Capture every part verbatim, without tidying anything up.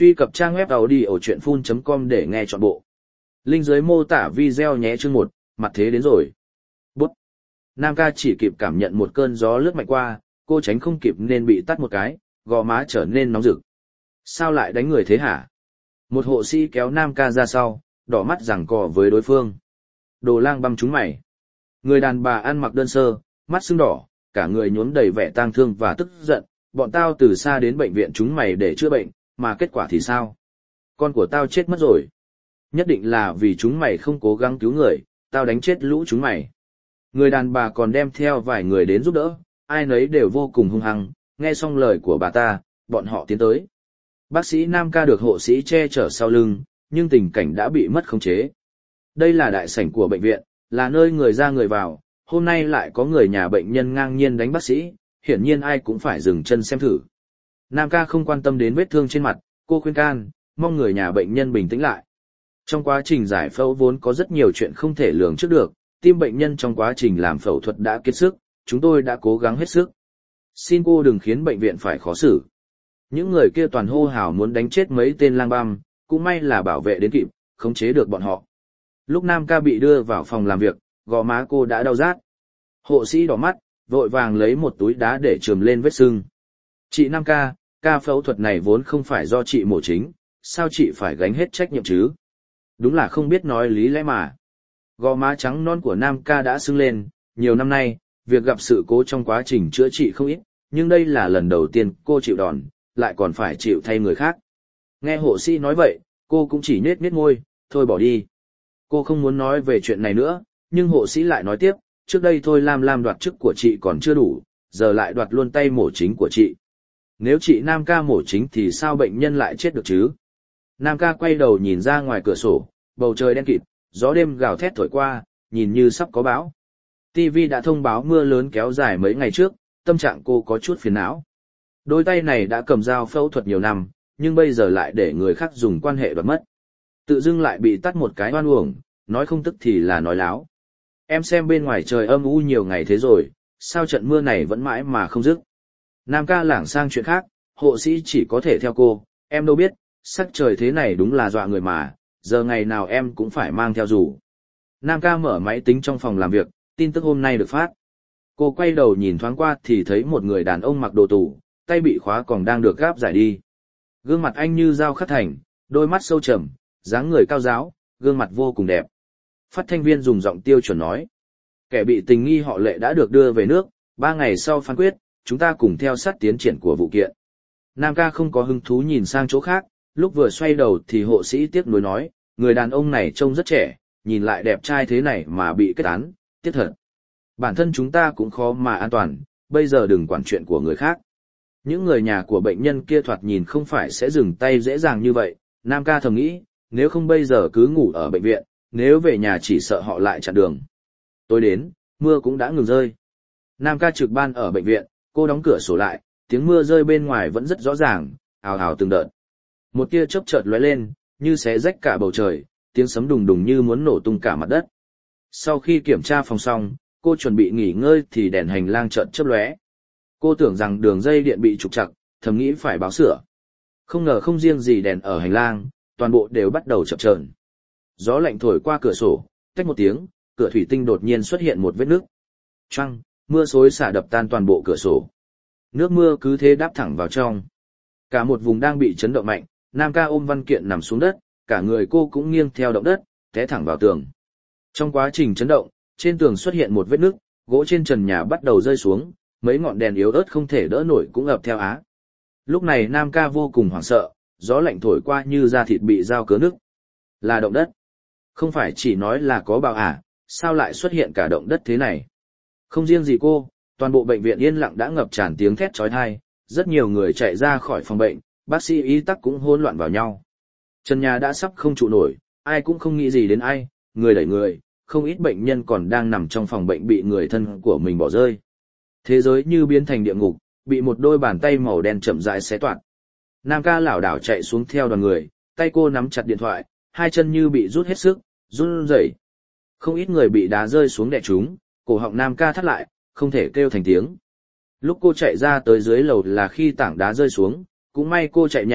Truy cập trang web audiochuyenphun chấm com để nghe trọn bộ. Link dưới mô tả video nhé. Chương một, mặt thế đến rồi. Bút. Nam ca chỉ kịp cảm nhận một cơn gió lướt mạnh qua, cô tránh không kịp nên bị tát một cái, gò má trở nên nóng rực. Sao lại đánh người thế hả? Một hộ sĩ kéo Nam ca ra sau, đỏ mắt giằng co với đối phương. Đồ lang băm chúng mày. Người đàn bà ăn mặc đơn sơ, mắt sưng đỏ, cả người nhuốm đầy vẻ tang thương và tức giận. Bọn tao từ xa đến bệnh viện chúng mày để chữa bệnh, mà kết quả thì sao? Con của tao chết mất rồi. Nhất định là vì chúng mày không cố gắng cứu người, tao đánh chết lũ chúng mày. Người đàn bà còn đem theo vài người đến giúp đỡ, ai nấy đều vô cùng hung hăng, nghe xong lời của bà ta, bọn họ tiến tới. Bác sĩ Nam ca được hộ sĩ che chở sau lưng, nhưng tình cảnh đã bị mất khống chế. Đây là đại sảnh của bệnh viện, là nơi người ra người vào, hôm nay lại có người nhà bệnh nhân ngang nhiên đánh bác sĩ, hiển nhiên ai cũng phải dừng chân xem thử. Nam ca không quan tâm đến vết thương trên mặt, cô khuyên can, mong người nhà bệnh nhân bình tĩnh lại. Trong quá trình giải phẫu vốn có rất nhiều chuyện không thể lường trước được, tim bệnh nhân trong quá trình làm phẫu thuật đã kiệt sức, chúng tôi đã cố gắng hết sức. Xin cô đừng khiến bệnh viện phải khó xử. Những người kia toàn hô hào muốn đánh chết mấy tên lang băm, cũng may là bảo vệ đến kịp, khống chế được bọn họ. Lúc Nam ca bị đưa vào phòng làm việc, gò má cô đã đau rát. Hộ sĩ đỏ mắt, vội vàng lấy một túi đá để chườm lên vết sưng. Chị Nam ca, ca phẫu thuật này vốn không phải do chị mổ chính, sao chị phải gánh hết trách nhiệm chứ? Đúng là không biết nói lý lẽ mà. Gò má trắng non của Nam ca đã sưng lên, nhiều năm nay, việc gặp sự cố trong quá trình chữa trị không ít, nhưng đây là lần đầu tiên cô chịu đòn, lại còn phải chịu thay người khác. Nghe hộ sĩ nói vậy, cô cũng chỉ nhếch nhếch môi, thôi bỏ đi. Cô không muốn nói về chuyện này nữa, nhưng hộ sĩ lại nói tiếp, trước đây thôi Lam Lam đoạt chức của chị còn chưa đủ, giờ lại đoạt luôn tay mổ chính của chị. Nếu chị Nam ca mổ chính thì sao bệnh nhân lại chết được chứ? Nam ca quay đầu nhìn ra ngoài cửa sổ, bầu trời đen kịt, gió đêm gào thét thổi qua, nhìn như sắp có bão. ti vi đã thông báo mưa lớn kéo dài mấy ngày trước, tâm trạng cô có chút phiền não. Đôi tay này đã cầm dao phẫu thuật nhiều năm, nhưng bây giờ lại để người khác dùng quan hệ đoạt mất. Tự dưng lại bị tắt một cái oan uổng, nói không tức thì là nói láo. Em xem bên ngoài trời âm u nhiều ngày thế rồi, sao trận mưa này vẫn mãi mà không dứt. Nam ca lảng sang chuyện khác, hộ sĩ chỉ có thể theo cô, em đâu biết, sắc trời thế này đúng là dọa người mà, giờ ngày nào em cũng phải mang theo dù. Nam ca mở máy tính trong phòng làm việc, tin tức hôm nay được phát. Cô quay đầu nhìn thoáng qua thì thấy một người đàn ông mặc đồ tù, tay bị khóa còn đang được gáp giải đi. Gương mặt anh như dao khắc thành, đôi mắt sâu trầm, dáng người cao giáo, gương mặt vô cùng đẹp. Phát thanh viên dùng giọng tiêu chuẩn nói. Kẻ bị tình nghi họ Lệ đã được đưa về nước, ba ngày sau phán quyết, chúng ta cùng theo sát tiến triển của vụ kiện. Nam ca không có hứng thú nhìn sang chỗ khác, lúc vừa xoay đầu thì hộ sĩ tiếc nuối nói, người đàn ông này trông rất trẻ, nhìn lại đẹp trai thế này mà bị kết án, tiếc thật. Bản thân chúng ta cũng khó mà an toàn, bây giờ đừng quản chuyện của người khác. Những người nhà của bệnh nhân kia thoạt nhìn không phải sẽ dừng tay dễ dàng như vậy, Nam ca thầm nghĩ, nếu không bây giờ cứ ngủ ở bệnh viện, nếu về nhà chỉ sợ họ lại chặn đường. Tối đến, mưa cũng đã ngừng rơi. Nam ca trực ban ở bệnh viện, cô đóng cửa sổ lại, tiếng mưa rơi bên ngoài vẫn rất rõ ràng, ào ào từng đợt. Một tia chớp chợt lóe lên, như xé rách cả bầu trời, tiếng sấm đùng đùng như muốn nổ tung cả mặt đất. Sau khi kiểm tra phòng xong, cô chuẩn bị nghỉ ngơi thì đèn hành lang chợt chớp lóe. Cô tưởng rằng đường dây điện bị trục trặc, thầm nghĩ phải báo sửa. Không ngờ không riêng gì đèn ở hành lang, toàn bộ đều bắt đầu chập chờn. Gió lạnh thổi qua cửa sổ, tách một tiếng, cửa thủy tinh đột nhiên xuất hiện một vết nứt. Choang, mưa xối xả đập tan toàn bộ cửa sổ. Nước mưa cứ thế đáp thẳng vào trong. Cả một vùng đang bị chấn động mạnh, Nam ca ôm văn kiện nằm xuống đất, cả người cô cũng nghiêng theo động đất, té thẳng vào tường. Trong quá trình chấn động, trên tường xuất hiện một vết nứt, gỗ trên trần nhà bắt đầu rơi xuống, mấy ngọn đèn yếu ớt không thể đỡ nổi cũng ập theo á. Lúc này Nam ca vô cùng hoảng sợ, gió lạnh thổi qua như da thịt bị dao cứa nứt. Là động đất. Không phải chỉ nói là có bão à, sao lại xuất hiện cả động đất thế này? Không riêng gì cô, toàn bộ bệnh viện yên lặng đã ngập tràn tiếng thét chói tai, rất nhiều người chạy ra khỏi phòng bệnh, bác sĩ y tắc cũng hỗn loạn vào nhau. Trần nhà đã sắp không trụ nổi, ai cũng không nghĩ gì đến ai, người đẩy người, không ít bệnh nhân còn đang nằm trong phòng bệnh bị người thân của mình bỏ rơi. Thế giới như biến thành địa ngục, bị một đôi bàn tay màu đen chậm rãi xé toạc. Nam ca lảo đảo chạy xuống theo đoàn người, tay cô nắm chặt điện thoại, hai chân như bị rút hết sức, run rẩy. Không ít người bị đá rơi xuống đè chúng, cổ họng Nam ca thắt lại, không thể kêu thành tiếng. Lúc cô chạy ra tới dưới lầu là khi tảng đá rơi xuống, cũng may cô chạy nhanh,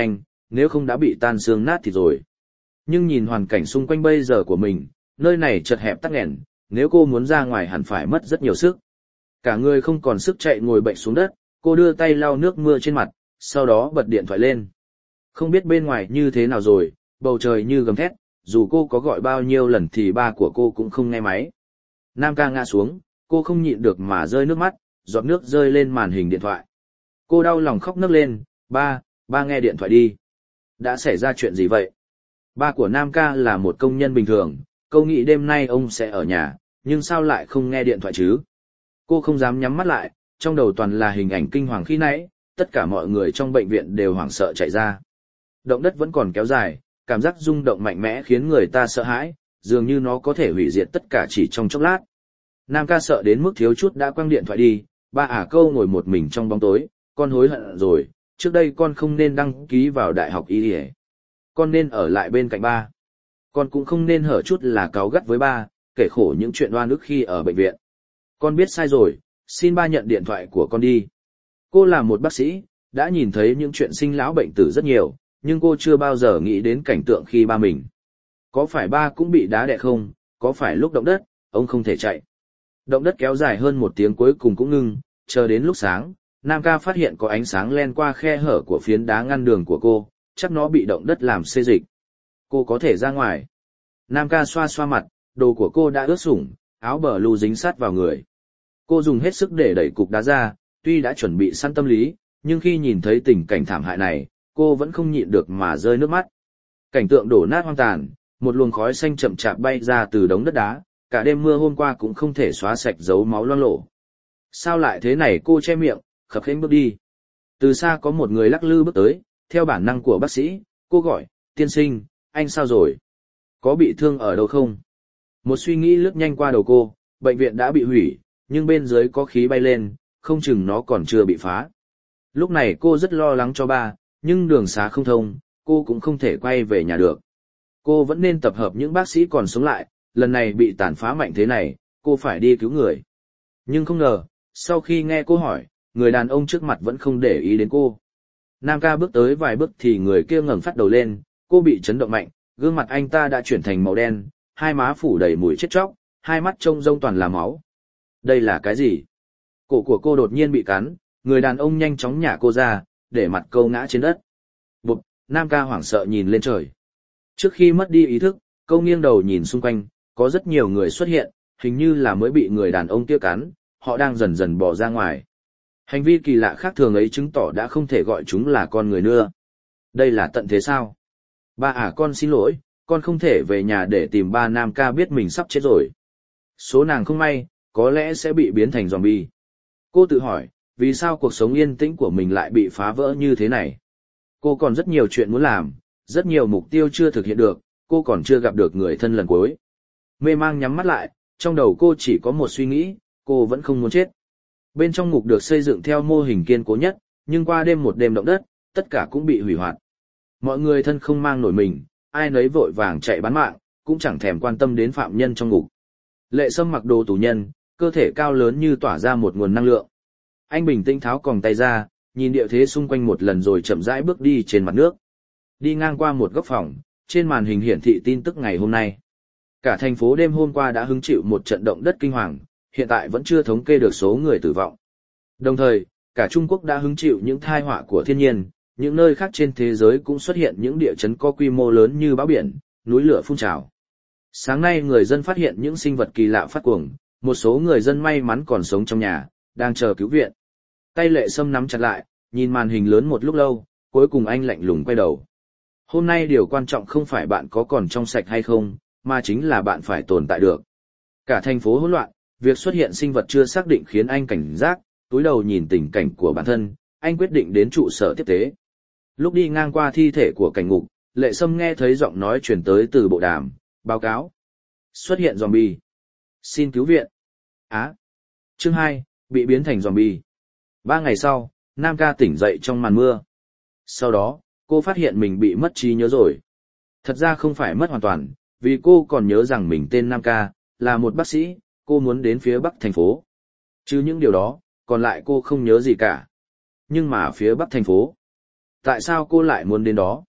nếu không đã bị tan xương nát thịt rồi. Nhưng nhìn hoàn cảnh xung quanh bây giờ của mình, nơi này chật hẹp tắc nghẽn, nếu cô muốn ra ngoài hẳn phải mất rất nhiều sức. Cả người không còn sức chạy ngồi bệnh xuống đất, cô đưa tay lau nước mưa trên mặt, sau đó bật điện thoại lên. Không biết bên ngoài như thế nào rồi, bầu trời như gầm thét, dù cô có gọi bao nhiêu lần thì ba của cô cũng không nghe máy. Nam ca ngã xuống, cô không nhịn được mà rơi nước mắt, giọt nước rơi lên màn hình điện thoại. Cô đau lòng khóc nấc lên, ba, ba nghe điện thoại đi. Đã xảy ra chuyện gì vậy? Ba của Nam ca là một công nhân bình thường, cô nghĩ đêm nay ông sẽ ở nhà, nhưng sao lại không nghe điện thoại chứ? Cô không dám nhắm mắt lại, trong đầu toàn là hình ảnh kinh hoàng khi nãy, tất cả mọi người trong bệnh viện đều hoảng sợ chạy ra. Động đất vẫn còn kéo dài, cảm giác rung động mạnh mẽ khiến người ta sợ hãi, dường như nó có thể hủy diệt tất cả chỉ trong chốc lát. Nam ca sợ đến mức thiếu chút đã quăng điện thoại đi, ba ả câu ngồi một mình trong bóng tối, con hối hận rồi, trước đây con không nên đăng ký vào đại học y y. Con nên ở lại bên cạnh ba. Con cũng không nên hở chút là cáu gắt với ba, kể khổ những chuyện oan ức khi ở bệnh viện. Con biết sai rồi, xin ba nhận điện thoại của con đi. Cô là một bác sĩ, đã nhìn thấy những chuyện sinh lão bệnh tử rất nhiều, nhưng cô chưa bao giờ nghĩ đến cảnh tượng khi ba mình. Có phải ba cũng bị đá đè không, có phải lúc động đất, ông không thể chạy. Động đất kéo dài hơn một tiếng cuối cùng cũng ngưng, chờ đến lúc sáng, Nam ca phát hiện có ánh sáng len qua khe hở của phiến đá ngăn đường của cô, chắc nó bị động đất làm xê dịch. Cô có thể ra ngoài. Nam ca xoa xoa mặt, đồ của cô đã ướt sũng, áo bờ lưu dính sát vào người. Cô dùng hết sức để đẩy cục đá ra, tuy đã chuẩn bị sẵn tâm lý, nhưng khi nhìn thấy tình cảnh thảm hại này, cô vẫn không nhịn được mà rơi nước mắt. Cảnh tượng đổ nát hoang tàn, một luồng khói xanh chậm chạp bay ra từ đống đất đá, cả đêm mưa hôm qua cũng không thể xóa sạch dấu máu loang lổ. Sao lại thế này? Cô che miệng, khập khiễng bước đi. Từ xa có một người lắc lư bước tới, theo bản năng của bác sĩ, cô gọi, tiên sinh, anh sao rồi? Có bị thương ở đâu không? Một suy nghĩ lướt nhanh qua đầu cô, bệnh viện đã bị hủy, nhưng bên dưới có khí bay lên, không chừng nó còn chưa bị phá. Lúc này cô rất lo lắng cho ba, nhưng đường xá không thông, cô cũng không thể quay về nhà được. Cô vẫn nên tập hợp những bác sĩ còn sống lại, lần này bị tàn phá mạnh thế này, cô phải đi cứu người. Nhưng không ngờ, sau khi nghe cô hỏi, người đàn ông trước mặt vẫn không để ý đến cô. Nam ca bước tới vài bước thì người kia ngẩng phát đầu lên, cô bị chấn động mạnh, gương mặt anh ta đã chuyển thành màu đen, hai má phủ đầy mùi chết chóc, hai mắt trông rông toàn là máu. Đây là cái gì? Cổ của cô đột nhiên bị cắn, người đàn ông nhanh chóng nhả cô ra, để mặt câu ngã trên đất. Bụp, Nam ca hoảng sợ nhìn lên trời. Trước khi mất đi ý thức, câu nghiêng đầu nhìn xung quanh, có rất nhiều người xuất hiện, hình như là mới bị người đàn ông kia cắn, họ đang dần dần bỏ ra ngoài. Hành vi kỳ lạ khác thường ấy chứng tỏ đã không thể gọi chúng là con người nữa. Đây là tận thế sao? Ba à, con xin lỗi, con không thể về nhà để tìm ba. Nam ca biết mình sắp chết rồi. Số nàng không may, có lẽ sẽ bị biến thành zombie. Cô tự hỏi, vì sao cuộc sống yên tĩnh của mình lại bị phá vỡ như thế này? Cô còn rất nhiều chuyện muốn làm, rất nhiều mục tiêu chưa thực hiện được, cô còn chưa gặp được người thân lần cuối. Mê mang nhắm mắt lại, trong đầu cô chỉ có một suy nghĩ, cô vẫn không muốn chết. Bên trong ngục được xây dựng theo mô hình kiên cố nhất, nhưng qua đêm một đêm động đất, tất cả cũng bị hủy hoại. Mọi người thân không mang nổi mình, ai nấy vội vàng chạy bán mạng, cũng chẳng thèm quan tâm đến phạm nhân trong ngục. Lệ Sâm mặc đồ tù nhân, cơ thể cao lớn như tỏa ra một nguồn năng lượng. Anh bình tĩnh tháo còng tay ra, nhìn địa thế xung quanh một lần rồi chậm rãi bước đi trên mặt nước. Đi ngang qua một góc phòng, trên màn hình hiển thị tin tức ngày hôm nay. Cả thành phố đêm hôm qua đã hứng chịu một trận động đất kinh hoàng, hiện tại vẫn chưa thống kê được số người tử vong. Đồng thời, cả Trung Quốc đã hứng chịu những tai họa của thiên nhiên, những nơi khác trên thế giới cũng xuất hiện những địa chấn có quy mô lớn như bão biển, núi lửa phun trào. Sáng nay người dân phát hiện những sinh vật kỳ lạ phát cuồng, một số người dân may mắn còn sống trong nhà, đang chờ cứu viện. Tay Lệ Sâm nắm chặt lại, nhìn màn hình lớn một lúc lâu, cuối cùng anh lạnh lùng quay đầu. Hôm nay điều quan trọng không phải bạn có còn trong sạch hay không, mà chính là bạn phải tồn tại được. Cả thành phố hỗn loạn, việc xuất hiện sinh vật chưa xác định khiến anh cảnh giác, túi đầu nhìn tình cảnh của bản thân, anh quyết định đến trụ sở tiếp tế. Lúc đi ngang qua thi thể của cảnh ngục, Lệ Sâm nghe thấy giọng nói truyền tới từ bộ đàm, báo cáo. Xuất hiện zombie. Xin cứu viện. Á. Chương hai, bị biến thành zombie. Ba ngày sau, Nam ca tỉnh dậy trong màn mưa. Sau đó, cô phát hiện mình bị mất trí nhớ rồi. Thật ra không phải mất hoàn toàn, vì cô còn nhớ rằng mình tên Nam ca, là một bác sĩ, cô muốn đến phía bắc thành phố. Chứ những điều đó, còn lại cô không nhớ gì cả. Nhưng mà phía bắc thành phố, tại sao cô lại muốn đến đó?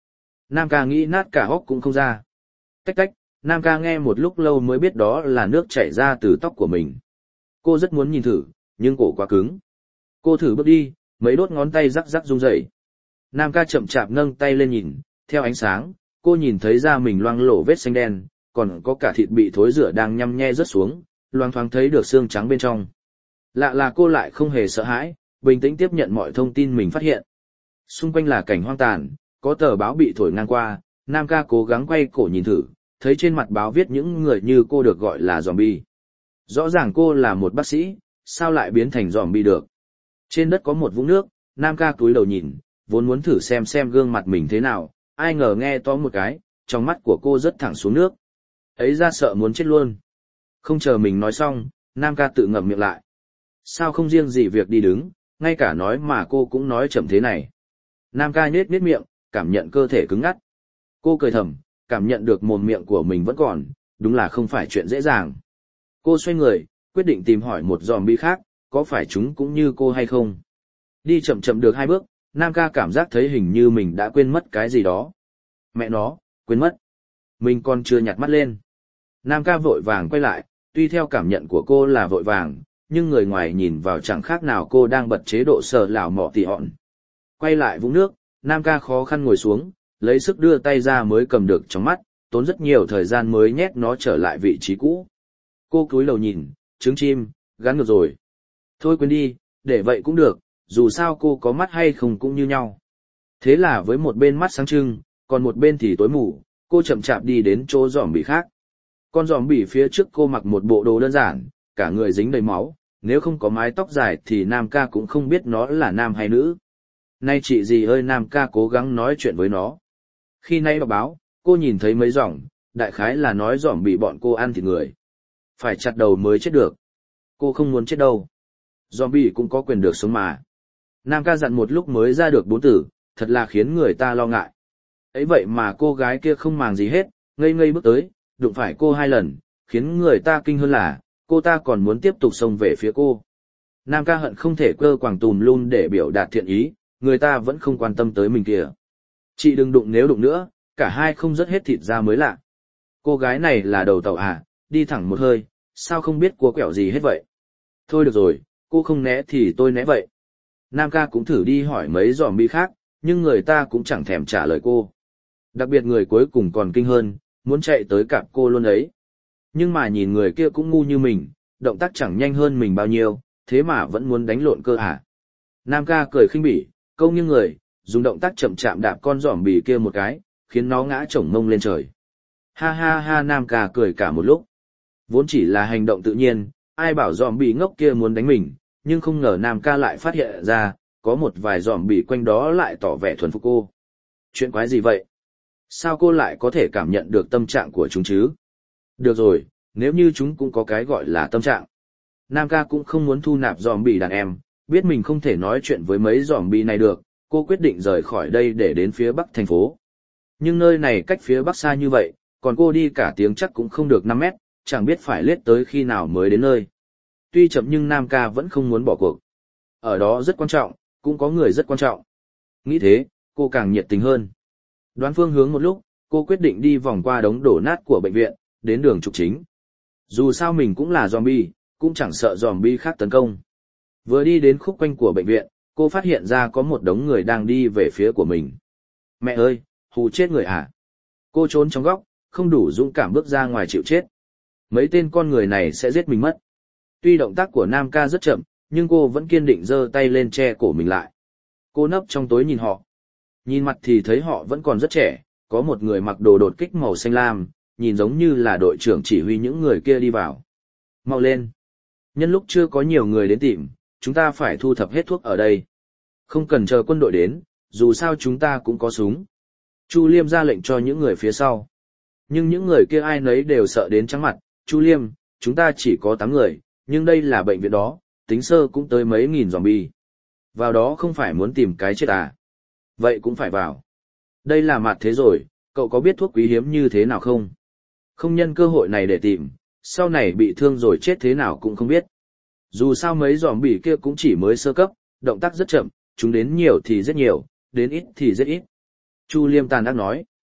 Nam ca nghĩ nát cả hốc cũng không ra. Tách tách, Nam ca nghe một lúc lâu mới biết đó là nước chảy ra từ tóc của mình. Cô rất muốn nhìn thử, nhưng cổ quá cứng. Cô thử bước đi, mấy đốt ngón tay rắc rắc rung rẩy. Nam ca chậm chạp nâng tay lên nhìn, theo ánh sáng, cô nhìn thấy da mình loang lổ vết xanh đen, còn có cả thịt bị thối rữa đang nhăm nhe rớt xuống, loang thoáng thấy được xương trắng bên trong. Lạ là cô lại không hề sợ hãi, bình tĩnh tiếp nhận mọi thông tin mình phát hiện. Xung quanh là cảnh hoang tàn, có tờ báo bị thổi ngang qua, Nam ca cố gắng quay cổ nhìn thử, thấy trên mặt báo viết những người như cô được gọi là zombie. Rõ ràng cô là một bác sĩ, sao lại biến thành zombie được? Trên đất có một vũng nước, Nam ca cúi đầu nhìn, vốn muốn thử xem xem gương mặt mình thế nào, ai ngờ nghe to một cái, trong mắt của cô rớt thẳng xuống nước. Ấy ra sợ muốn chết luôn. Không chờ mình nói xong, Nam ca tự ngậm miệng lại. Sao không riêng gì việc đi đứng, ngay cả nói mà cô cũng nói chậm thế này. Nam ca nhếch nhếch miệng, cảm nhận cơ thể cứng ngắt. Cô cười thầm, cảm nhận được mồm miệng của mình vẫn còn, đúng là không phải chuyện dễ dàng. Cô xoay người, quyết định tìm hỏi một zombie khác, có phải chúng cũng như cô hay không. Đi chậm chậm được hai bước, Nam ca cảm giác thấy hình như mình đã quên mất cái gì đó. Mẹ nó, quên mất. Mình còn chưa nhặt mắt lên. Nam ca vội vàng quay lại, tuy theo cảm nhận của cô là vội vàng, nhưng người ngoài nhìn vào chẳng khác nào cô đang bật chế độ sợ lảo mọ tỉ họn. Quay lại vũng nước, Nam ca khó khăn ngồi xuống, lấy sức đưa tay ra mới cầm được trong mắt, tốn rất nhiều thời gian mới nhét nó trở lại vị trí cũ. Cô cúi đầu nhìn, trứng chim, gắn ngược rồi. Thôi quên đi, để vậy cũng được, dù sao cô có mắt hay không cũng như nhau. Thế là với một bên mắt sáng trưng, còn một bên thì tối mù, cô chậm chạp đi đến chỗ zombie khác. Con zombie phía trước cô mặc một bộ đồ đơn giản, cả người dính đầy máu, nếu không có mái tóc dài thì Nam ca cũng không biết nó là nam hay nữ. Nay chị gì ơi, Nam ca cố gắng nói chuyện với nó. Khi nay đọc báo, cô nhìn thấy mấy dòng, đại khái là nói zombie bọn cô ăn thịt người. Phải chặt đầu mới chết được. Cô không muốn chết đâu. Zombie cũng có quyền được sống mà. Nam ca dặn một lúc mới ra được bốn từ, thật là khiến người ta lo ngại. Ấy vậy mà cô gái kia không màng gì hết, ngây ngây bước tới, đụng phải cô hai lần, khiến người ta kinh hơn là, cô ta còn muốn tiếp tục xông về phía cô. Nam ca hận không thể cơ quàng tùm lum để biểu đạt thiện ý, người ta vẫn không quan tâm tới mình kìa. Chị đừng đụng, nếu đụng nữa, cả hai không rớt hết thịt ra mới lạ. Cô gái này là đầu tàu à, đi thẳng một hơi, sao không biết cua quẹo gì hết vậy. Thôi được rồi, cô không né thì tôi né vậy. Nam ca cũng thử đi hỏi mấy zombie khác, nhưng người ta cũng chẳng thèm trả lời cô. Đặc biệt người cuối cùng còn kinh hơn, muốn chạy tới cặp cô luôn ấy. Nhưng mà nhìn người kia cũng ngu như mình, động tác chẳng nhanh hơn mình bao nhiêu, thế mà vẫn muốn đánh lộn cơ à. Nam ca cười khinh bỉ, câu nghiêng người, dùng động tác chậm chạm đạp con zombie kia một cái, khiến nó ngã chổng mông lên trời. Ha ha ha, Nam ca cười cả một lúc. Vốn chỉ là hành động tự nhiên, ai bảo zombie ngốc kia muốn đánh mình, nhưng không ngờ Nam ca lại phát hiện ra, có một vài zombie quanh đó lại tỏ vẻ thuần phục cô. Chuyện quái gì vậy? Sao cô lại có thể cảm nhận được tâm trạng của chúng chứ? Được rồi, nếu như chúng cũng có cái gọi là tâm trạng. Nam ca cũng không muốn thu nạp zombie đàn em, biết mình không thể nói chuyện với mấy zombie này được, cô quyết định rời khỏi đây để đến phía bắc thành phố. Nhưng nơi này cách phía bắc xa như vậy, còn cô đi cả tiếng chắc cũng không được năm mét, chẳng biết phải lết tới khi nào mới đến nơi. Tuy chậm nhưng Nam ca vẫn không muốn bỏ cuộc. Ở đó rất quan trọng, cũng có người rất quan trọng. Nghĩ thế, cô càng nhiệt tình hơn. Đoán phương hướng một lúc, cô quyết định đi vòng qua đống đổ nát của bệnh viện, đến đường trục chính. Dù sao mình cũng là zombie, cũng chẳng sợ zombie khác tấn công. Vừa đi đến khúc quanh của bệnh viện, cô phát hiện ra có một đống người đang đi về phía của mình. Mẹ ơi, hù chết người à? Cô trốn trong góc, không đủ dũng cảm bước ra ngoài chịu chết. Mấy tên con người này sẽ giết mình mất. Tuy động tác của Nam ca rất chậm, nhưng cô vẫn kiên định giơ tay lên che cổ mình lại. Cô nấp trong tối nhìn họ. Nhìn mặt thì thấy họ vẫn còn rất trẻ, có một người mặc đồ đột kích màu xanh lam, nhìn giống như là đội trưởng chỉ huy những người kia đi vào. Mau lên. Nhân lúc chưa có nhiều người đến tìm, chúng ta phải thu thập hết thuốc ở đây. Không cần chờ quân đội đến, dù sao chúng ta cũng có súng. Chu Liêm ra lệnh cho những người phía sau. Nhưng những người kia ai nấy đều sợ đến trắng mặt. Chu Liêm, chúng ta chỉ có tám người, nhưng đây là bệnh viện đó, tính sơ cũng tới mấy nghìn zombie. Vào đó không phải muốn tìm cái chết à? Vậy cũng phải vào. Đây là mặt thế rồi, cậu có biết thuốc quý hiếm như thế nào không? Không nhân cơ hội này để tìm, sau này bị thương rồi chết thế nào cũng không biết. Dù sao mấy zombie kia cũng chỉ mới sơ cấp, động tác rất chậm, chúng đến nhiều thì rất nhiều, đến ít thì rất ít. Chu Liêm tàn ác nói,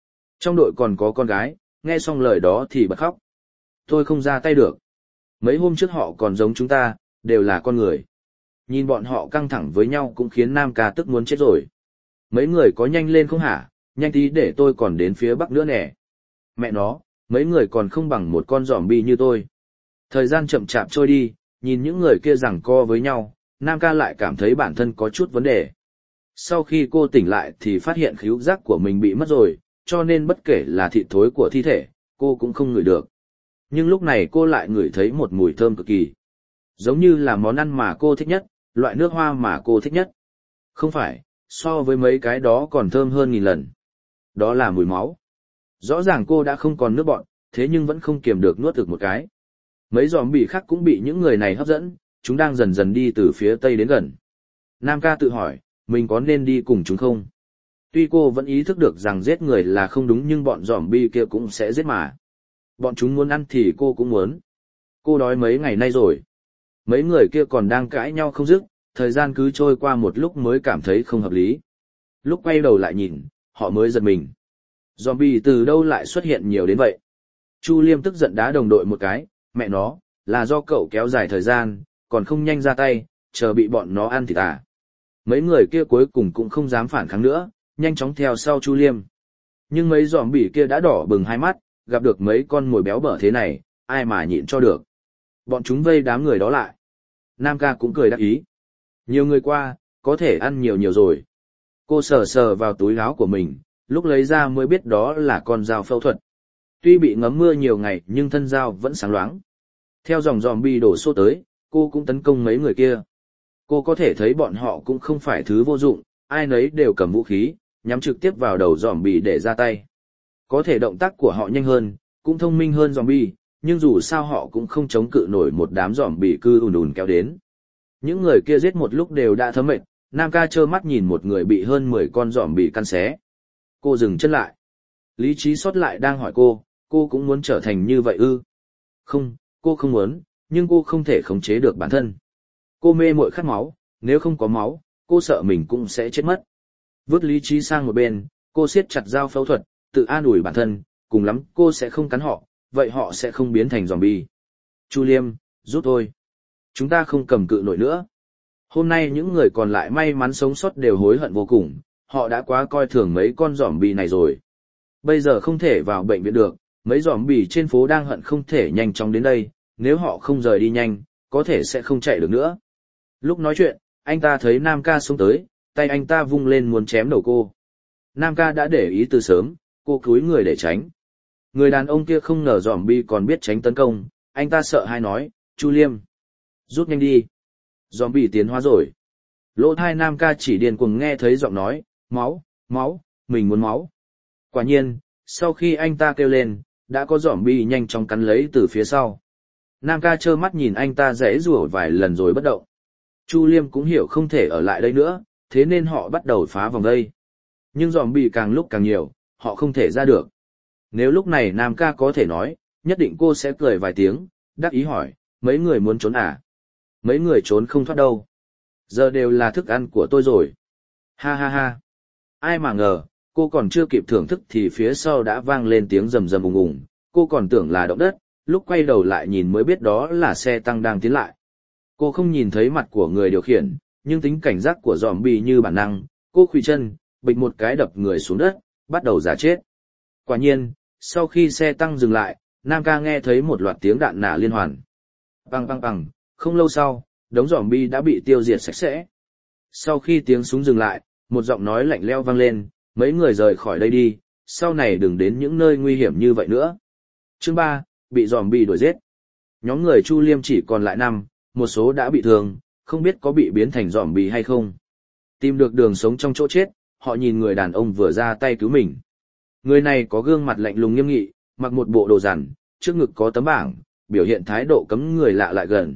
Trong đội còn có con gái, nghe xong lời đó thì bật khóc. Tôi không ra tay được. Mấy hôm trước họ còn giống chúng ta, đều là con người. Nhìn bọn họ căng thẳng với nhau cũng khiến Nam ca tức muốn chết rồi. Mấy người có nhanh lên không hả, nhanh tí để tôi còn đến phía bắc nữa nè. Mẹ nó, mấy người còn không bằng một con zombie như tôi. Thời gian chậm chạp trôi đi, nhìn những người kia giằng co với nhau, Nam ca lại cảm thấy bản thân có chút vấn đề. Sau khi cô tỉnh lại thì phát hiện khứu giác của mình bị mất rồi, cho nên bất kể là thịt thối của thi thể, cô cũng không ngửi được. Nhưng lúc này cô lại ngửi thấy một mùi thơm cực kỳ. Giống như là món ăn mà cô thích nhất, loại nước hoa mà cô thích nhất. Không phải, so với mấy cái đó còn thơm hơn nghìn lần. Đó là mùi máu. Rõ ràng cô đã không còn nước bọn, thế nhưng vẫn không kiềm được nuốt được một cái. Mấy zombie khác cũng bị những người này hấp dẫn, chúng đang dần dần đi từ phía tây đến gần. Nam ca tự hỏi, mình có nên đi cùng chúng không? Tuy cô vẫn ý thức được rằng giết người là không đúng nhưng bọn zombie kia cũng sẽ giết mà. Bọn chúng muốn ăn thì cô cũng muốn. Cô đói mấy ngày nay rồi. Mấy người kia còn đang cãi nhau không dứt, thời gian cứ trôi qua một lúc mới cảm thấy không hợp lý. Lúc quay đầu lại nhìn, họ mới giật mình. Zombie từ đâu lại xuất hiện nhiều đến vậy? Chu Liêm tức giận đá đồng đội một cái, mẹ nó, là do cậu kéo dài thời gian, còn không nhanh ra tay, chờ bị bọn nó ăn thịt à. Mấy người kia cuối cùng cũng không dám phản kháng nữa, nhanh chóng theo sau Chu Liêm. Nhưng mấy zombie kia đã đỏ bừng hai mắt, gặp được mấy con mồi béo bở thế này, ai mà nhịn cho được. Bọn chúng vây đám người đó lại. Nam ca cũng cười đắc ý. Nhiều người qua, có thể ăn nhiều nhiều rồi. Cô sờ sờ vào túi áo của mình, lúc lấy ra mới biết đó là con dao phẫu thuật. Tuy bị ngấm mưa nhiều ngày nhưng thân dao vẫn sáng loáng. Theo dòng zombie đổ xô tới, cô cũng tấn công mấy người kia. Cô có thể thấy bọn họ cũng không phải thứ vô dụng, ai nấy đều cầm vũ khí, nhắm trực tiếp vào đầu zombie để ra tay. Có thể động tác của họ nhanh hơn, cũng thông minh hơn zombie, nhưng dù sao họ cũng không chống cự nổi một đám zombie cứ ùn ùn kéo đến. Những người kia giết một lúc đều đã thấm mệt, Nam ca trơ mắt nhìn một người bị hơn mười con zombie căn xé. Cô dừng chân lại. Lý trí sót lại đang hỏi cô, cô cũng muốn trở thành như vậy ư? Không, cô không muốn, nhưng cô không thể khống chế được bản thân. Cô mê muội khát máu, nếu không có máu, cô sợ mình cũng sẽ chết mất. Vứt lý trí sang một bên, cô siết chặt dao phẫu thuật, tự an ủi bản thân, cùng lắm cô sẽ không cắn họ, vậy họ sẽ không biến thành zombie. Chu Liêm, rút thôi. Chúng ta không cầm cự nổi nữa. Hôm nay những người còn lại may mắn sống sót đều hối hận vô cùng, họ đã quá coi thường mấy con zombie này rồi. Bây giờ không thể vào bệnh viện được, mấy zombie trên phố đang hận không thể nhanh chóng đến đây, nếu họ không rời đi nhanh, có thể sẽ không chạy được nữa. Lúc nói chuyện, anh ta thấy Nam ca xông tới, tay anh ta vung lên muốn chém đầu cô. Nam ca đã để ý từ sớm, cô cúi người để tránh. Người đàn ông kia không ngờ zombie còn biết tránh tấn công, anh ta sợ hai nói, Chu Liêm, rút nhanh đi. Zombie tiến hóa rồi. Lỗ thai Nam ca chỉ điên cuồng nghe thấy giọng nói, máu, máu, mình muốn máu. Quả nhiên, sau khi anh ta kêu lên, đã có zombie nhanh chóng cắn lấy từ phía sau. Nam ca trơ mắt nhìn anh ta giãy giụa vài lần rồi bất động. Chu Liêm cũng hiểu không thể ở lại đây nữa, thế nên họ bắt đầu phá vòng đây. Nhưng zombie càng lúc càng nhiều, họ không thể ra được. Nếu lúc này Nam ca có thể nói, nhất định cô sẽ cười vài tiếng, đắc ý hỏi, mấy người muốn trốn à? Mấy người trốn không thoát đâu. Giờ đều là thức ăn của tôi rồi. Ha ha ha. Ai mà ngờ, cô còn chưa kịp thưởng thức thì phía sau đã vang lên tiếng rầm rầm ùng ùng, cô còn tưởng là động đất, lúc quay đầu lại nhìn mới biết đó là xe tăng đang tiến lại. Cô không nhìn thấy mặt của người điều khiển, nhưng tính cảnh giác của zombie như bản năng, cô khuỵu chân, bịch một cái đập người xuống đất, bắt đầu giả chết. Quả nhiên, sau khi xe tăng dừng lại, Nam ca nghe thấy một loạt tiếng đạn nả liên hoàn. Bang bang bang, không lâu sau, đống zombie đã bị tiêu diệt sạch sẽ. Sau khi tiếng súng dừng lại, một giọng nói lạnh lẽo vang lên, mấy người rời khỏi đây đi, sau này đừng đến những nơi nguy hiểm như vậy nữa. Chương ba, bị zombie đuổi giết. Nhóm người Chu Liêm chỉ còn lại năm, một số đã bị thương, không biết có bị biến thành zombie hay không. Tìm được đường sống trong chỗ chết, họ nhìn người đàn ông vừa ra tay cứu mình. Người này có gương mặt lạnh lùng nghiêm nghị, mặc một bộ đồ rằn, trước ngực có tấm bảng, biểu hiện thái độ cấm người lạ lại gần.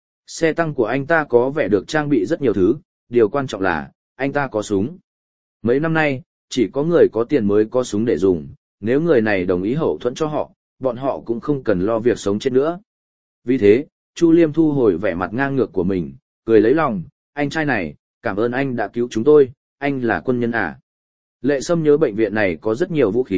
Xe tăng của anh ta có vẻ được trang bị rất nhiều thứ, điều quan trọng là, anh ta có súng. Mấy năm nay, chỉ có người có tiền mới có súng để dùng, nếu người này đồng ý hậu thuẫn cho họ, bọn họ cũng không cần lo việc sống chết nữa. Vì thế, Chu Liêm thu hồi vẻ mặt ngang ngược của mình, cười lấy lòng, anh trai này, cảm ơn anh đã cứu chúng tôi, anh là quân nhân à. Lệ Sâm nhớ bệnh viện này có rất nhiều vũ khí,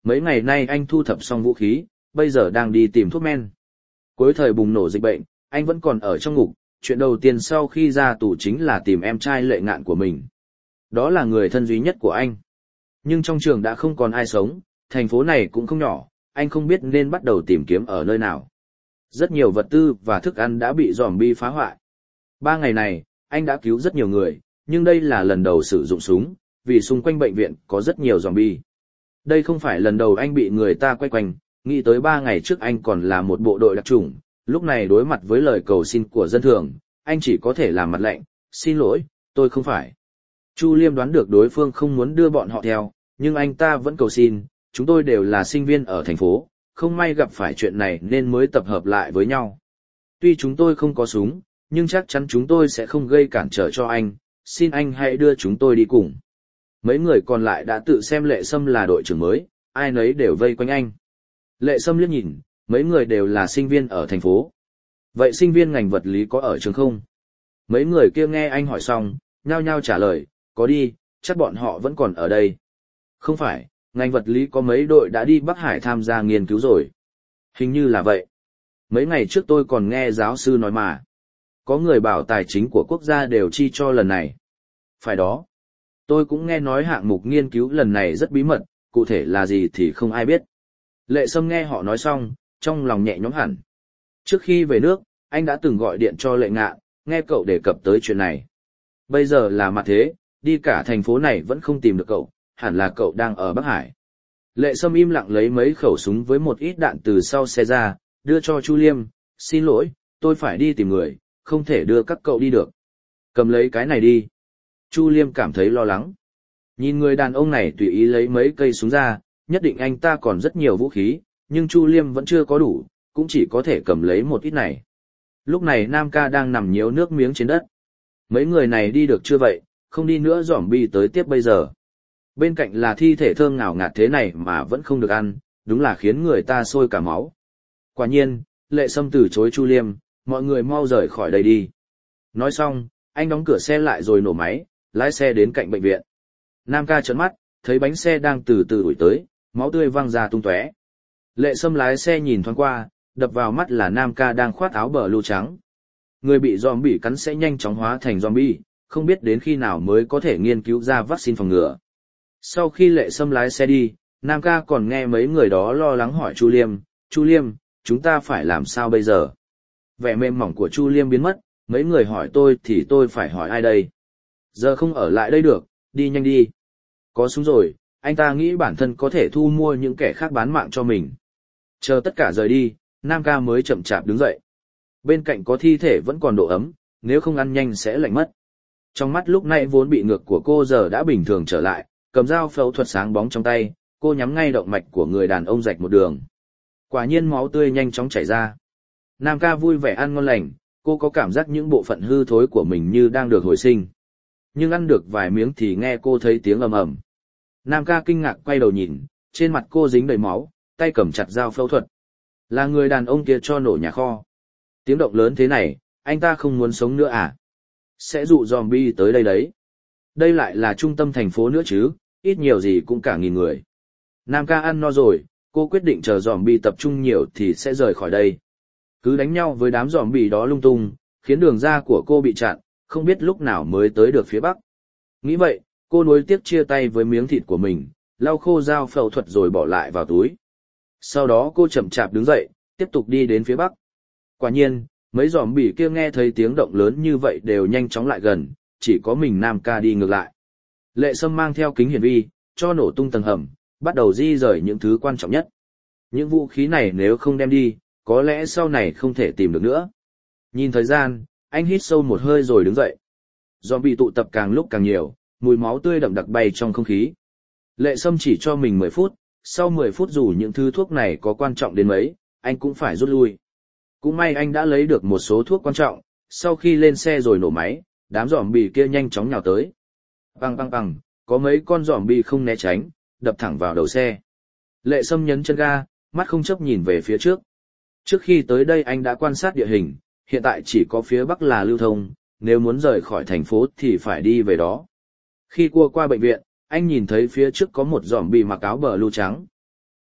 mấy ngày nay anh thu thập xong vũ khí, bây giờ đang đi tìm thuốc men. Cuối thời bùng nổ dịch bệnh, anh vẫn còn ở trong ngục, chuyện đầu tiên sau khi ra tù chính là tìm em trai Lệ Ngạn của mình. Đó là người thân duy nhất của anh. Nhưng trong trường đã không còn ai sống, thành phố này cũng không nhỏ, anh không biết nên bắt đầu tìm kiếm ở nơi nào. Rất nhiều vật tư và thức ăn đã bị zombie phá hoại. Ba ngày này, anh đã cứu rất nhiều người, nhưng đây là lần đầu sử dụng súng, vì xung quanh bệnh viện có rất nhiều zombie. Đây không phải lần đầu anh bị người ta quay quanh, nghĩ tới ba ngày trước anh còn là một bộ đội đặc chủng, lúc này đối mặt với lời cầu xin của dân thường, anh chỉ có thể làm mặt lạnh, xin lỗi, tôi không phải. Chu Liêm đoán được đối phương không muốn đưa bọn họ theo, nhưng anh ta vẫn cầu xin, chúng tôi đều là sinh viên ở thành phố, không may gặp phải chuyện này nên mới tập hợp lại với nhau. Tuy chúng tôi không có súng, nhưng chắc chắn chúng tôi sẽ không gây cản trở cho anh, xin anh hãy đưa chúng tôi đi cùng. Mấy người còn lại đã tự xem Lệ Sâm là đội trưởng mới, ai nấy đều vây quanh anh. Lệ Sâm liếc nhìn, mấy người đều là sinh viên ở thành phố. Vậy sinh viên ngành vật lý có ở trường không? Mấy người kia nghe anh hỏi xong, nhao nhao trả lời, có đi, chắc bọn họ vẫn còn ở đây. Không phải, ngành vật lý có mấy đội đã đi Bắc Hải tham gia nghiên cứu rồi. Hình như là vậy. Mấy ngày trước tôi còn nghe giáo sư nói mà. Có người bảo tài chính của quốc gia đều chi cho lần này. Phải đó. Tôi cũng nghe nói hạng mục nghiên cứu lần này rất bí mật, cụ thể là gì thì không ai biết. Lệ Sâm nghe họ nói xong, trong lòng nhẹ nhõm hẳn. Trước khi về nước, anh đã từng gọi điện cho Lệ Ngạn, nghe cậu đề cập tới chuyện này. Bây giờ là mặt thế, đi cả thành phố này vẫn không tìm được cậu, hẳn là cậu đang ở Bắc Hải. Lệ Sâm im lặng lấy mấy khẩu súng với một ít đạn từ sau xe ra, đưa cho Chu Liêm, xin lỗi, tôi phải đi tìm người, không thể đưa các cậu đi được. Cầm lấy cái này đi. Chu Liêm cảm thấy lo lắng. Nhìn người đàn ông này tùy ý lấy mấy cây súng ra, nhất định anh ta còn rất nhiều vũ khí, nhưng Chu Liêm vẫn chưa có đủ, cũng chỉ có thể cầm lấy một ít này. Lúc này Nam Ca đang nằm nhiễu nước miếng trên đất. Mấy người này đi được chưa vậy, không đi nữa zombie tới tiếp bây giờ. Bên cạnh là thi thể thơm ngào ngạt thế này mà vẫn không được ăn, đúng là khiến người ta sôi cả máu. Quả nhiên, Lệ Sâm từ chối Chu Liêm, mọi người mau rời khỏi đây đi. Nói xong, anh đóng cửa xe lại rồi nổ máy, lái xe đến cạnh bệnh viện. Nam Ca trợn mắt, thấy bánh xe đang từ từ đuổi tới, máu tươi văng ra tung tóe. Lệ Sâm lái xe nhìn thoáng qua, đập vào mắt là Nam Ca đang khoác áo bờ lưu trắng. Người bị zombie cắn sẽ nhanh chóng hóa thành zombie, không biết đến khi nào mới có thể nghiên cứu ra vaccine phòng ngừa. Sau khi Lệ Sâm lái xe đi, Nam Ca còn nghe mấy người đó lo lắng hỏi Chu Liêm, Chu Liêm, chúng ta phải làm sao bây giờ? Vẻ mềm mỏng của Chu Liêm biến mất, mấy người hỏi tôi thì tôi phải hỏi ai đây? Giờ không ở lại đây được, đi nhanh đi. Có súng rồi, anh ta nghĩ bản thân có thể thu mua những kẻ khác bán mạng cho mình. Chờ tất cả rời đi, Nam Ca mới chậm chạp đứng dậy. Bên cạnh có thi thể vẫn còn độ ấm, nếu không ăn nhanh sẽ lạnh mất. Trong mắt lúc nãy vốn bị ngược của cô giờ đã bình thường trở lại, cầm dao phẫu thuật sáng bóng trong tay, cô nhắm ngay động mạch của người đàn ông rạch một đường. Quả nhiên máu tươi nhanh chóng chảy ra. Nam Ca vui vẻ ăn ngon lành, cô có cảm giác những bộ phận hư thối của mình như đang được hồi sinh. Nhưng ăn được vài miếng thì nghe cô thấy tiếng ầm ầm. Nam Ca kinh ngạc quay đầu nhìn, trên mặt cô dính đầy máu, tay cầm chặt dao phẫu thuật. Là người đàn ông kia cho nổ nhà kho. Tiếng động lớn thế này, anh ta không muốn sống nữa à? Sẽ dụ zombie tới đây đấy. Đây lại là trung tâm thành phố nữa chứ, ít nhiều gì cũng cả nghìn người. Nam Ca ăn no rồi, cô quyết định chờ zombie tập trung nhiều thì sẽ rời khỏi đây. Cứ đánh nhau với đám zombie đó lung tung, khiến đường ra của cô bị chặn, không biết lúc nào mới tới được phía bắc. Nghĩ vậy, cô nuối tiếc chia tay với miếng thịt của mình, lau khô dao phẫu thuật rồi bỏ lại vào túi. Sau đó cô chậm chạp đứng dậy, tiếp tục đi đến phía bắc. Quả nhiên, mấy zombie kia nghe thấy tiếng động lớn như vậy đều nhanh chóng lại gần, chỉ có mình Nam Ca đi ngược lại. Lệ Sâm mang theo kính hiển vi, cho nổ tung tầng hầm, bắt đầu di rời những thứ quan trọng nhất. Những vũ khí này nếu không đem đi, có lẽ sau này không thể tìm được nữa. Nhìn thời gian, anh hít sâu một hơi rồi đứng dậy. Zombie tụ tập càng lúc càng nhiều, mùi máu tươi đậm đặc bay trong không khí. Lệ Sâm chỉ cho mình mười phút, sau mười phút dù những thứ thuốc này có quan trọng đến mấy, anh cũng phải rút lui. Cũng may anh đã lấy được một số thuốc quan trọng, sau khi lên xe rồi nổ máy, đám zombie kia nhanh chóng nhào tới. Băng băng băng, có mấy con zombie không né tránh, đập thẳng vào đầu xe. Lệ Sâm nhấn chân ga, mắt không chớp nhìn về phía trước. Trước khi tới đây anh đã quan sát địa hình, hiện tại chỉ có phía bắc là lưu thông, nếu muốn rời khỏi thành phố thì phải đi về đó. Khi cua qua bệnh viện, anh nhìn thấy phía trước có một zombie mặc áo bờ lưu trắng.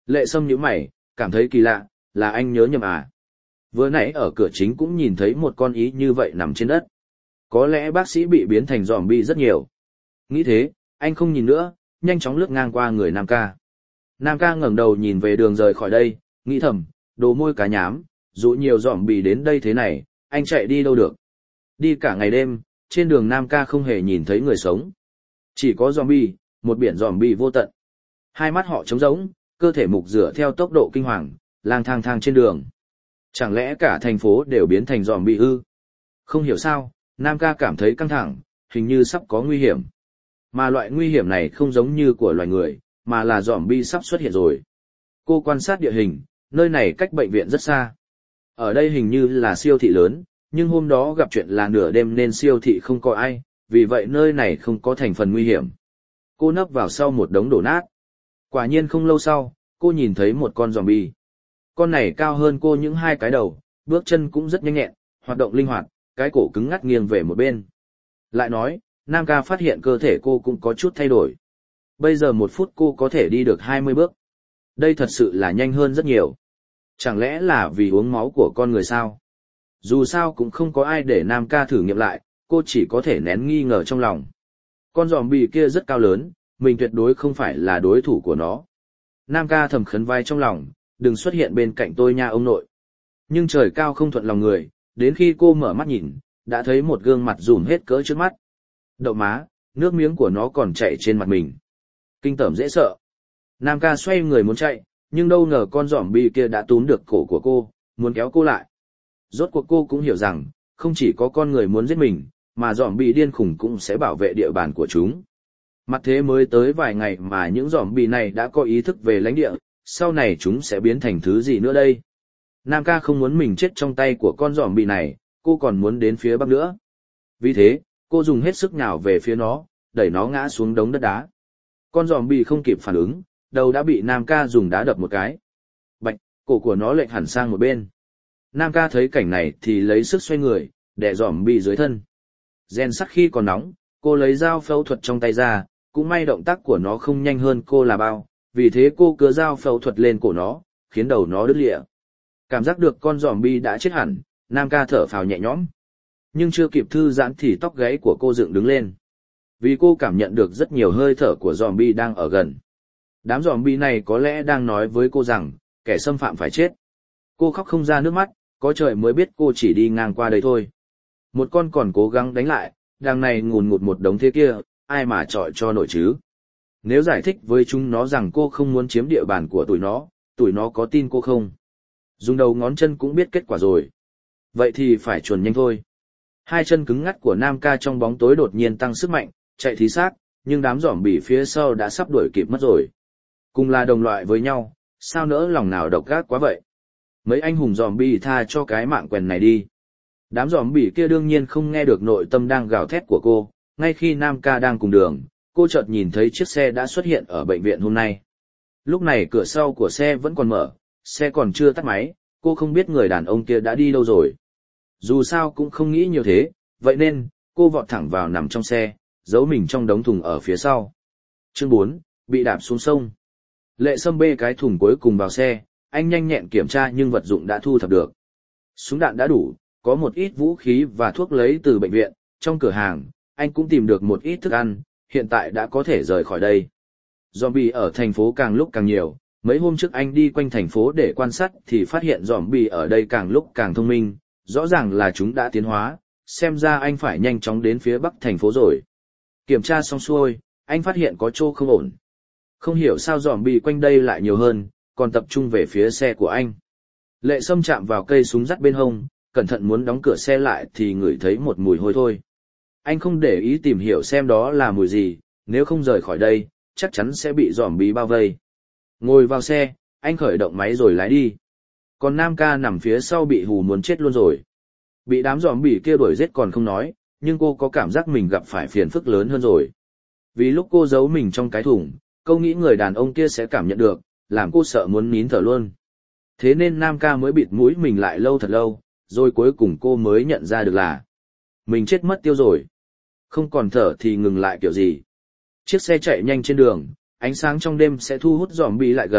Lệ Sâm nhíu mày, cảm thấy kỳ lạ, là anh nhớ nhầm à? Vừa nãy ở cửa chính cũng nhìn thấy một con ý như vậy nằm trên đất. Có lẽ bác sĩ bị biến thành zombie rất nhiều. Nghĩ thế, anh không nhìn nữa, nhanh chóng lướt ngang qua người Nam ca. Nam ca ngẩng đầu nhìn về đường rời khỏi đây, nghĩ thầm, đồ môi cá nhám, dụ nhiều zombie đến đây thế này, anh chạy đi đâu được. Đi cả ngày đêm, trên đường Nam ca không hề nhìn thấy người sống. Chỉ có zombie, một biển zombie vô tận. Hai mắt họ trống rỗng, cơ thể mục rửa theo tốc độ kinh hoàng, lang thang thang trên đường. Chẳng lẽ cả thành phố đều biến thành zombie ư? Không hiểu sao, Nam ca cảm thấy căng thẳng, hình như sắp có nguy hiểm. Mà loại nguy hiểm này không giống như của loài người, mà là zombie sắp xuất hiện rồi. Cô quan sát địa hình, nơi này cách bệnh viện rất xa. Ở đây hình như là siêu thị lớn, nhưng hôm đó gặp chuyện là nửa đêm nên siêu thị không có ai, vì vậy nơi này không có thành phần nguy hiểm. Cô nấp vào sau một đống đổ nát. Quả nhiên không lâu sau, cô nhìn thấy một con zombie. Con này cao hơn cô những hai cái đầu, bước chân cũng rất nhanh nhẹn, hoạt động linh hoạt, cái cổ cứng ngắc nghiêng về một bên. Lại nói, Nam ca phát hiện cơ thể cô cũng có chút thay đổi. Bây giờ một phút cô có thể đi được hai mươi bước. Đây thật sự là nhanh hơn rất nhiều. Chẳng lẽ là vì uống máu của con người sao? Dù sao cũng không có ai để Nam ca thử nghiệm lại, cô chỉ có thể nén nghi ngờ trong lòng. Con zombie kia rất cao lớn, mình tuyệt đối không phải là đối thủ của nó. Nam ca thầm khấn vai trong lòng, đừng xuất hiện bên cạnh tôi nha ông nội. Nhưng trời cao không thuận lòng người, đến khi cô mở mắt nhìn, đã thấy một gương mặt rủm hết cỡ trước mắt. Đậu má, nước miếng của nó còn chảy trên mặt mình. Kinh tởm dễ sợ. Nam ca xoay người muốn chạy, nhưng đâu ngờ con zombie kia đã túm được cổ của cô, muốn kéo cô lại. Rốt cuộc cô cũng hiểu rằng, không chỉ có con người muốn giết mình, mà zombie điên khủng cũng sẽ bảo vệ địa bàn của chúng. Mặt thế mới tới vài ngày mà những zombie này đã có ý thức về lãnh địa, sau này chúng sẽ biến thành thứ gì nữa đây? Nam ca không muốn mình chết trong tay của con zombie này, cô còn muốn đến phía bắc nữa. Vì thế, cô dùng hết sức nhào về phía nó, đẩy nó ngã xuống đống đất đá. Con zombie không kịp phản ứng, đầu đã bị Nam ca dùng đá đập một cái. Bạch, cổ của nó lệch hẳn sang một bên. Nam ca thấy cảnh này thì lấy sức xoay người, đè zombie dưới thân. Rèn sắt khi còn nóng, cô lấy dao phẫu thuật trong tay ra, cũng may động tác của nó không nhanh hơn cô là bao, vì thế cô cứa dao phẫu thuật lên cổ nó, khiến đầu nó đứt lìa. Cảm giác được con zombie đã chết hẳn, Nam ca thở phào nhẹ nhõm. Nhưng chưa kịp thư giãn thì tóc gáy của cô dựng đứng lên. Vì cô cảm nhận được rất nhiều hơi thở của zombie đang ở gần. Đám zombie này có lẽ đang nói với cô rằng, kẻ xâm phạm phải chết. Cô khóc không ra nước mắt, có trời mới biết cô chỉ đi ngang qua đây thôi. Một con còn cố gắng đánh lại, đằng này ngùn ngụt một đống thế kia, ai mà chọi cho nổi chứ. Nếu giải thích với chúng nó rằng cô không muốn chiếm địa bàn của tụi nó, tụi nó có tin cô không? Dùng đầu ngón chân cũng biết kết quả rồi. Vậy thì phải chuồn nhanh thôi. Hai chân cứng ngắc của Nam ca trong bóng tối đột nhiên tăng sức mạnh, chạy thí xác, nhưng đám zombie phía sau đã sắp đuổi kịp mất rồi. Cùng là đồng loại với nhau, sao nỡ lòng nào độc ác quá vậy? Mấy anh hùng zombie tha cho cái mạng quèn này đi. Đám zombie kia đương nhiên không nghe được nội tâm đang gào thét của cô, ngay khi Nam ca đang cùng đường, cô chợt nhìn thấy chiếc xe đã xuất hiện ở bệnh viện hôm nay. Lúc này cửa sau của xe vẫn còn mở, xe còn chưa tắt máy, cô không biết người đàn ông kia đã đi đâu rồi. Dù sao cũng không nghĩ nhiều thế, vậy nên, cô vọt thẳng vào nằm trong xe, giấu mình trong đống thùng ở phía sau. Chương bốn, bị đạp xuống sông. Lệ Sâm bê cái thùng cuối cùng vào xe, anh nhanh nhẹn kiểm tra nhưng vật dụng đã thu thập được. Súng đạn đã đủ, có một ít vũ khí và thuốc lấy từ bệnh viện, trong cửa hàng, anh cũng tìm được một ít thức ăn, hiện tại đã có thể rời khỏi đây. Zombie ở thành phố càng lúc càng nhiều, mấy hôm trước anh đi quanh thành phố để quan sát thì phát hiện zombie ở đây càng lúc càng thông minh, rõ ràng là chúng đã tiến hóa, xem ra anh phải nhanh chóng đến phía bắc thành phố rồi. Kiểm tra xong xuôi, anh phát hiện có chỗ không ổn. Không hiểu sao zombie quanh đây lại nhiều hơn, còn tập trung về phía xe của anh. Lệ Sâm chạm vào cây súng dắt bên hông, cẩn thận muốn đóng cửa xe lại thì ngửi thấy một mùi hôi thôi. Anh không để ý tìm hiểu xem đó là mùi gì, nếu không rời khỏi đây, chắc chắn sẽ bị zombie bao vây. Ngồi vào xe, anh khởi động máy rồi lái đi. Còn Nam ca nằm phía sau bị hù muốn chết luôn rồi. Bị đám zombie kia đuổi giết còn không nói, nhưng cô có cảm giác mình gặp phải phiền phức lớn hơn rồi. Vì lúc cô giấu mình trong cái thùng, cô nghĩ người đàn ông kia sẽ cảm nhận được, làm cô sợ muốn nín thở luôn. Thế nên Nam ca mới bịt mũi mình lại lâu thật lâu, rồi cuối cùng cô mới nhận ra được là mình chết mất tiêu rồi. Không còn thở thì ngừng lại kiểu gì. Chiếc xe chạy nhanh trên đường, ánh sáng trong đêm sẽ thu hút zombie lại gần,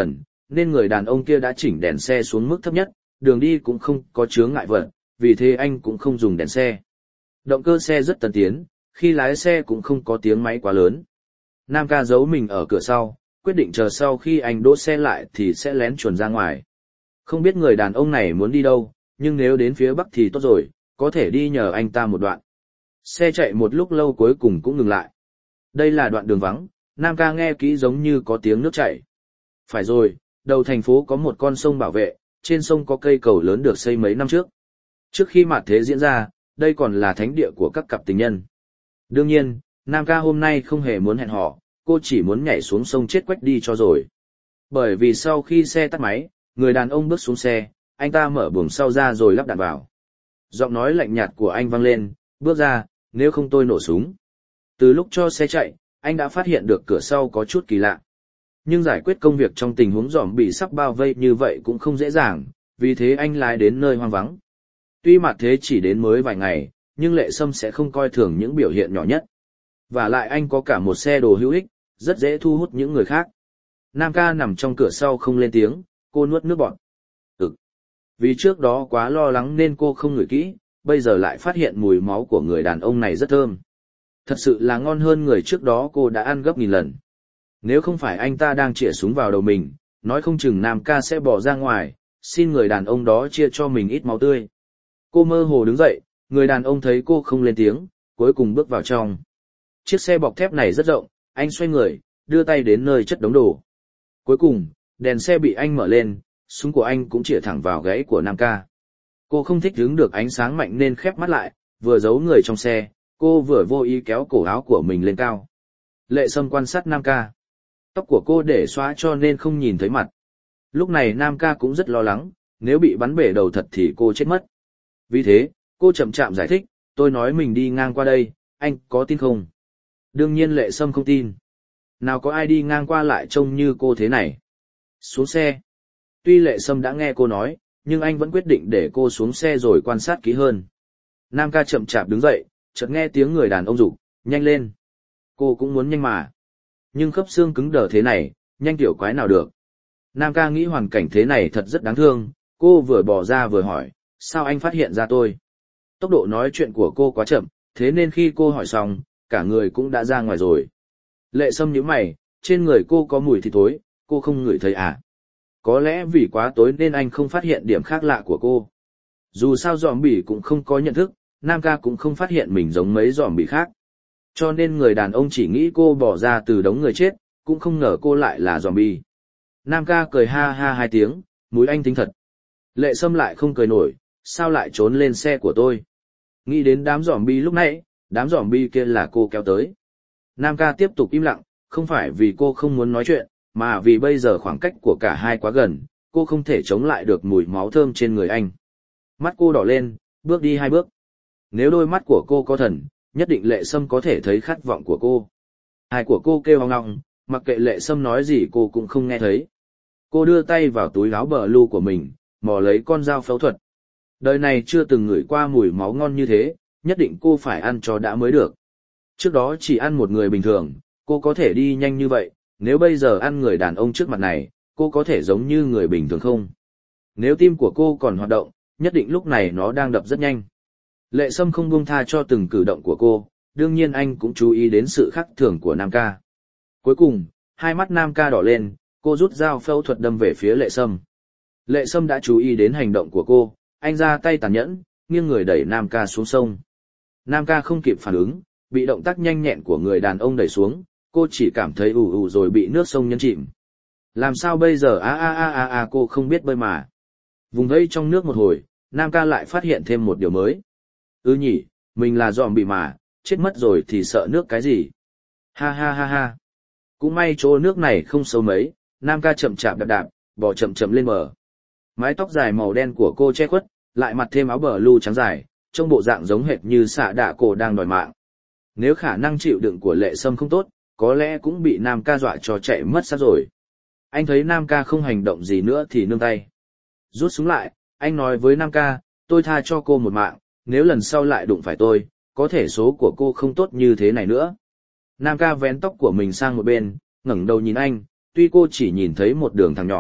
nên người đàn ông kia đã chỉnh đèn xe xuống mức thấp nhất, đường đi cũng không có chướng ngại vật, vì thế anh cũng không dùng đèn xe. Động cơ xe rất tân tiến, khi lái xe cũng không có tiếng máy quá lớn. Nam ca giấu mình ở cửa sau, quyết định chờ sau khi anh đỗ xe lại thì sẽ lén chuồn ra ngoài. Không biết người đàn ông này muốn đi đâu, nhưng nếu đến phía bắc thì tốt rồi, có thể đi nhờ anh ta một đoạn. Xe chạy một lúc lâu cuối cùng cũng ngừng lại. Đây là đoạn đường vắng, Nam ca nghe kỹ giống như có tiếng nước chảy. Phải rồi, đầu thành phố có một con sông bảo vệ, trên sông có cây cầu lớn được xây mấy năm trước. Trước khi mạt thế diễn ra, đây còn là thánh địa của các cặp tình nhân. Đương nhiên, Nam ca hôm nay không hề muốn hẹn hò, cô chỉ muốn nhảy xuống sông chết quách đi cho rồi. Bởi vì sau khi xe tắt máy, người đàn ông bước xuống xe, anh ta mở buồng sau ra rồi lắp đạn vào. Giọng nói lạnh nhạt của anh vang lên, bước ra, nếu không tôi nổ súng. Từ lúc cho xe chạy, anh đã phát hiện được cửa sau có chút kỳ lạ. Nhưng giải quyết công việc trong tình huống giòm bị sắp bao vây như vậy cũng không dễ dàng, vì thế anh lái đến nơi hoang vắng. Tuy mặt thế chỉ đến mới vài ngày, nhưng Lệ Sâm sẽ không coi thường những biểu hiện nhỏ nhất. Và lại anh có cả một xe đồ hữu ích, rất dễ thu hút những người khác. Nam ca nằm trong cửa sau không lên tiếng, cô nuốt nước bọt. Ừ. Vì trước đó quá lo lắng nên cô không ngửi kỹ, bây giờ lại phát hiện mùi máu của người đàn ông này rất thơm. Thật sự là ngon hơn người trước đó cô đã ăn gấp nghìn lần. Nếu không phải anh ta đang chĩa súng vào đầu mình, nói không chừng Nam ca sẽ bỏ ra ngoài, xin người đàn ông đó chia cho mình ít máu tươi. Cô mơ hồ đứng dậy, người đàn ông thấy cô không lên tiếng, cuối cùng bước vào trong. Chiếc xe bọc thép này rất rộng, anh xoay người, đưa tay đến nơi chất đống đồ. Cuối cùng, đèn xe bị anh mở lên, súng của anh cũng chĩa thẳng vào gáy của Nam ca. Cô không thích hứng được ánh sáng mạnh nên khép mắt lại, vừa giấu người trong xe, cô vừa vô ý kéo cổ áo của mình lên cao. Lệ Sâm quan sát Nam ca. Tóc của cô để xóa cho nên không nhìn thấy mặt. Lúc này Nam ca cũng rất lo lắng, nếu bị bắn bể đầu thật thì cô chết mất. Vì thế, cô chậm chạm giải thích, tôi nói mình đi ngang qua đây, anh có tin không? Đương nhiên Lệ Sâm không tin. Nào có ai đi ngang qua lại trông như cô thế này. Xuống xe. Tuy Lệ Sâm đã nghe cô nói, nhưng anh vẫn quyết định để cô xuống xe rồi quan sát kỹ hơn. Nam ca chậm chạp đứng dậy, chợt nghe tiếng người đàn ông rục, nhanh lên. Cô cũng muốn nhanh mà. Nhưng khớp xương cứng đờ thế này, nhanh tiểu quái nào được. Nam ca nghĩ hoàn cảnh thế này thật rất đáng thương, cô vừa bỏ ra vừa hỏi, sao anh phát hiện ra tôi? Tốc độ nói chuyện của cô quá chậm, thế nên khi cô hỏi xong, cả người cũng đã ra ngoài rồi. Lệ Sâm nhíu mày, trên người cô có mùi thịt thối, cô không ngửi thấy à? Có lẽ vì quá tối nên anh không phát hiện điểm khác lạ của cô. Dù sao zombie cũng không có nhận thức, Nam ca cũng không phát hiện mình giống mấy zombie khác. Cho nên người đàn ông chỉ nghĩ cô bỏ ra từ đống người chết, cũng không ngờ cô lại là zombie. Nam ca cười ha ha hai tiếng, mũi anh tính thật. Lệ Sâm lại không cười nổi, sao lại trốn lên xe của tôi? Nghĩ đến đám zombie lúc nãy, đám zombie kia là cô kéo tới. Nam ca tiếp tục im lặng, không phải vì cô không muốn nói chuyện, mà vì bây giờ khoảng cách của cả hai quá gần, cô không thể chống lại được mùi máu thơm trên người anh. Mắt cô đỏ lên, bước đi hai bước. Nếu đôi mắt của cô có thần, nhất định Lệ Sâm có thể thấy khát vọng của cô. Hai của cô kêu hoang ngọng, mặc kệ Lệ Sâm nói gì cô cũng không nghe thấy. Cô đưa tay vào túi áo bờ lu của mình, mò lấy con dao phẫu thuật. Đời này chưa từng ngửi qua mùi máu ngon như thế, nhất định cô phải ăn cho đã mới được. Trước đó chỉ ăn một người bình thường, cô có thể đi nhanh như vậy, nếu bây giờ ăn người đàn ông trước mặt này, cô có thể giống như người bình thường không? Nếu tim của cô còn hoạt động, nhất định lúc này nó đang đập rất nhanh. Lệ Sâm không buông tha cho từng cử động của cô, đương nhiên anh cũng chú ý đến sự khác thường của Nam ca. Cuối cùng, hai mắt Nam ca đỏ lên, cô rút dao phẫu thuật đâm về phía Lệ Sâm. Lệ Sâm đã chú ý đến hành động của cô, anh ra tay tàn nhẫn, nghiêng người đẩy Nam ca xuống sông. Nam ca không kịp phản ứng, bị động tác nhanh nhẹn của người đàn ông đẩy xuống, cô chỉ cảm thấy ù ù rồi bị nước sông nhấn chìm. Làm sao bây giờ a a a a a cô không biết bơi mà. Vùng vẫy trong nước một hồi, Nam ca lại phát hiện thêm một điều mới. Ừ nhỉ, mình là zombie mà, chết mất rồi thì sợ nước cái gì. Ha ha ha ha. Cũng may chỗ nước này không sâu mấy, Nam ca chậm chạp đạp đạp, bò chậm chậm lên bờ. Mái tóc dài màu đen của cô che khuất, lại mặc thêm áo bờ lu trắng dài, trông bộ dạng giống hệt như xạ đạ cổ đang đòi mạng. Nếu khả năng chịu đựng của Lệ Sâm không tốt, có lẽ cũng bị Nam ca dọa cho chạy mất xác rồi. Anh thấy Nam ca không hành động gì nữa thì nương tay. Rút súng lại, anh nói với Nam ca, tôi tha cho cô một mạng, nếu lần sau lại đụng phải tôi, có thể số của cô không tốt như thế này nữa. Nam ca vén tóc của mình sang một bên, ngẩng đầu nhìn anh, tuy cô chỉ nhìn thấy một đường thẳng nhỏ,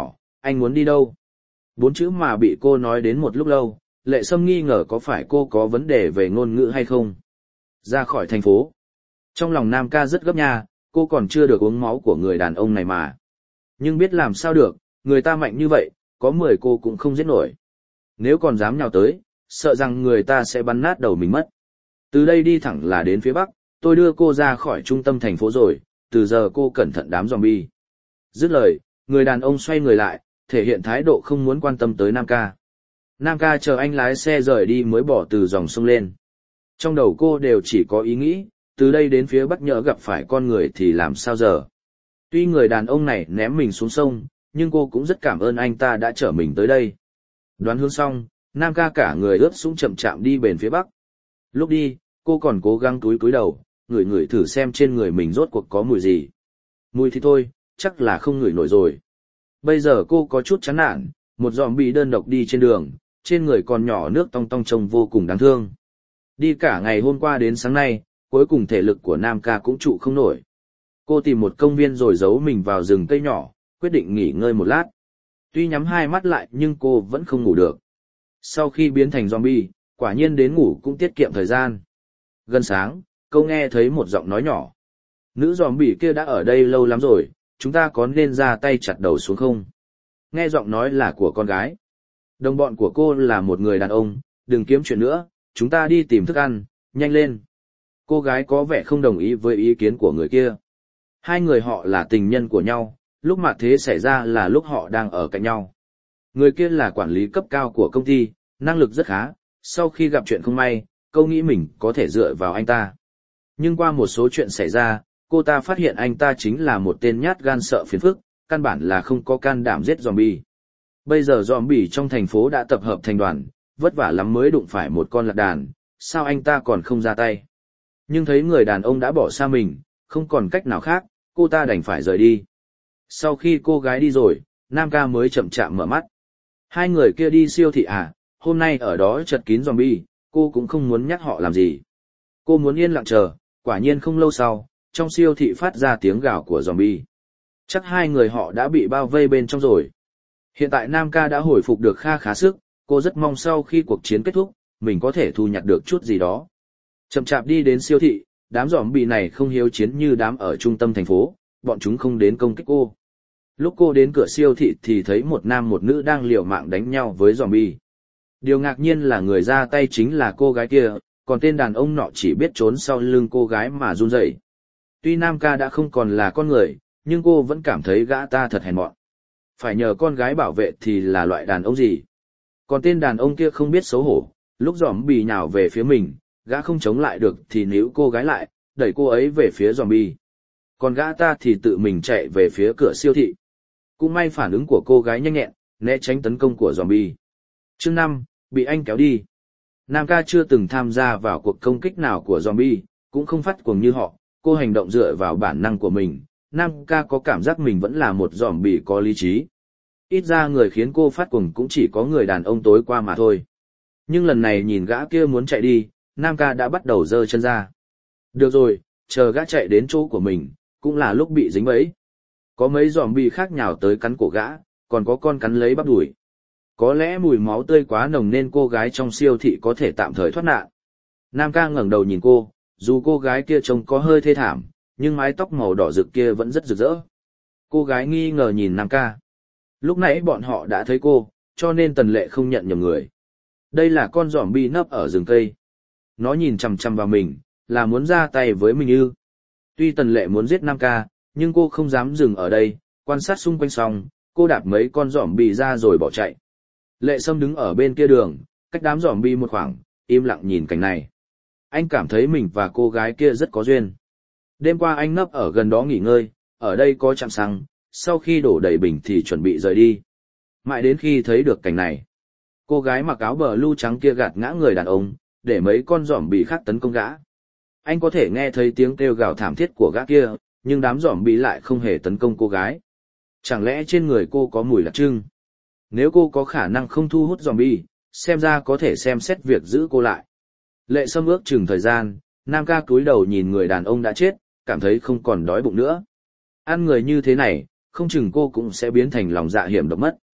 Anh muốn đi đâu? Bốn chữ mà bị cô nói đến một lúc lâu, Lệ Sâm nghi ngờ có phải cô có vấn đề về ngôn ngữ hay không. Ra khỏi thành phố. Trong lòng Nam ca rất gấp nha, cô còn chưa được uống máu của người đàn ông này mà. Nhưng biết làm sao được, người ta mạnh như vậy, có mười cô cũng không giết nổi. Nếu còn dám nhào tới, sợ rằng người ta sẽ bắn nát đầu mình mất. Từ đây đi thẳng là đến phía bắc, tôi đưa cô ra khỏi trung tâm thành phố rồi, từ giờ cô cẩn thận đám zombie. Dứt lời, người đàn ông xoay người lại, thể hiện thái độ không muốn quan tâm tới Nam ca. Nam ca chờ anh lái xe rời đi mới bỏ từ dòng sông lên. Trong đầu cô đều chỉ có ý nghĩ, từ đây đến phía bắc nhỡ gặp phải con người thì làm sao giờ. Tuy người đàn ông này ném mình xuống sông, nhưng cô cũng rất cảm ơn anh ta đã chở mình tới đây. Đoán hướng xong, Nam ca cả người ướt sũng chậm chạm đi bền phía bắc. Lúc đi, cô còn cố gắng túi cúi đầu, ngửi ngửi thử xem trên người mình rốt cuộc có mùi gì. Mùi thì thôi, chắc là không ngửi nổi rồi. Bây giờ cô có chút chán nản, một zombie đơn độc đi trên đường, trên người còn nhỏ nước tong tong trông vô cùng đáng thương. Đi cả ngày hôm qua đến sáng nay, cuối cùng thể lực của Nam ca cũng trụ không nổi. Cô tìm một công viên rồi giấu mình vào rừng cây nhỏ, quyết định nghỉ ngơi một lát. Tuy nhắm hai mắt lại nhưng cô vẫn không ngủ được. Sau khi biến thành zombie, quả nhiên đến ngủ cũng tiết kiệm thời gian. Gần sáng, cô nghe thấy một giọng nói nhỏ. Nữ zombie kia đã ở đây lâu lắm rồi, chúng ta có nên ra tay chặt đầu xuống không? Nghe giọng nói là của con gái. Đồng bọn của cô là một người đàn ông, đừng kiếm chuyện nữa, chúng ta đi tìm thức ăn, nhanh lên. Cô gái có vẻ không đồng ý với ý kiến của người kia. Hai người họ là tình nhân của nhau, lúc mà thế xảy ra là lúc họ đang ở cạnh nhau. Người kia là quản lý cấp cao của công ty, năng lực rất khá, sau khi gặp chuyện không may, cô nghĩ mình có thể dựa vào anh ta. Nhưng qua một số chuyện xảy ra, cô ta phát hiện anh ta chính là một tên nhát gan sợ phiền phức, căn bản là không có can đảm giết zombie. Bây giờ zombie trong thành phố đã tập hợp thành đoàn, vất vả lắm mới đụng phải một con lạc đàn, sao anh ta còn không ra tay. Nhưng thấy người đàn ông đã bỏ xa mình, không còn cách nào khác, cô ta đành phải rời đi. Sau khi cô gái đi rồi, Nam ca mới chậm chạm mở mắt. Hai người kia đi siêu thị à, hôm nay ở đó chật kín zombie, cô cũng không muốn nhắc họ làm gì. Cô muốn yên lặng chờ, quả nhiên không lâu sau, trong siêu thị phát ra tiếng gào của zombie. Chắc hai người họ đã bị bao vây bên trong rồi. Hiện tại Nam ca đã hồi phục được kha khá sức, cô rất mong sau khi cuộc chiến kết thúc, mình có thể thu nhặt được chút gì đó. Chậm chạp đi đến siêu thị, đám zombie này không hiếu chiến như đám ở trung tâm thành phố, bọn chúng không đến công kích cô. Lúc cô đến cửa siêu thị thì thấy một nam một nữ đang liều mạng đánh nhau với zombie. Điều ngạc nhiên là người ra tay chính là cô gái kia, còn tên đàn ông nọ chỉ biết trốn sau lưng cô gái mà run rẩy. Tuy Nam ca đã không còn là con người, nhưng cô vẫn cảm thấy gã ta thật hèn mọn. Phải nhờ con gái bảo vệ thì là loại đàn ông gì. Còn tên đàn ông kia không biết xấu hổ, lúc zombie nhào về phía mình, gã không chống lại được thì níu cô gái lại, đẩy cô ấy về phía zombie. Còn gã ta thì tự mình chạy về phía cửa siêu thị. Cũng may phản ứng của cô gái nhanh nhẹn, né tránh tấn công của zombie. Chương năm, bị anh kéo đi. Nam ca chưa từng tham gia vào cuộc công kích nào của zombie, cũng không phát cuồng như họ, cô hành động dựa vào bản năng của mình. Nam ca có cảm giác mình vẫn là một zombie có lý trí. Ít ra người khiến cô phát cuồng cũng chỉ có người đàn ông tối qua mà thôi. Nhưng lần này nhìn gã kia muốn chạy đi, Nam ca đã bắt đầu giơ chân ra. Được rồi, chờ gã chạy đến chỗ của mình, cũng là lúc bị dính bẫy. Có mấy zombie khác nhào tới cắn cổ gã, còn có con cắn lấy bắp đùi. Có lẽ mùi máu tươi quá nồng nên cô gái trong siêu thị có thể tạm thời thoát nạn. Nam ca ngẩng đầu nhìn cô, dù cô gái kia trông có hơi thê thảm, nhưng mái tóc màu đỏ rực kia vẫn rất rực rỡ. Cô gái nghi ngờ nhìn Nam ca. Lúc nãy bọn họ đã thấy cô, cho nên Tần Lệ không nhận nhầm người. Đây là con zombie nấp ở rừng cây. Nó nhìn chằm chằm vào mình, là muốn ra tay với mình ư. Tuy Tần Lệ muốn giết Nam ca, nhưng cô không dám dừng ở đây, quan sát xung quanh xong, cô đạp mấy con zombie ra rồi bỏ chạy. Lệ Sâm đứng ở bên kia đường, cách đám zombie một khoảng, im lặng nhìn cảnh này. Anh cảm thấy mình và cô gái kia rất có duyên. Đêm qua anh nấp ở gần đó nghỉ ngơi, ở đây có trạm xăng, sau khi đổ đầy bình thì chuẩn bị rời đi. Mãi đến khi thấy được cảnh này, cô gái mặc áo blue trắng kia gạt ngã người đàn ông, để mấy con zombie khác tấn công gã. Anh có thể nghe thấy tiếng kêu gào thảm thiết của gã kia, nhưng đám zombie lại không hề tấn công cô gái. Chẳng lẽ trên người cô có mùi đặc trưng? Nếu cô có khả năng không thu hút zombie, xem ra có thể xem xét việc giữ cô lại. Lệ Sâm ước chừng thời gian, Nam ca cúi đầu nhìn người đàn ông đã chết, cảm thấy không còn đói bụng nữa. Ăn người như thế này, không chừng cô cũng sẽ biến thành lòng dạ hiểm độc mất.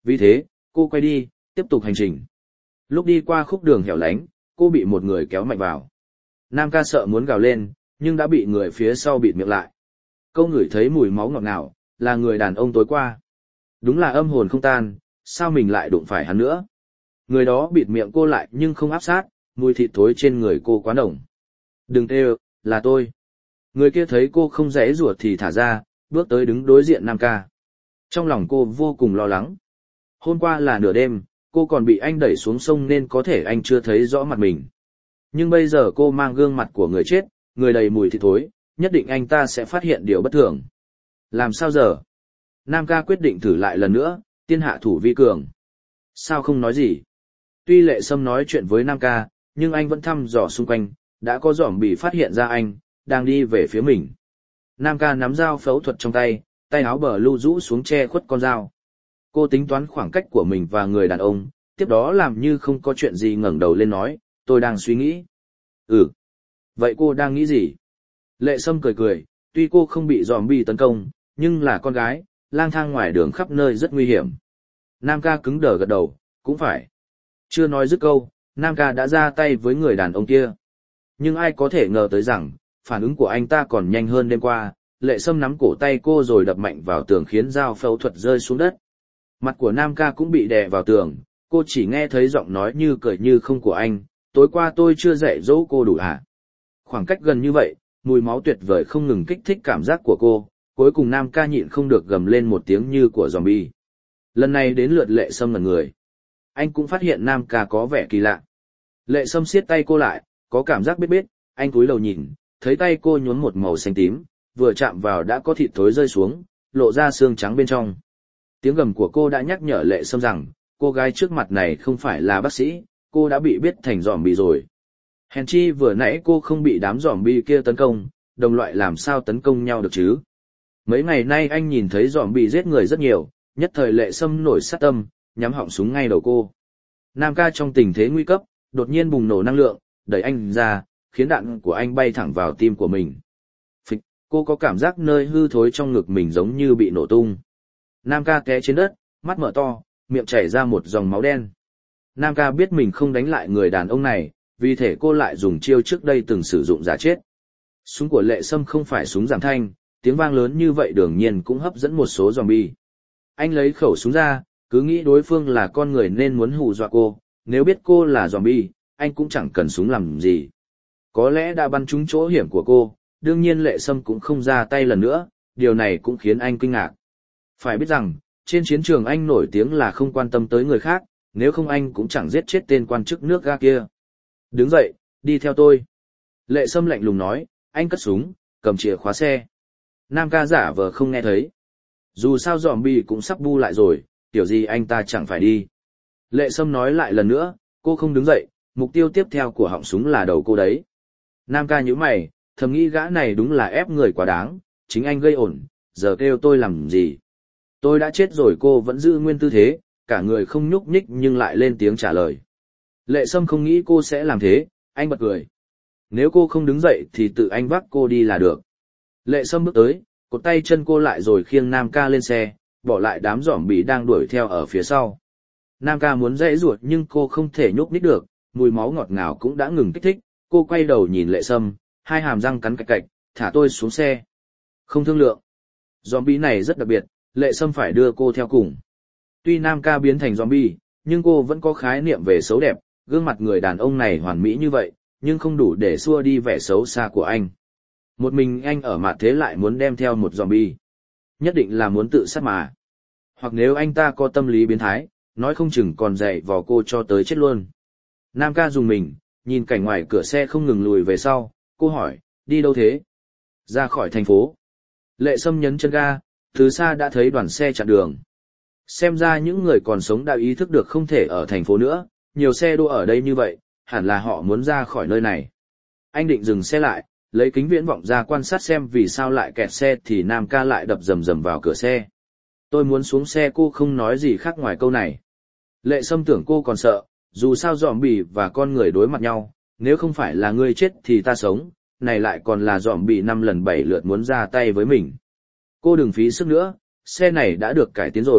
Vì thế, cô quay đi, tiếp tục hành trình. Lúc đi qua khúc đường hẻo lánh, cô bị một người kéo mạnh vào. Nam ca sợ muốn gào lên, nhưng đã bị người phía sau bịt miệng lại. Cô ngửi thấy mùi máu ngọt ngào, là người đàn ông tối qua. Đúng là âm hồn không tan, sao mình lại đụng phải hắn nữa. Người đó bịt miệng cô lại nhưng không áp sát, mùi thịt thối trên người cô quá nồng. Đừng kêu, là tôi. Người kia thấy cô không dễ ruột thì thả ra, bước tới đứng đối diện Nam ca. Trong lòng cô vô cùng lo lắng. Hôm qua là nửa đêm, cô còn bị anh đẩy xuống sông nên có thể anh chưa thấy rõ mặt mình. Nhưng bây giờ cô mang gương mặt của người chết, người đầy mùi thịt thối, nhất định anh ta sẽ phát hiện điều bất thường. Làm sao giờ? Nam ca quyết định thử lại lần nữa, tiên hạ thủ vi cường. Sao không nói gì? Tuy Lệ Sâm nói chuyện với Nam ca, nhưng anh vẫn thăm dò xung quanh, đã có giỏm bị phát hiện ra anh, đang đi về phía mình. Nam ca nắm dao phẫu thuật trong tay, tay áo bờ lưu rũ xuống che khuất con dao. Cô tính toán khoảng cách của mình và người đàn ông, tiếp đó làm như không có chuyện gì ngẩng đầu lên nói, tôi đang suy nghĩ. Ừ. Vậy cô đang nghĩ gì? Lệ Sâm cười cười, tuy cô không bị zombie tấn công, nhưng là con gái, lang thang ngoài đường khắp nơi rất nguy hiểm. Nam ca cứng đờ gật đầu, cũng phải. Chưa nói dứt câu, Nam ca đã ra tay với người đàn ông kia. Nhưng ai có thể ngờ tới rằng, phản ứng của anh ta còn nhanh hơn đêm qua, Lệ Sâm nắm cổ tay cô rồi đập mạnh vào tường khiến dao phẫu thuật rơi xuống đất. Mặt của Nam ca cũng bị đè vào tường, cô chỉ nghe thấy giọng nói như cười như không của anh, tối qua tôi chưa dạy dỗ cô đủ hả? Khoảng cách gần như vậy, mùi máu tuyệt vời không ngừng kích thích cảm giác của cô, cuối cùng Nam ca nhịn không được gầm lên một tiếng như của zombie. Lần này đến lượt Lệ Sâm ngẩn người. Anh cũng phát hiện Nam ca có vẻ kỳ lạ. Lệ Sâm siết tay cô lại, có cảm giác biết biết, anh cúi đầu nhìn, thấy tay cô nhuốm một màu xanh tím, vừa chạm vào đã có thịt thối rơi xuống, lộ ra xương trắng bên trong. Tiếng gầm của cô đã nhắc nhở Lệ Sâm rằng, cô gái trước mặt này không phải là bác sĩ, cô đã bị biết thành zombie rồi. Hèn chi vừa nãy cô không bị đám zombie kia tấn công, đồng loại làm sao tấn công nhau được chứ? Mấy ngày nay anh nhìn thấy zombie giết người rất nhiều, nhất thời Lệ Sâm nổi sát tâm, nhắm họng súng ngay đầu cô. Nam ca trong tình thế nguy cấp, đột nhiên bùng nổ năng lượng, đẩy anh ra, khiến đạn của anh bay thẳng vào tim của mình. Phịch, cô có cảm giác nơi hư thối trong ngực mình giống như bị nổ tung. Nam ca té trên đất, mắt mở to, miệng chảy ra một dòng máu đen. Nam ca biết mình không đánh lại người đàn ông này, vì thể cô lại dùng chiêu trước đây từng sử dụng giả chết. Súng của Lệ Sâm không phải súng giảm thanh, tiếng vang lớn như vậy đương nhiên cũng hấp dẫn một số zombie. Anh lấy khẩu súng ra, cứ nghĩ đối phương là con người nên muốn hù dọa cô, nếu biết cô là zombie, anh cũng chẳng cần súng làm gì. Có lẽ đã bắn trúng chỗ hiểm của cô, đương nhiên Lệ Sâm cũng không ra tay lần nữa, điều này cũng khiến anh kinh ngạc. Phải biết rằng, trên chiến trường anh nổi tiếng là không quan tâm tới người khác, nếu không anh cũng chẳng giết chết tên quan chức nước ga kia. Đứng dậy, đi theo tôi. Lệ Sâm lạnh lùng nói, anh cất súng, cầm chìa khóa xe. Nam ca giả vờ không nghe thấy. Dù sao zombie cũng sắp bu lại rồi, kiểu gì anh ta chẳng phải đi. Lệ Sâm nói lại lần nữa, cô không đứng dậy, mục tiêu tiếp theo của họng súng là đầu cô đấy. Nam ca nhíu mày, thầm nghĩ gã này đúng là ép người quá đáng, chính anh gây ổn, giờ kêu tôi làm gì. Tôi đã chết rồi cô vẫn giữ nguyên tư thế, cả người không nhúc nhích nhưng lại lên tiếng trả lời. Lệ Sâm không nghĩ cô sẽ làm thế, anh bật cười. Nếu cô không đứng dậy thì tự anh vác cô đi là được. Lệ Sâm bước tới, cột tay chân cô lại rồi khiêng Nam ca lên xe, bỏ lại đám zombie đang đuổi theo ở phía sau. Nam ca muốn dãy ruột nhưng cô không thể nhúc nhích được, mùi máu ngọt ngào cũng đã ngừng kích thích, cô quay đầu nhìn Lệ Sâm, hai hàm răng cắn cạch cạch, thả tôi xuống xe. Không thương lượng. Zombie này rất đặc biệt, Lệ Sâm phải đưa cô theo cùng. Tuy Nam ca biến thành zombie, nhưng cô vẫn có khái niệm về xấu đẹp, gương mặt người đàn ông này hoàn mỹ như vậy, nhưng không đủ để xua đi vẻ xấu xa của anh. Một mình anh ở mặt thế lại muốn đem theo một zombie. Nhất định là muốn tự sát mà. Hoặc nếu anh ta có tâm lý biến thái, nói không chừng còn dạy vò cô cho tới chết luôn. Nam ca dùng mình, nhìn cảnh ngoài cửa xe không ngừng lùi về sau, cô hỏi, đi đâu thế? Ra khỏi thành phố. Lệ Sâm nhấn chân ga, từ xa đã thấy đoàn xe chặn đường. Xem ra những người còn sống đã ý thức được không thể ở thành phố nữa, nhiều xe đỗ ở đây như vậy, hẳn là họ muốn ra khỏi nơi này. Anh định dừng xe lại, lấy kính viễn vọng ra quan sát xem vì sao lại kẹt xe thì Nam ca lại đập rầm rầm vào cửa xe. Tôi muốn xuống xe, cô không nói gì khác ngoài câu này. Lệ Sâm tưởng cô còn sợ, dù sao zombie và con người đối mặt nhau, nếu không phải là ngươi chết thì ta sống, này lại còn là zombie năm lần bảy lượt muốn ra tay với mình. Cô đừng phí sức nữa, xe này đã được cải tiến rồi,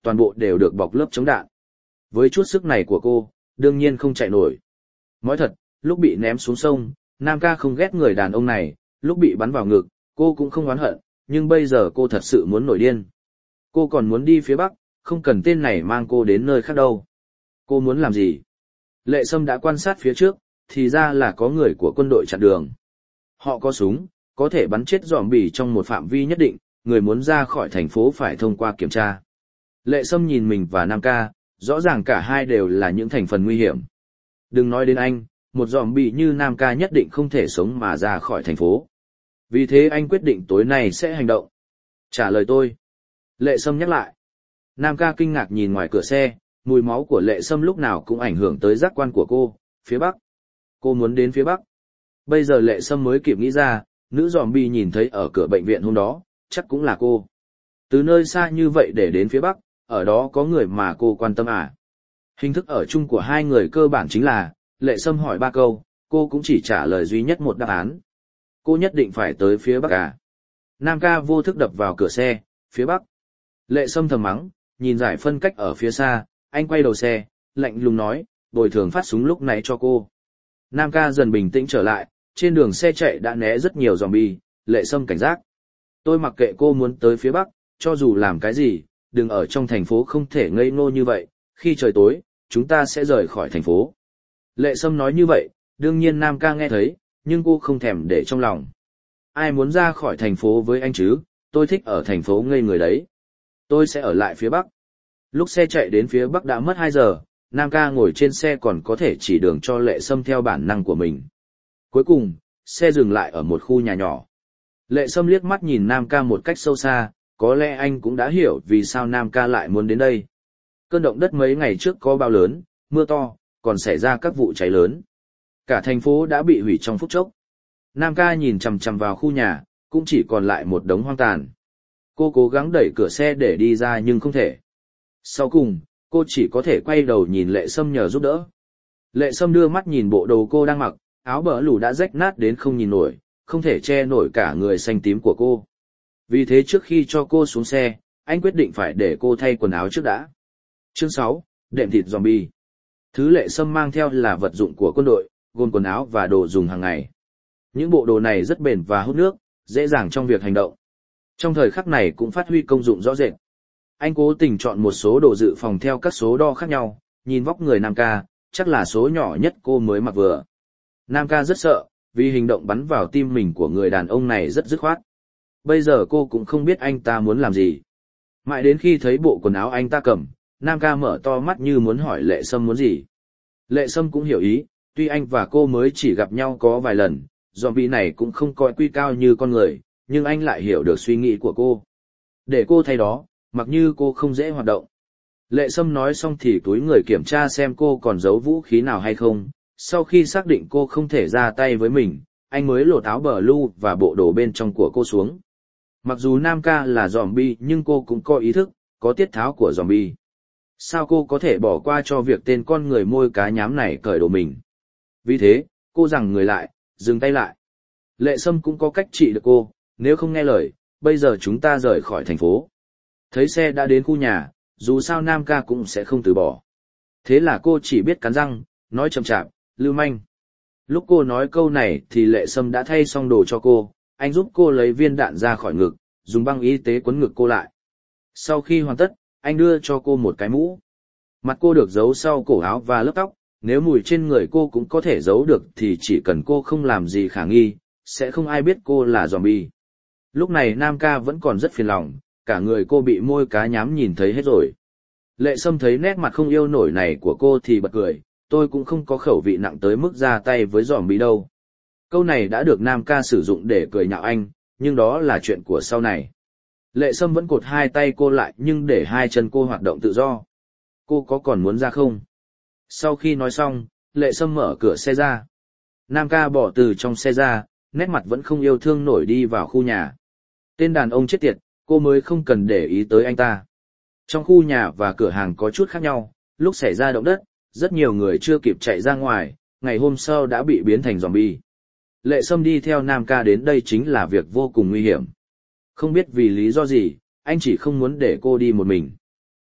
toàn bộ đều được bọc lớp chống đạn. Với chút sức này của cô, đương nhiên không chạy nổi. Nói thật, lúc bị ném xuống sông, Nam ca không ghét người đàn ông này, lúc bị bắn vào ngực, cô cũng không oán hận, nhưng bây giờ cô thật sự muốn nổi điên. Cô còn muốn đi phía Bắc, không cần tên này mang cô đến nơi khác đâu. Cô muốn làm gì? Lệ Sâm đã quan sát phía trước, thì ra là có người của quân đội chặn đường. Họ có súng, có thể bắn chết zombie trong một phạm vi nhất định, người muốn ra khỏi thành phố phải thông qua kiểm tra. Lệ Sâm nhìn mình và Nam ca, rõ ràng cả hai đều là những thành phần nguy hiểm. Đừng nói đến anh, một zombie như Nam ca nhất định không thể sống mà ra khỏi thành phố. Vì thế anh quyết định tối nay sẽ hành động. Trả lời tôi. Lệ Sâm nhắc lại. Nam ca kinh ngạc nhìn ngoài cửa xe, mùi máu của Lệ Sâm lúc nào cũng ảnh hưởng tới giác quan của cô, phía Bắc. Cô muốn đến phía Bắc. Bây giờ Lệ Sâm mới kịp nghĩ ra, nữ zombie nhìn thấy ở cửa bệnh viện hôm đó, chắc cũng là cô. Từ nơi xa như vậy để đến phía Bắc, ở đó có người mà cô quan tâm à? Hình thức ở chung của hai người cơ bản chính là, Lệ Sâm hỏi ba câu, cô cũng chỉ trả lời duy nhất một đáp án. Cô nhất định phải tới phía Bắc à? Nam ca vô thức đập vào cửa xe, phía Bắc. Lệ Sâm thầm mắng, nhìn giải phân cách ở phía xa, anh quay đầu xe, lạnh lùng nói, bồi thường phát súng lúc này cho cô. Nam ca dần bình tĩnh trở lại, trên đường xe chạy đã né rất nhiều zombie, Lệ Sâm cảnh giác. Tôi mặc kệ cô muốn tới phía Bắc, cho dù làm cái gì, đừng ở trong thành phố không thể ngây ngô như vậy, khi trời tối, chúng ta sẽ rời khỏi thành phố. Lệ Sâm nói như vậy, đương nhiên Nam ca nghe thấy, nhưng cô không thèm để trong lòng. Ai muốn ra khỏi thành phố với anh chứ, tôi thích ở thành phố ngây người đấy. Tôi sẽ ở lại phía Bắc. Lúc xe chạy đến phía Bắc đã mất hai giờ, Nam ca ngồi trên xe còn có thể chỉ đường cho Lệ Sâm theo bản năng của mình. Cuối cùng, xe dừng lại ở một khu nhà nhỏ. Lệ Sâm liếc mắt nhìn Nam ca một cách sâu xa, có lẽ anh cũng đã hiểu vì sao Nam ca lại muốn đến đây. Cơn động đất mấy ngày trước có bao lớn, mưa to, còn xảy ra các vụ cháy lớn. Cả thành phố đã bị hủy trong phút chốc. Nam ca nhìn chằm chằm vào khu nhà, cũng chỉ còn lại một đống hoang tàn. Cô cố gắng đẩy cửa xe để đi ra nhưng không thể. Sau cùng, cô chỉ có thể quay đầu nhìn Lệ Sâm nhờ giúp đỡ. Lệ Sâm đưa mắt nhìn bộ đồ cô đang mặc, áo bờ lù đã rách nát đến không nhìn nổi, không thể che nổi cả người xanh tím của cô. Vì thế trước khi cho cô xuống xe, anh quyết định phải để cô thay quần áo trước đã. Chương sáu, đệm thịt zombie. Thứ Lệ Sâm mang theo là vật dụng của quân đội, gồm quần áo và đồ dùng hàng ngày. Những bộ đồ này rất bền và hút nước, dễ dàng trong việc hành động. Trong thời khắc này cũng phát huy công dụng rõ rệt. Anh cố tình chọn một số đồ dự phòng theo các số đo khác nhau, nhìn vóc người Nam ca, chắc là số nhỏ nhất cô mới mặc vừa. Nam ca rất sợ, vì hành động bắn vào tim mình của người đàn ông này rất dứt khoát. Bây giờ cô cũng không biết anh ta muốn làm gì. Mãi đến khi thấy bộ quần áo anh ta cầm, Nam ca mở to mắt như muốn hỏi Lệ Sâm muốn gì. Lệ Sâm cũng hiểu ý, tuy anh và cô mới chỉ gặp nhau có vài lần, zombie này cũng không coi quy cao như con người, nhưng anh lại hiểu được suy nghĩ của cô. Để cô thay đó, mặc như cô không dễ hoạt động. Lệ Sâm nói xong thì túi người kiểm tra xem cô còn giấu vũ khí nào hay không. Sau khi xác định cô không thể ra tay với mình, anh mới lột áo blue và bộ đồ bên trong của cô xuống. Mặc dù Nam ca là zombie nhưng cô cũng có ý thức, có tiết tháo của zombie. Sao cô có thể bỏ qua cho việc tên con người môi cá nhám này cởi đồ mình? Vì thế, cô giằng người lại, dừng tay lại. Lệ Sâm cũng có cách trị được cô, nếu không nghe lời, bây giờ chúng ta rời khỏi thành phố. Thấy xe đã đến khu nhà, dù sao Nam ca cũng sẽ không từ bỏ. Thế là cô chỉ biết cắn răng, nói chậm chạp, lưu manh. Lúc cô nói câu này thì Lệ Sâm đã thay xong đồ cho cô, anh giúp cô lấy viên đạn ra khỏi ngực, dùng băng y tế quấn ngực cô lại. Sau khi hoàn tất, anh đưa cho cô một cái mũ. Mặt cô được giấu sau cổ áo và lớp tóc, nếu mùi trên người cô cũng có thể giấu được thì chỉ cần cô không làm gì khả nghi, sẽ không ai biết cô là zombie. Lúc này Nam ca vẫn còn rất phiền lòng, cả người cô bị môi cá nhám nhìn thấy hết rồi. Lệ Sâm thấy nét mặt không yêu nổi này của cô thì bật cười, tôi cũng không có khẩu vị nặng tới mức ra tay với zombie đâu. Câu này đã được Nam ca sử dụng để cười nhạo anh, nhưng đó là chuyện của sau này. Lệ Sâm vẫn cột hai tay cô lại nhưng để hai chân cô hoạt động tự do. Cô có còn muốn ra không? Sau khi nói xong, Lệ Sâm mở cửa xe ra. Nam ca bỏ từ trong xe ra, nét mặt vẫn không yêu thương nổi đi vào khu nhà. Tên đàn ông chết tiệt, cô mới không cần để ý tới anh ta. Trong khu nhà và cửa hàng có chút khác nhau, lúc xảy ra động đất, rất nhiều người chưa kịp chạy ra ngoài, ngày hôm sau đã bị biến thành zombie. Lệ Sâm đi theo Nam ca đến đây chính là việc vô cùng nguy hiểm. Không biết vì lý do gì, anh chỉ không muốn để cô đi một mình.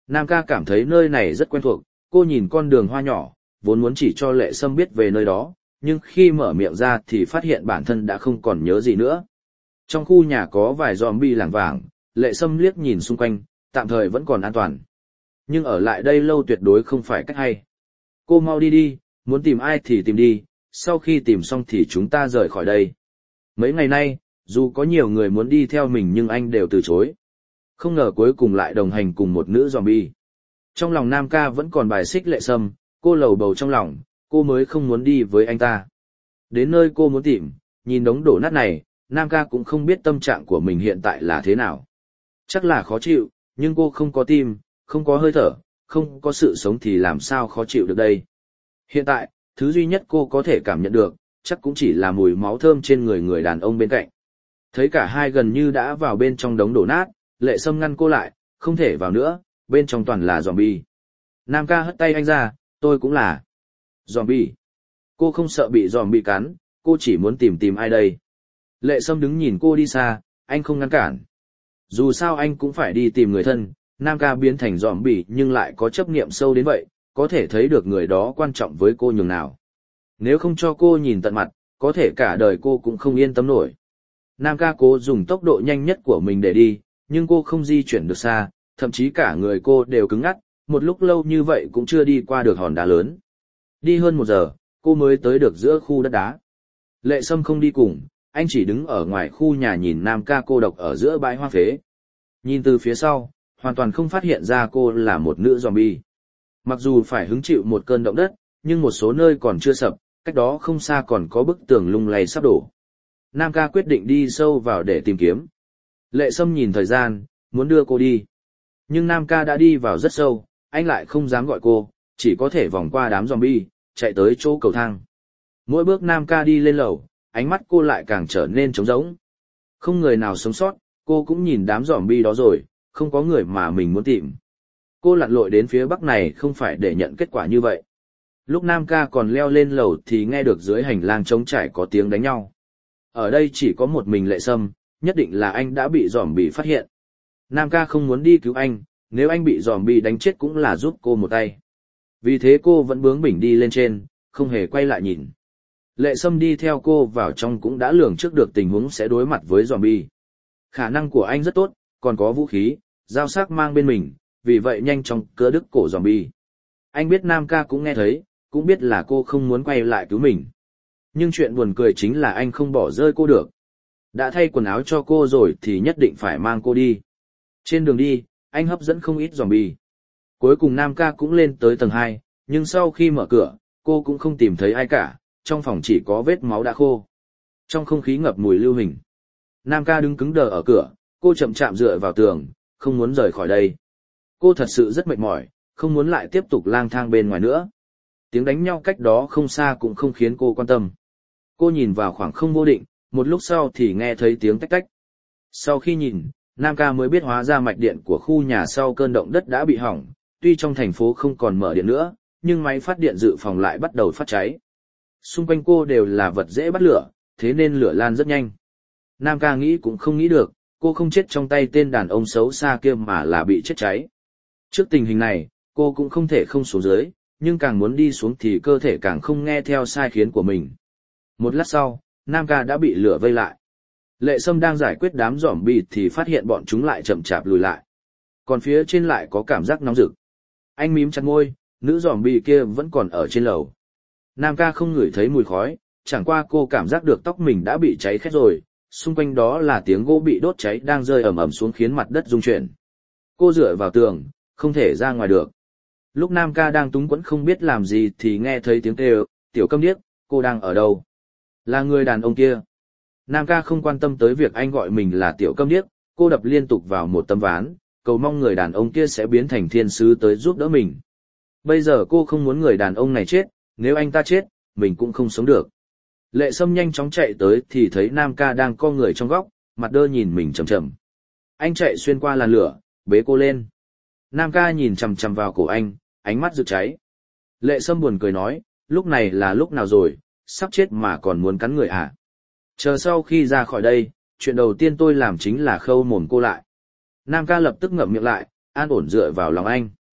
Nam ca cảm thấy nơi này rất quen thuộc, cô nhìn con đường hoa nhỏ, vốn muốn chỉ cho Lệ Sâm biết về nơi đó, nhưng khi mở miệng ra thì phát hiện bản thân đã không còn nhớ gì nữa. Trong khu nhà có vài zombie lảng vảng, Lệ Sâm liếc nhìn xung quanh, tạm thời vẫn còn an toàn. Nhưng ở lại đây lâu tuyệt đối không phải cách hay. Cô mau đi đi, muốn tìm ai thì tìm đi, sau khi tìm xong thì chúng ta rời khỏi đây. Mấy ngày nay, dù có nhiều người muốn đi theo mình nhưng anh đều từ chối. Không ngờ cuối cùng lại đồng hành cùng một nữ zombie. Trong lòng Nam ca vẫn còn bài xích Lệ Sâm, cô lầu bầu trong lòng, cô mới không muốn đi với anh ta. Đến nơi cô muốn tìm, nhìn đống đổ nát này, Nam ca cũng không biết tâm trạng của mình hiện tại là thế nào. Chắc là khó chịu, nhưng cô không có tim, không có hơi thở, không có sự sống thì làm sao khó chịu được đây. Hiện tại, thứ duy nhất cô có thể cảm nhận được, chắc cũng chỉ là mùi máu thơm trên người người đàn ông bên cạnh. Thấy cả hai gần như đã vào bên trong đống đổ nát, Lệ Sâm ngăn cô lại, không thể vào nữa, bên trong toàn là zombie. Nam ca hất tay anh ra, tôi cũng là zombie. Cô không sợ bị zombie cắn, cô chỉ muốn tìm tìm ai đây. Lệ Sâm đứng nhìn cô đi xa, anh không ngăn cản. Dù sao anh cũng phải đi tìm người thân, Nam ca biến thành zombie nhưng lại có chấp niệm sâu đến vậy, có thể thấy được người đó quan trọng với cô nhường nào. Nếu không cho cô nhìn tận mặt, có thể cả đời cô cũng không yên tâm nổi. Nam ca cố dùng tốc độ nhanh nhất của mình để đi, nhưng cô không di chuyển được xa, thậm chí cả người cô đều cứng ngắc, một lúc lâu như vậy cũng chưa đi qua được hòn đá lớn. Đi hơn một giờ, cô mới tới được giữa khu đất đá. Lệ Sâm không đi cùng, anh chỉ đứng ở ngoài khu nhà nhìn Nam ca cô độc ở giữa bãi hoa phế. Nhìn từ phía sau, hoàn toàn không phát hiện ra cô là một nữ zombie. Mặc dù phải hứng chịu một cơn động đất, nhưng một số nơi còn chưa sập, cách đó không xa còn có bức tường lung lay sắp đổ. Nam ca quyết định đi sâu vào để tìm kiếm. Lệ Sâm nhìn thời gian, muốn đưa cô đi. Nhưng Nam ca đã đi vào rất sâu, anh lại không dám gọi cô, chỉ có thể vòng qua đám zombie, chạy tới chỗ cầu thang. Mỗi bước Nam ca đi lên lầu, ánh mắt cô lại càng trở nên trống rỗng. Không người nào sống sót, cô cũng nhìn đám zombie đó rồi, không có người mà mình muốn tìm. Cô lặn lội đến phía bắc này không phải để nhận kết quả như vậy. Lúc Nam ca còn leo lên lầu thì nghe được dưới hành lang trống trải có tiếng đánh nhau. Ở đây chỉ có một mình Lệ Sâm, nhất định là anh đã bị zombie phát hiện. Nam ca không muốn đi cứu anh, nếu anh bị zombie đánh chết cũng là giúp cô một tay. Vì thế cô vẫn bướng bỉnh đi lên trên, không hề quay lại nhìn. Lệ Sâm đi theo cô vào trong cũng đã lường trước được tình huống sẽ đối mặt với zombie. Khả năng của anh rất tốt, còn có vũ khí, dao sắc mang bên mình, vì vậy nhanh chóng cưa đứt cổ zombie. Anh biết Nam ca cũng nghe thấy, cũng biết là cô không muốn quay lại cứu mình. Nhưng chuyện buồn cười chính là anh không bỏ rơi cô được. Đã thay quần áo cho cô rồi thì nhất định phải mang cô đi. Trên đường đi, anh hấp dẫn không ít zombie. Cuối cùng Nam ca cũng lên tới tầng hai, nhưng sau khi mở cửa, cô cũng không tìm thấy ai cả, trong phòng chỉ có vết máu đã khô. Trong không khí ngập mùi lưu huỳnh. Nam ca đứng cứng đờ ở cửa, cô chậm chạm dựa vào tường, không muốn rời khỏi đây. Cô thật sự rất mệt mỏi, không muốn lại tiếp tục lang thang bên ngoài nữa. Tiếng đánh nhau cách đó không xa cũng không khiến cô quan tâm. Cô nhìn vào khoảng không vô định, một lúc sau thì nghe thấy tiếng tách tách. Sau khi nhìn, Nam ca mới biết hóa ra mạch điện của khu nhà sau cơn động đất đã bị hỏng, tuy trong thành phố không còn mở điện nữa, nhưng máy phát điện dự phòng lại bắt đầu phát cháy. Xung quanh cô đều là vật dễ bắt lửa, thế nên lửa lan rất nhanh. Nam ca nghĩ cũng không nghĩ được, cô không chết trong tay tên đàn ông xấu xa kia mà là bị chết cháy. Trước tình hình này, cô cũng không thể không xuống dưới, nhưng càng muốn đi xuống thì cơ thể càng không nghe theo sai khiến của mình. Một lát sau, Nam ca đã bị lửa vây lại. Lệ Sâm đang giải quyết đám zombie thì phát hiện bọn chúng lại chậm chạp lùi lại. Còn phía trên lại có cảm giác nóng rực. Anh mím chặt môi, nữ zombie kia vẫn còn ở trên lầu. Nam ca không ngửi thấy mùi khói, chẳng qua cô cảm giác được tóc mình đã bị cháy khét rồi, xung quanh đó là tiếng gỗ bị đốt cháy đang rơi ầm ầm xuống khiến mặt đất rung chuyển. Cô dựa vào tường, không thể ra ngoài được. Lúc Nam ca đang túng quẫn không biết làm gì thì nghe thấy tiếng kêu, tiểu câm điếc, cô đang ở đâu? Là người đàn ông kia. Nam ca không quan tâm tới việc anh gọi mình là tiểu câm điếc, cô đập liên tục vào một tấm ván, cầu mong người đàn ông kia sẽ biến thành thiên sứ tới giúp đỡ mình. Bây giờ cô không muốn người đàn ông này chết, nếu anh ta chết, mình cũng không sống được. Lệ Sâm nhanh chóng chạy tới thì thấy Nam ca đang co người trong góc, mặt đơ nhìn mình chầm chầm. Anh chạy xuyên qua làn lửa, bế cô lên. Nam ca nhìn chằm chằm vào cổ anh, ánh mắt rực cháy. Lệ Sâm buồn cười nói, lúc này là lúc nào rồi, sắp chết mà còn muốn cắn người à? Chờ sau khi ra khỏi đây, chuyện đầu tiên tôi làm chính là khâu mồm cô lại. Nam ca lập tức ngậm miệng lại, an ổn dựa vào lòng anh.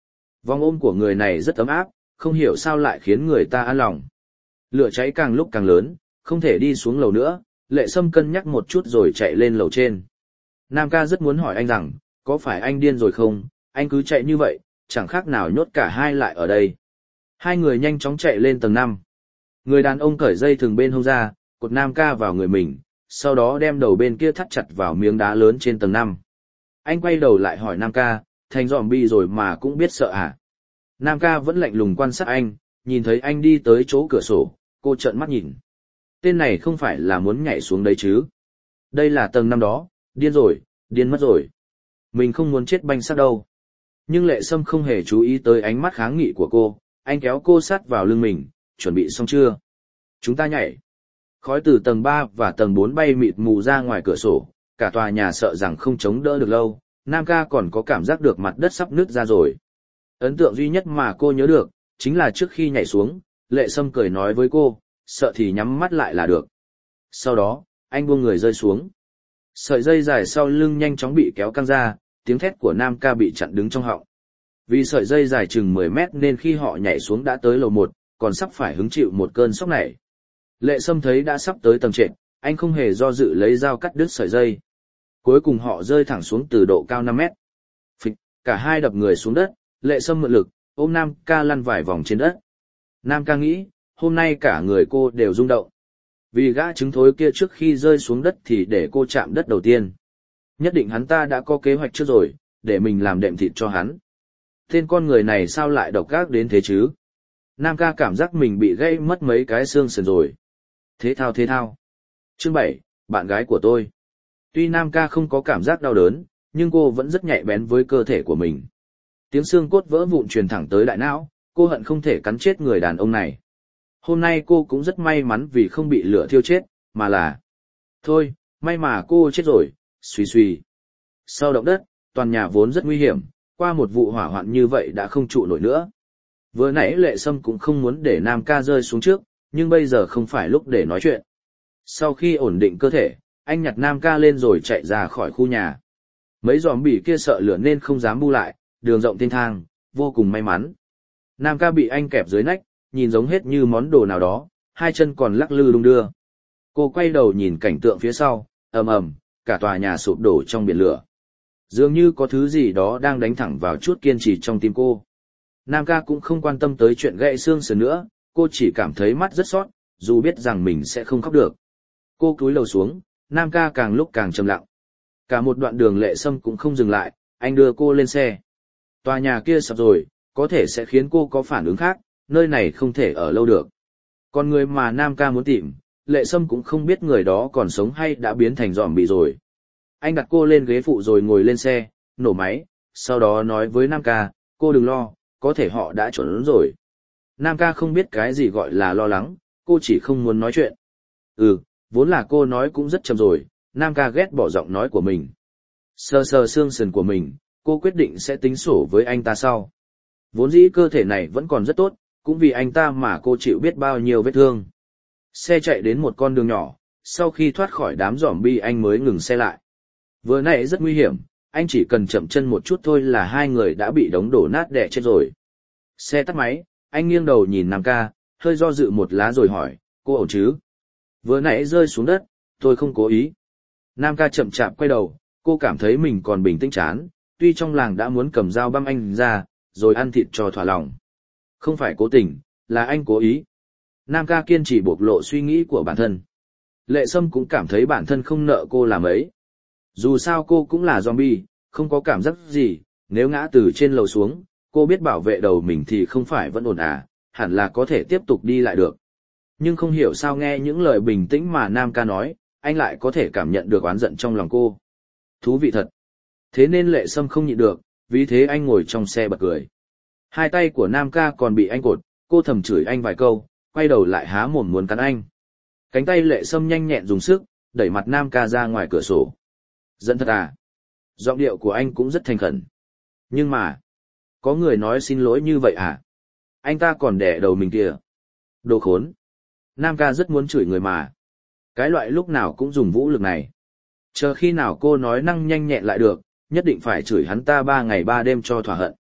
Vòng ôm của người này rất ấm áp, không hiểu sao lại khiến người ta an lòng. Lửa cháy càng lúc càng lớn, không thể đi xuống lầu nữa, Lệ Sâm cân nhắc một chút rồi chạy lên lầu trên. Nam ca rất muốn hỏi anh rằng, có phải anh điên rồi không, anh cứ chạy như vậy, chẳng khác nào nhốt cả hai lại ở đây. Hai người nhanh chóng chạy lên tầng năm. Người đàn ông cởi dây thừng bên hông ra, cột Nam ca vào người mình, sau đó đem đầu bên kia thắt chặt vào miếng đá lớn trên tầng năm. Anh quay đầu lại hỏi Nam ca, thành zombie rồi mà cũng biết sợ à? Nam ca vẫn lạnh lùng quan sát anh, nhìn thấy anh đi tới chỗ cửa sổ, cô trợn mắt nhìn. Tên này không phải là muốn nhảy xuống đấy chứ? Đây là tầng năm đó, điên rồi, điên mất rồi. Mình không muốn chết banh xác đâu. Nhưng Lệ Sâm không hề chú ý tới ánh mắt kháng nghị của cô, anh kéo cô sát vào lưng mình, chuẩn bị xong chưa? Chúng ta nhảy. Khói từ tầng ba và tầng bốn bay mịt mù ra ngoài cửa sổ, cả tòa nhà sợ rằng không chống đỡ được lâu, Nam ca còn có cảm giác được mặt đất sắp nứt ra rồi. Ấn tượng duy nhất mà cô nhớ được, chính là trước khi nhảy xuống, Lệ Sâm cười nói với cô, sợ thì nhắm mắt lại là được. Sau đó, anh buông người rơi xuống. Sợi dây dài sau lưng nhanh chóng bị kéo căng ra, tiếng thét của Nam ca bị chặn đứng trong họng. Vì sợi dây dài chừng mười mét nên khi họ nhảy xuống đã tới lầu một, còn sắp phải hứng chịu một cơn sốc này. Lệ Sâm thấy đã sắp tới tầng trệt, anh không hề do dự lấy dao cắt đứt sợi dây. Cuối cùng họ rơi thẳng xuống từ độ cao năm mét. Phịch, cả hai đập người xuống đất, Lệ Sâm mượn lực, ôm Nam ca lăn vài vòng trên đất. Nam ca nghĩ, hôm nay cả người cô đều rung động. Vì gã trứng thối kia trước khi rơi xuống đất thì để cô chạm đất đầu tiên. Nhất định hắn ta đã có kế hoạch trước rồi, để mình làm đệm thịt cho hắn. Tên con người này sao lại độc ác đến thế chứ? Nam ca cảm giác mình bị gãy mất mấy cái xương sườn rồi. Thế thao thế thao. Chương bảy, bạn gái của tôi. Tuy Nam ca không có cảm giác đau đớn, nhưng cô vẫn rất nhạy bén với cơ thể của mình. Tiếng xương cốt vỡ vụn truyền thẳng tới đại não, cô hận không thể cắn chết người đàn ông này. Hôm nay cô cũng rất may mắn vì không bị lửa thiêu chết, mà là... Thôi, may mà cô chết rồi, suy suy. Sau động đất, toàn nhà vốn rất nguy hiểm, qua một vụ hỏa hoạn như vậy đã không trụ nổi nữa. Vừa nãy Lệ Sâm cũng không muốn để Nam ca rơi xuống trước, nhưng bây giờ không phải lúc để nói chuyện. Sau khi ổn định cơ thể, anh nhặt Nam ca lên rồi chạy ra khỏi khu nhà. Mấy zombie kia sợ lửa nên không dám bu lại, đường rộng thênh thang, vô cùng may mắn. Nam ca bị anh kẹp dưới nách, nhìn giống hết như món đồ nào đó, hai chân còn lắc lư đung đưa. Cô quay đầu nhìn cảnh tượng phía sau, ầm ầm, cả tòa nhà sụp đổ trong biển lửa. Dường như có thứ gì đó đang đánh thẳng vào chút kiên trì trong tim cô. Nam ca cũng không quan tâm tới chuyện gãy xương sườn nữa, cô chỉ cảm thấy mắt rất xót, dù biết rằng mình sẽ không khóc được. Cô cúi đầu xuống, Nam ca càng lúc càng trầm lặng. Cả một đoạn đường Lệ Sâm cũng không dừng lại, anh đưa cô lên xe. Tòa nhà kia sập rồi, có thể sẽ khiến cô có phản ứng khác, nơi này không thể ở lâu được. Còn người mà Nam ca muốn tìm, Lệ Sâm cũng không biết người đó còn sống hay đã biến thành zombie rồi. Anh đặt cô lên ghế phụ rồi ngồi lên xe, nổ máy, sau đó nói với Nam ca, cô đừng lo, có thể họ đã trốn rồi. Nam ca không biết cái gì gọi là lo lắng, cô chỉ không muốn nói chuyện. Ừ, vốn là cô nói cũng rất chậm rồi, Nam ca ghét bỏ giọng nói của mình. Sờ sờ xương sườn của mình, cô quyết định sẽ tính sổ với anh ta sau. Vốn dĩ cơ thể này vẫn còn rất tốt, cũng vì anh ta mà cô chịu biết bao nhiêu vết thương. Xe chạy đến một con đường nhỏ, sau khi thoát khỏi đám zombie anh mới ngừng xe lại. Vừa nãy rất nguy hiểm, anh chỉ cần chậm chân một chút thôi là hai người đã bị đống đổ nát đè chết rồi. Xe tắt máy, anh nghiêng đầu nhìn Nam ca, hơi do dự một lá rồi hỏi, cô ổn chứ? Vừa nãy rơi xuống đất, tôi không cố ý. Nam ca chậm chạp quay đầu, cô cảm thấy mình còn bình tĩnh chán, tuy trong làng đã muốn cầm dao băm anh ra, rồi ăn thịt cho thỏa lòng. Không phải cố tình, là anh cố ý. Nam ca kiên trì bộc lộ suy nghĩ của bản thân. Lệ Sâm cũng cảm thấy bản thân không nợ cô làm ấy. Dù sao cô cũng là zombie, không có cảm giác gì, nếu ngã từ trên lầu xuống, cô biết bảo vệ đầu mình thì không phải vẫn ổn à, hẳn là có thể tiếp tục đi lại được. Nhưng không hiểu sao nghe những lời bình tĩnh mà Nam ca nói, anh lại có thể cảm nhận được oán giận trong lòng cô. Thú vị thật. Thế nên Lệ Sâm không nhịn được, vì thế anh ngồi trong xe bật cười. Hai tay của Nam ca còn bị anh cột, cô thầm chửi anh vài câu, quay đầu lại há mồm muốn cắn anh. Cánh tay Lệ Sâm nhanh nhẹn dùng sức, đẩy mặt Nam ca ra ngoài cửa sổ. Giận thật à? Giọng điệu của anh cũng rất thành khẩn. Nhưng mà, có người nói xin lỗi như vậy à? Anh ta còn đẻ đầu mình kìa. Đồ khốn. Nam ca rất muốn chửi người mà. Cái loại lúc nào cũng dùng vũ lực này. Chờ khi nào cô nói năng nhanh nhẹn lại được, nhất định phải chửi hắn ta ba ngày ba đêm cho thỏa hận.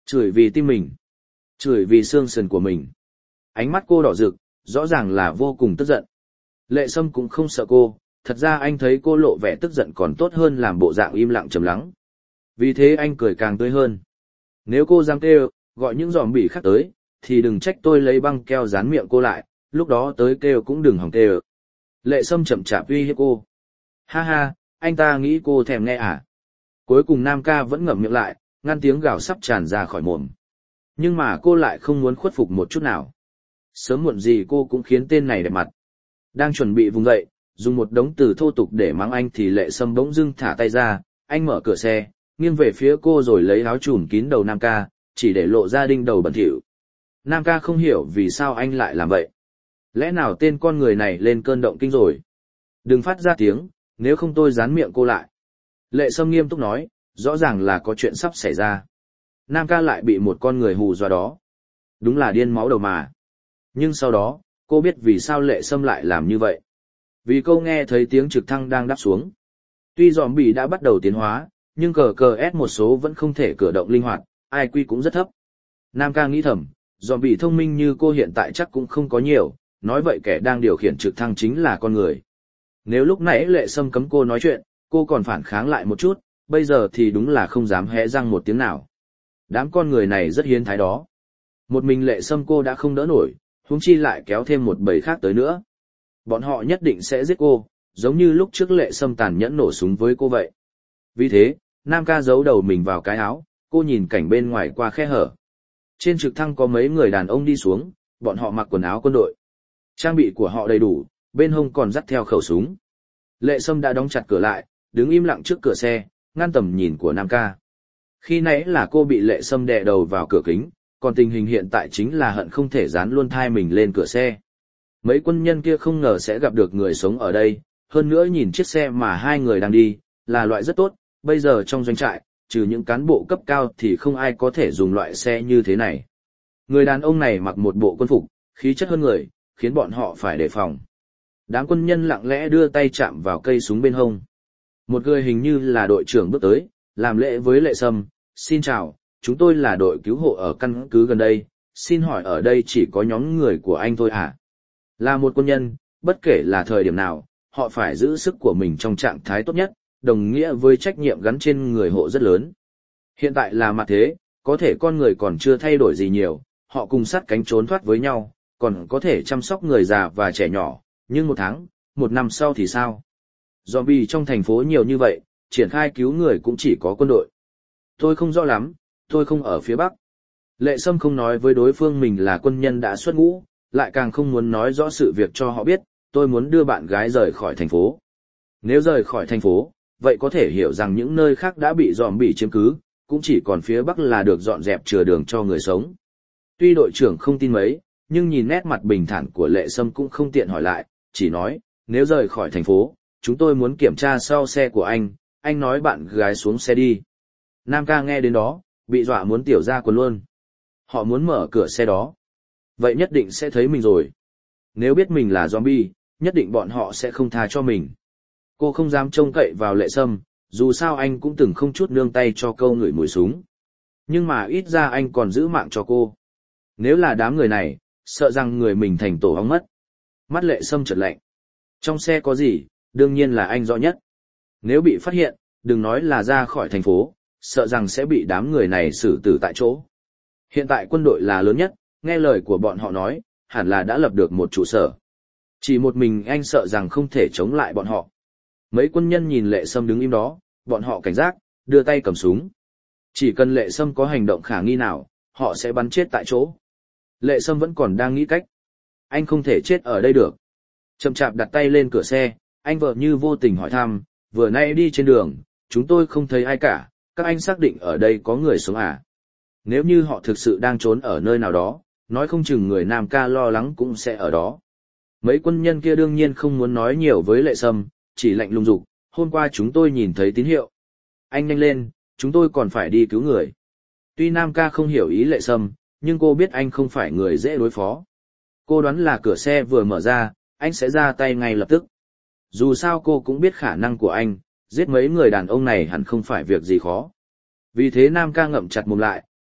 Chửi vì tim mình. Chửi vì xương sườn của mình. Ánh mắt cô đỏ rực, rõ ràng là vô cùng tức giận. Lệ Sâm cũng không sợ cô, thật ra anh thấy cô lộ vẻ tức giận còn tốt hơn làm bộ dạng im lặng trầm lắng. Vì thế anh cười càng tươi hơn. Nếu cô dám kêu, gọi những giòm bỉ khác tới, thì đừng trách tôi lấy băng keo dán miệng cô lại, lúc đó tới kêu cũng đừng hòng kêu. Lệ Sâm chậm chạp uy hiếp cô. Ha ha, anh ta nghĩ cô thèm nghe à? Cuối cùng Nam Ca vẫn ngậm miệng lại, ngăn tiếng gào sắp tràn ra khỏi mồm. Nhưng mà cô lại không muốn khuất phục một chút nào. Sớm muộn gì cô cũng khiến tên này đẹp mặt. Đang chuẩn bị vùng dậy, dùng một đống từ thô tục để mắng anh thì Lệ Sâm bỗng dưng thả tay ra, anh mở cửa xe, nghiêng về phía cô rồi lấy áo trùm kín đầu Nam Ca, chỉ để lộ ra đinh đầu bẩn thỉu. Nam Ca không hiểu vì sao anh lại làm vậy. Lẽ nào tên con người này lên cơn động kinh rồi? Đừng phát ra tiếng, nếu không tôi dán miệng cô lại. Lệ Sâm nghiêm túc nói, rõ ràng là có chuyện sắp xảy ra. Nam Ca lại bị một con người hù dọa đó. Đúng là điên máu đầu mà. Nhưng sau đó, cô biết vì sao Lệ Sâm lại làm như vậy. Vì cô nghe thấy tiếng trực thăng đang đáp xuống. Tuy zombie đã bắt đầu tiến hóa, nhưng cờ cờ ét một số vẫn không thể cử động linh hoạt, i kiu cũng rất thấp. Nam Ca nghĩ thầm, zombie thông minh như cô hiện tại chắc cũng không có nhiều, nói vậy kẻ đang điều khiển trực thăng chính là con người. Nếu lúc nãy Lệ Sâm cấm cô nói chuyện, cô còn phản kháng lại một chút, bây giờ thì đúng là không dám hé răng một tiếng nào. Đám con người này rất hiến thái đó. Một mình Lệ Sâm cô đã không đỡ nổi, huống chi lại kéo thêm một bầy khác tới nữa. Bọn họ nhất định sẽ giết cô, giống như lúc trước Lệ Sâm tàn nhẫn nổ súng với cô vậy. Vì thế, Nam Ca giấu đầu mình vào cái áo, cô nhìn cảnh bên ngoài qua khe hở. Trên trực thăng có mấy người đàn ông đi xuống, bọn họ mặc quần áo quân đội. Trang bị của họ đầy đủ, bên hông còn dắt theo khẩu súng. Lệ Sâm đã đóng chặt cửa lại, đứng im lặng trước cửa xe, ngăn tầm nhìn của Nam Ca. Khi nãy là cô bị Lệ Sâm đè đầu vào cửa kính, còn tình hình hiện tại chính là hận không thể dán luôn thai mình lên cửa xe. Mấy quân nhân kia không ngờ sẽ gặp được người sống ở đây, hơn nữa nhìn chiếc xe mà hai người đang đi, là loại rất tốt, bây giờ trong doanh trại, trừ những cán bộ cấp cao thì không ai có thể dùng loại xe như thế này. Người đàn ông này mặc một bộ quân phục, khí chất hơn người, khiến bọn họ phải đề phòng. Đám quân nhân lặng lẽ đưa tay chạm vào cây súng bên hông. Một người hình như là đội trưởng bước tới, làm lễ với Lệ Sâm, xin chào, chúng tôi là đội cứu hộ ở căn cứ gần đây, xin hỏi ở đây chỉ có nhóm người của anh thôi à? Là một quân nhân, bất kể là thời điểm nào, họ phải giữ sức của mình trong trạng thái tốt nhất, đồng nghĩa với trách nhiệm gắn trên người hộ rất lớn. Hiện tại là mặt thế, có thể con người còn chưa thay đổi gì nhiều, họ cùng sát cánh trốn thoát với nhau, còn có thể chăm sóc người già và trẻ nhỏ, nhưng một tháng, một năm sau thì sao? Zombie trong thành phố nhiều như vậy, triển khai cứu người cũng chỉ có quân đội. Tôi không rõ lắm, tôi không ở phía Bắc. Lệ Sâm không nói với đối phương mình là quân nhân đã xuất ngũ, lại càng không muốn nói rõ sự việc cho họ biết, tôi muốn đưa bạn gái rời khỏi thành phố. Nếu rời khỏi thành phố, vậy có thể hiểu rằng những nơi khác đã bị zombie chiếm cứ, cũng chỉ còn phía Bắc là được dọn dẹp chừa đường cho người sống. Tuy đội trưởng không tin mấy, nhưng nhìn nét mặt bình thản của Lệ Sâm cũng không tiện hỏi lại, chỉ nói, nếu rời khỏi thành phố, chúng tôi muốn kiểm tra sau xe của anh, anh nói bạn gái xuống xe đi. Nam Ca nghe đến đó, bị dọa muốn tiểu ra quần luôn. Họ muốn mở cửa xe đó. Vậy nhất định sẽ thấy mình rồi. Nếu biết mình là zombie, nhất định bọn họ sẽ không tha cho mình. Cô không dám trông cậy vào Lệ Sâm, dù sao anh cũng từng không chút nương tay cho câu ngửi mùi súng. Nhưng mà ít ra anh còn giữ mạng cho cô. Nếu là đám người này, sợ rằng người mình thành tổ ong mất. Mắt Lệ Sâm chợt lạnh. Trong xe có gì, đương nhiên là anh rõ nhất. Nếu bị phát hiện, đừng nói là ra khỏi thành phố, sợ rằng sẽ bị đám người này xử tử tại chỗ. Hiện tại quân đội là lớn nhất, nghe lời của bọn họ nói, hẳn là đã lập được một trụ sở. Chỉ một mình anh sợ rằng không thể chống lại bọn họ. Mấy quân nhân nhìn Lệ Sâm đứng im đó, bọn họ cảnh giác, đưa tay cầm súng. Chỉ cần Lệ Sâm có hành động khả nghi nào, họ sẽ bắn chết tại chỗ. Lệ Sâm vẫn còn đang nghĩ cách. Anh không thể chết ở đây được. Chậm chạp đặt tay lên cửa xe, anh vợ như vô tình hỏi thăm, vừa nay đi trên đường, chúng tôi không thấy ai cả, các anh xác định ở đây có người sống à? Nếu như họ thực sự đang trốn ở nơi nào đó, nói không chừng người Nam Ca lo lắng cũng sẽ ở đó. Mấy quân nhân kia đương nhiên không muốn nói nhiều với Lệ Sâm, chỉ lạnh lùng dục, hôm qua chúng tôi nhìn thấy tín hiệu. Anh nhanh lên, chúng tôi còn phải đi cứu người. Tuy Nam Ca không hiểu ý Lệ Sâm, nhưng cô biết anh không phải người dễ đối phó. Cô đoán là cửa xe vừa mở ra, anh sẽ ra tay ngay lập tức. Dù sao cô cũng biết khả năng của anh, giết mấy người đàn ông này hẳn không phải việc gì khó. Vì thế Nam Ca ngậm chặt mồm lại,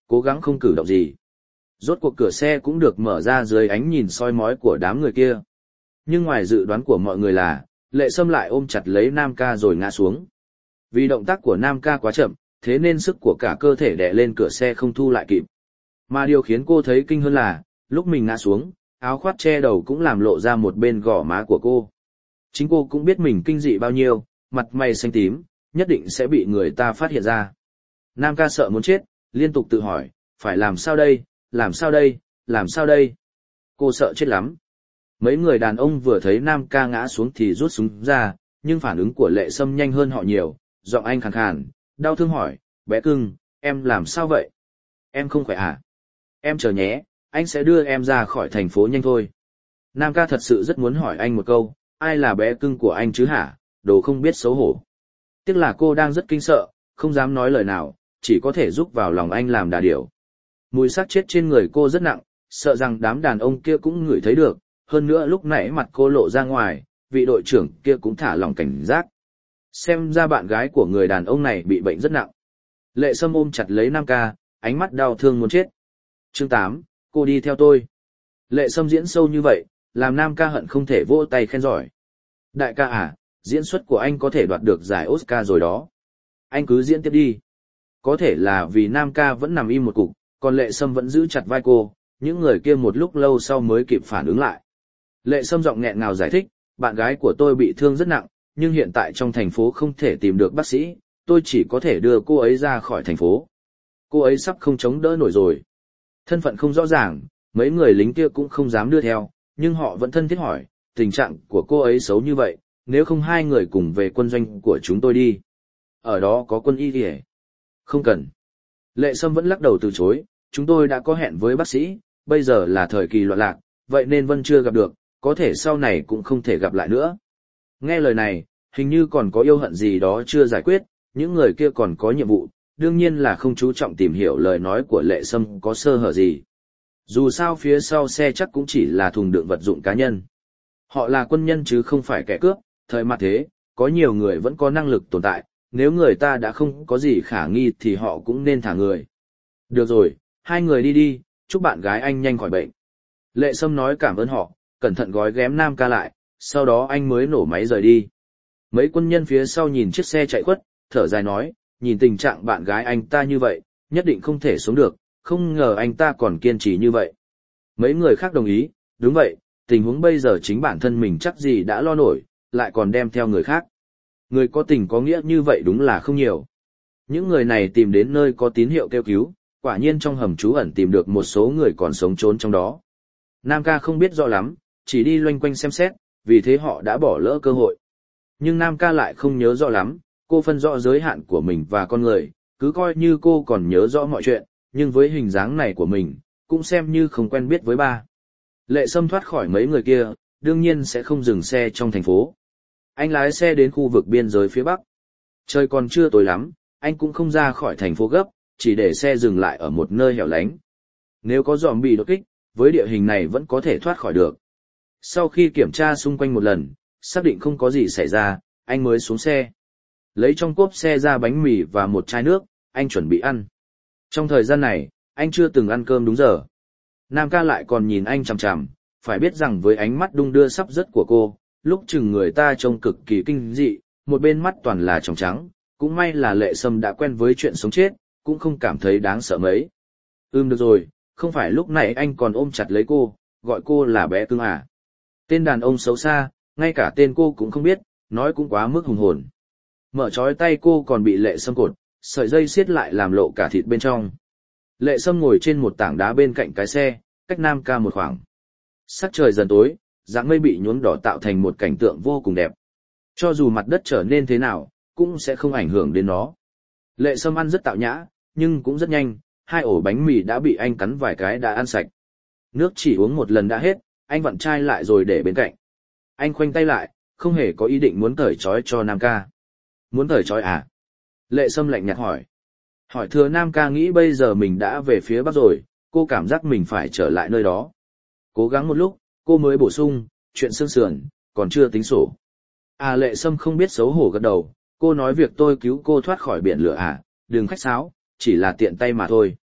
cố gắng không cử động gì. Rốt cuộc cửa xe cũng được mở ra dưới ánh nhìn soi mói của đám người kia. Nhưng ngoài dự đoán của mọi người là, Lệ Sâm lại ôm chặt lấy Nam Ca rồi ngã xuống. Vì động tác của Nam Ca quá chậm, thế nên sức của cả cơ thể đè lên cửa xe không thu lại kịp. Mà điều khiến cô thấy kinh hơn là, lúc mình ngã xuống, áo khoác che đầu cũng làm lộ ra một bên gò má của cô. Chính cô cũng biết mình kinh dị bao nhiêu, mặt mày xanh tím, nhất định sẽ bị người ta phát hiện ra. Nam Ca sợ muốn chết, liên tục tự hỏi, phải làm sao đây, làm sao đây, làm sao đây. Cô sợ chết lắm. Mấy người đàn ông vừa thấy Nam Ca ngã xuống thì rút súng ra, nhưng phản ứng của Lệ Sâm nhanh hơn họ nhiều, giọng anh khàn khàn, đau thương hỏi, bé cưng, em làm sao vậy? Em không khỏe à? Em chờ nhé, anh sẽ đưa em ra khỏi thành phố nhanh thôi. Nam Ca thật sự rất muốn hỏi anh một câu, ai là bé cưng của anh chứ hả, đồ không biết xấu hổ. Tiếc là cô đang rất kinh sợ, không dám nói lời nào, chỉ có thể giúp vào lòng anh làm đà điểu. Mùi xác chết trên người cô rất nặng, sợ rằng đám đàn ông kia cũng ngửi thấy được, hơn nữa lúc nãy mặt cô lộ ra ngoài, vị đội trưởng kia cũng thả lòng cảnh giác. Xem ra bạn gái của người đàn ông này bị bệnh rất nặng. Lệ Sâm ôm chặt lấy Nam Ca, ánh mắt đau thương muốn chết. Chương tám, cô đi theo tôi. Lệ Sâm diễn sâu như vậy, làm Nam Ca hận không thể vỗ tay khen giỏi. Đại ca à, diễn xuất của anh có thể đoạt được giải Oscar rồi đó. Anh cứ diễn tiếp đi. Có thể là vì Nam Ca vẫn nằm im một cục, còn Lệ Sâm vẫn giữ chặt vai cô, những người kia một lúc lâu sau mới kịp phản ứng lại. Lệ Sâm giọng nghẹn ngào giải thích, bạn gái của tôi bị thương rất nặng, nhưng hiện tại trong thành phố không thể tìm được bác sĩ, tôi chỉ có thể đưa cô ấy ra khỏi thành phố. Cô ấy sắp không chống đỡ nổi rồi. Thân phận không rõ ràng, mấy người lính kia cũng không dám đưa theo, nhưng họ vẫn thân thiết hỏi, tình trạng của cô ấy xấu như vậy, nếu không hai người cùng về quân doanh của chúng tôi đi. Ở đó có quân y kìa. Không cần. Lệ Sâm vẫn lắc đầu từ chối, chúng tôi đã có hẹn với bác sĩ, bây giờ là thời kỳ loạn lạc, vậy nên vẫn chưa gặp được, có thể sau này cũng không thể gặp lại nữa. Nghe lời này, hình như còn có yêu hận gì đó chưa giải quyết, những người kia còn có nhiệm vụ, đương nhiên là không chú trọng tìm hiểu lời nói của Lệ Sâm có sơ hở gì. Dù sao phía sau xe chắc cũng chỉ là thùng đựng vật dụng cá nhân. Họ là quân nhân chứ không phải kẻ cướp, thời mặt thế, có nhiều người vẫn có năng lực tồn tại, nếu người ta đã không có gì khả nghi thì họ cũng nên thả người. Được rồi, hai người đi đi, chúc bạn gái anh nhanh khỏi bệnh. Lệ Sâm nói cảm ơn họ, cẩn thận gói ghém Nam Ca lại, sau đó anh mới nổ máy rời đi. Mấy quân nhân phía sau nhìn chiếc xe chạy khuất, thở dài nói, nhìn tình trạng bạn gái anh ta như vậy, nhất định không thể sống được, không ngờ anh ta còn kiên trì như vậy. Mấy người khác đồng ý, đúng vậy, tình huống bây giờ chính bản thân mình chắc gì đã lo nổi, lại còn đem theo người khác. Người có tình có nghĩa như vậy đúng là không nhiều. Những người này tìm đến nơi có tín hiệu kêu cứu, quả nhiên trong hầm trú ẩn tìm được một số người còn sống trốn trong đó. Nam Ca không biết rõ lắm, chỉ đi loanh quanh xem xét, vì thế họ đã bỏ lỡ cơ hội. Nhưng Nam Ca lại không nhớ rõ lắm, cô phân rõ giới hạn của mình và con người, cứ coi như cô còn nhớ rõ mọi chuyện, nhưng với hình dáng này của mình, cũng xem như không quen biết với ba. Lệ Sâm thoát khỏi mấy người kia, đương nhiên sẽ không dừng xe trong thành phố. Anh lái xe đến khu vực biên giới phía Bắc. Trời còn chưa tối lắm, anh cũng không ra khỏi thành phố gấp, chỉ để xe dừng lại ở một nơi hẻo lánh. Nếu có giòm bị đột kích, với địa hình này vẫn có thể thoát khỏi được. Sau khi kiểm tra xung quanh một lần, xác định không có gì xảy ra, anh mới xuống xe. Lấy trong cốp xe ra bánh mì và một chai nước, anh chuẩn bị ăn. Trong thời gian này, anh chưa từng ăn cơm đúng giờ. Nam Ca lại còn nhìn anh chằm chằm, phải biết rằng với ánh mắt đung đưa sắp dứt của cô, lúc chừng người ta trông cực kỳ kinh dị, một bên mắt toàn là tròng trắng, cũng may là Lệ Sâm đã quen với chuyện sống chết, cũng không cảm thấy đáng sợ mấy. Ừm được rồi, không phải lúc này anh còn ôm chặt lấy cô, gọi cô là bé cưng à. Tên đàn ông xấu xa, ngay cả tên cô cũng không biết, nói cũng quá mức hùng hồn. Mở trói tay cô còn bị Lệ Sâm cột, sợi dây siết lại làm lộ cả thịt bên trong. Lệ Sâm ngồi trên một tảng đá bên cạnh cái xe, cách Nam Ca một khoảng. Sắc trời dần tối, dạng mây bị nhuốm đỏ tạo thành một cảnh tượng vô cùng đẹp. Cho dù mặt đất trở nên thế nào, cũng sẽ không ảnh hưởng đến nó. Lệ Sâm ăn rất tạo nhã, nhưng cũng rất nhanh, hai ổ bánh mì đã bị anh cắn vài cái đã ăn sạch. Nước chỉ uống một lần đã hết, anh vặn chai lại rồi để bên cạnh. Anh khoanh tay lại, không hề có ý định muốn cởi trói cho Nam Ca. Muốn cởi trói à? Lệ Sâm lạnh nhạt hỏi. Hỏi thừa Nam Ca nghĩ bây giờ mình đã về phía Bắc rồi, cô cảm giác mình phải trở lại nơi đó. Cố gắng một lúc, cô mới bổ sung, chuyện xương sườn, còn chưa tính sổ. À Lệ Sâm không biết xấu hổ gật đầu, cô nói việc tôi cứu cô thoát khỏi biển lửa à, đừng khách sáo, chỉ là tiện tay mà thôi.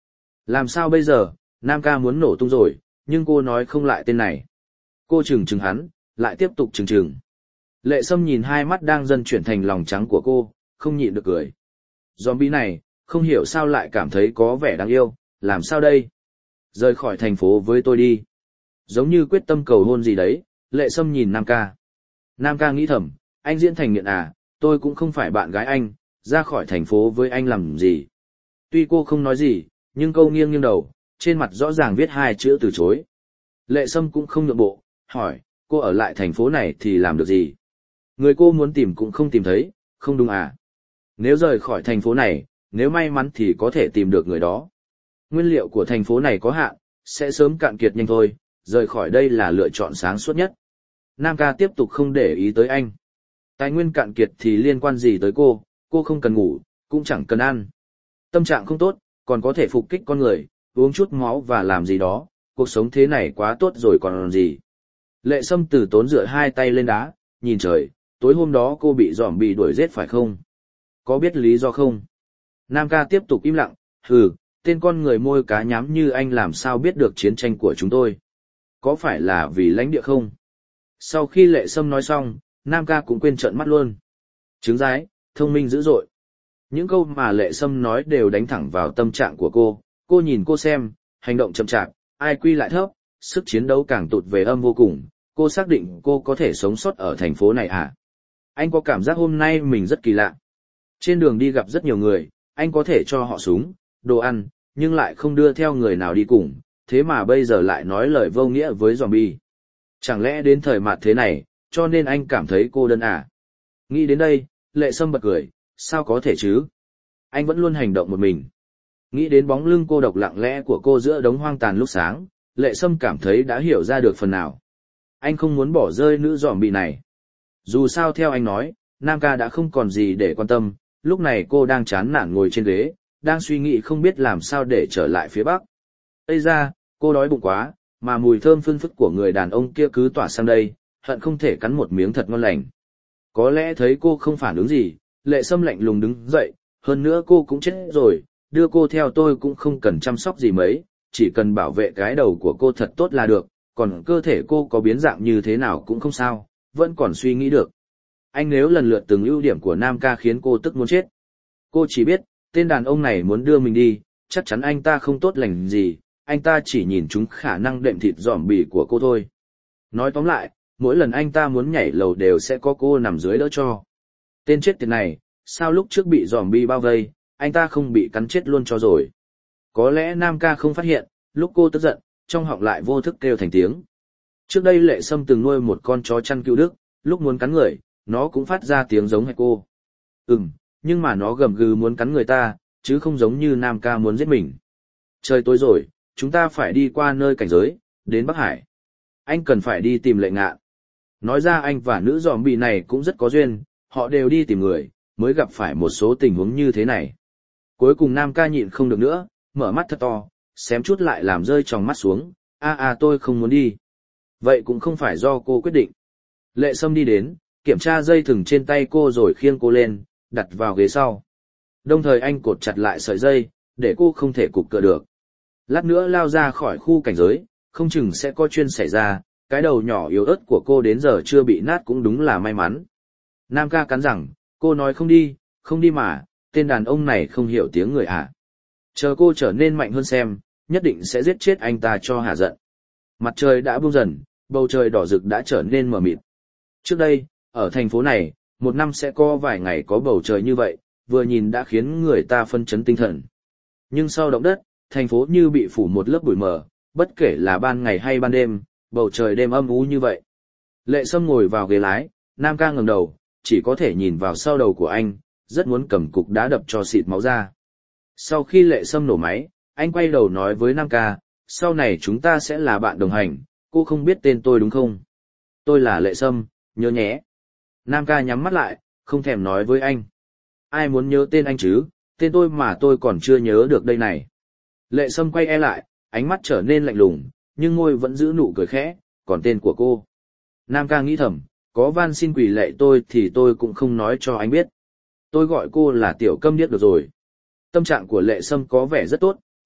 Làm sao bây giờ, Nam ca muốn nổ tung rồi, nhưng cô nói không lại tên này. Cô chừng chừng hắn, lại tiếp tục chừng chừng. Lệ Sâm nhìn hai mắt đang dần chuyển thành lòng trắng của cô, không nhịn được cười. Zombie này, không hiểu sao lại cảm thấy có vẻ đáng yêu, làm sao đây? Rời khỏi thành phố với tôi đi. Giống như quyết tâm cầu hôn gì đấy, Lệ Sâm nhìn Nam ca. Nam ca nghĩ thầm, anh diễn thành nghiện à, tôi cũng không phải bạn gái anh, ra khỏi thành phố với anh làm gì. Tuy cô không nói gì, nhưng câu nghiêng nghiêng đầu, trên mặt rõ ràng viết hai chữ từ chối. Lệ Sâm cũng không nhượng bộ, hỏi, cô ở lại thành phố này thì làm được gì? Người cô muốn tìm cũng không tìm thấy, không đúng à? Nếu rời khỏi thành phố này, nếu may mắn thì có thể tìm được người đó. Nguyên liệu của thành phố này có hạn, sẽ sớm cạn kiệt nhanh thôi, rời khỏi đây là lựa chọn sáng suốt nhất. Nam ca tiếp tục không để ý tới anh. Tài nguyên cạn kiệt thì liên quan gì tới cô, cô không cần ngủ, cũng chẳng cần ăn. Tâm trạng không tốt, còn có thể phục kích con người, uống chút máu và làm gì đó, cuộc sống thế này quá tốt rồi còn làm gì. Lệ Sâm từ tốn dựa hai tay lên đá, nhìn trời, tối hôm đó cô bị dòm bị đuổi giết phải không? Có biết lý do không? Nam ca tiếp tục im lặng, hừ, tên con người môi cá nhám như anh làm sao biết được chiến tranh của chúng tôi? Có phải là vì lãnh địa không? Sau khi Lệ Sâm nói xong, Nam ca cũng quên trợn mắt luôn. Trứng rái, thông minh dữ dội. Những câu mà Lệ Sâm nói đều đánh thẳng vào tâm trạng của cô, cô nhìn cô xem, hành động chậm chạp, ai quy lại thấp, sức chiến đấu càng tụt về âm vô cùng, cô xác định cô có thể sống sót ở thành phố này à? Anh có cảm giác hôm nay mình rất kỳ lạ. Trên đường đi gặp rất nhiều người, anh có thể cho họ súng, đồ ăn, nhưng lại không đưa theo người nào đi cùng, thế mà bây giờ lại nói lời vô nghĩa với zombie. Chẳng lẽ đến thời mạt thế này, cho nên anh cảm thấy cô đơn à? Nghĩ đến đây, Lệ Sâm bật cười, sao có thể chứ? Anh vẫn luôn hành động một mình. Nghĩ đến bóng lưng cô độc lặng lẽ của cô giữa đống hoang tàn lúc sáng, Lệ Sâm cảm thấy đã hiểu ra được phần nào. Anh không muốn bỏ rơi nữ zombie này. Dù sao theo anh nói, Nam ca đã không còn gì để quan tâm, lúc này cô đang chán nản ngồi trên ghế, đang suy nghĩ không biết làm sao để trở lại phía Bắc. Ây ra, cô đói bụng quá, mà mùi thơm phưng phức của người đàn ông kia cứ tỏa sang đây, hận không thể cắn một miếng thật ngon lành. Có lẽ thấy cô không phản ứng gì, Lệ Sâm lạnh lùng đứng dậy, hơn nữa cô cũng chết rồi, đưa cô theo tôi cũng không cần chăm sóc gì mấy, chỉ cần bảo vệ cái đầu của cô thật tốt là được, còn cơ thể cô có biến dạng như thế nào cũng không sao, vẫn còn suy nghĩ được. Anh nếu lần lượt từng ưu điểm của Nam ca khiến cô tức muốn chết. Cô chỉ biết, tên đàn ông này muốn đưa mình đi, chắc chắn anh ta không tốt lành gì, anh ta chỉ nhìn chúng khả năng đệm thịt giòm bì của cô thôi. Nói tóm lại, mỗi lần anh ta muốn nhảy lầu đều sẽ có cô nằm dưới đỡ cho. Tên chết tiệt này, sao lúc trước bị giòm bì bao vây, anh ta không bị cắn chết luôn cho rồi. Có lẽ Nam ca không phát hiện, lúc cô tức giận, trong họng lại vô thức kêu thành tiếng. Trước đây Lệ Sâm từng nuôi một con chó chăn cừu Đức, lúc muốn cắn người, nó cũng phát ra tiếng giống hệt cô. Ừm, nhưng mà nó gầm gừ muốn cắn người ta, chứ không giống như Nam ca muốn giết mình. Trời tối rồi, chúng ta phải đi qua nơi cảnh giới, đến Bắc Hải. Anh cần phải đi tìm Lệ Ngạn. Nói ra anh và nữ zombie này cũng rất có duyên, họ đều đi tìm người, mới gặp phải một số tình huống như thế này. Cuối cùng Nam ca nhịn không được nữa, mở mắt thật to, xém chút lại làm rơi tròng mắt xuống, a a tôi không muốn đi. Vậy cũng không phải do cô quyết định. Lệ Sâm đi đến, kiểm tra dây thừng trên tay cô rồi khiêng cô lên, đặt vào ghế sau. Đồng thời anh cột chặt lại sợi dây, để cô không thể cục cựa được. Lát nữa lao ra khỏi khu cảnh giới, không chừng sẽ có chuyện xảy ra, cái đầu nhỏ yếu ớt của cô đến giờ chưa bị nát cũng đúng là may mắn. Nam ca cắn rằng, cô nói không đi, không đi mà, tên đàn ông này không hiểu tiếng người à. Chờ cô trở nên mạnh hơn xem, nhất định sẽ giết chết anh ta cho hả giận. Mặt trời đã buông dần, bầu trời đỏ rực đã trở nên mờ mịt. Trước đây, ở thành phố này, một năm sẽ có vài ngày có bầu trời như vậy, vừa nhìn đã khiến người ta phân chấn tinh thần. Nhưng sau động đất, thành phố như bị phủ một lớp bụi mờ, bất kể là ban ngày hay ban đêm, bầu trời đêm âm u như vậy. Lệ Sâm ngồi vào ghế lái, Nam ca ngẩng đầu, chỉ có thể nhìn vào sau đầu của anh, rất muốn cầm cục đá đập cho xịt máu ra. Sau khi Lệ Sâm nổ máy, anh quay đầu nói với Nam ca, sau này chúng ta sẽ là bạn đồng hành, cô không biết tên tôi đúng không? Tôi là Lệ Sâm, nhớ nhé. Nam ca nhắm mắt lại, không thèm nói với anh. Ai muốn nhớ tên anh chứ, tên tôi mà tôi còn chưa nhớ được đây này. Lệ Sâm quay e lại, ánh mắt trở nên lạnh lùng, nhưng môi vẫn giữ nụ cười khẽ, còn tên của cô. Nam ca nghĩ thầm, có van xin quỳ lệ tôi thì tôi cũng không nói cho anh biết. Tôi gọi cô là Tiểu Câm Điếc được rồi. Tâm trạng của Lệ Sâm có vẻ rất tốt,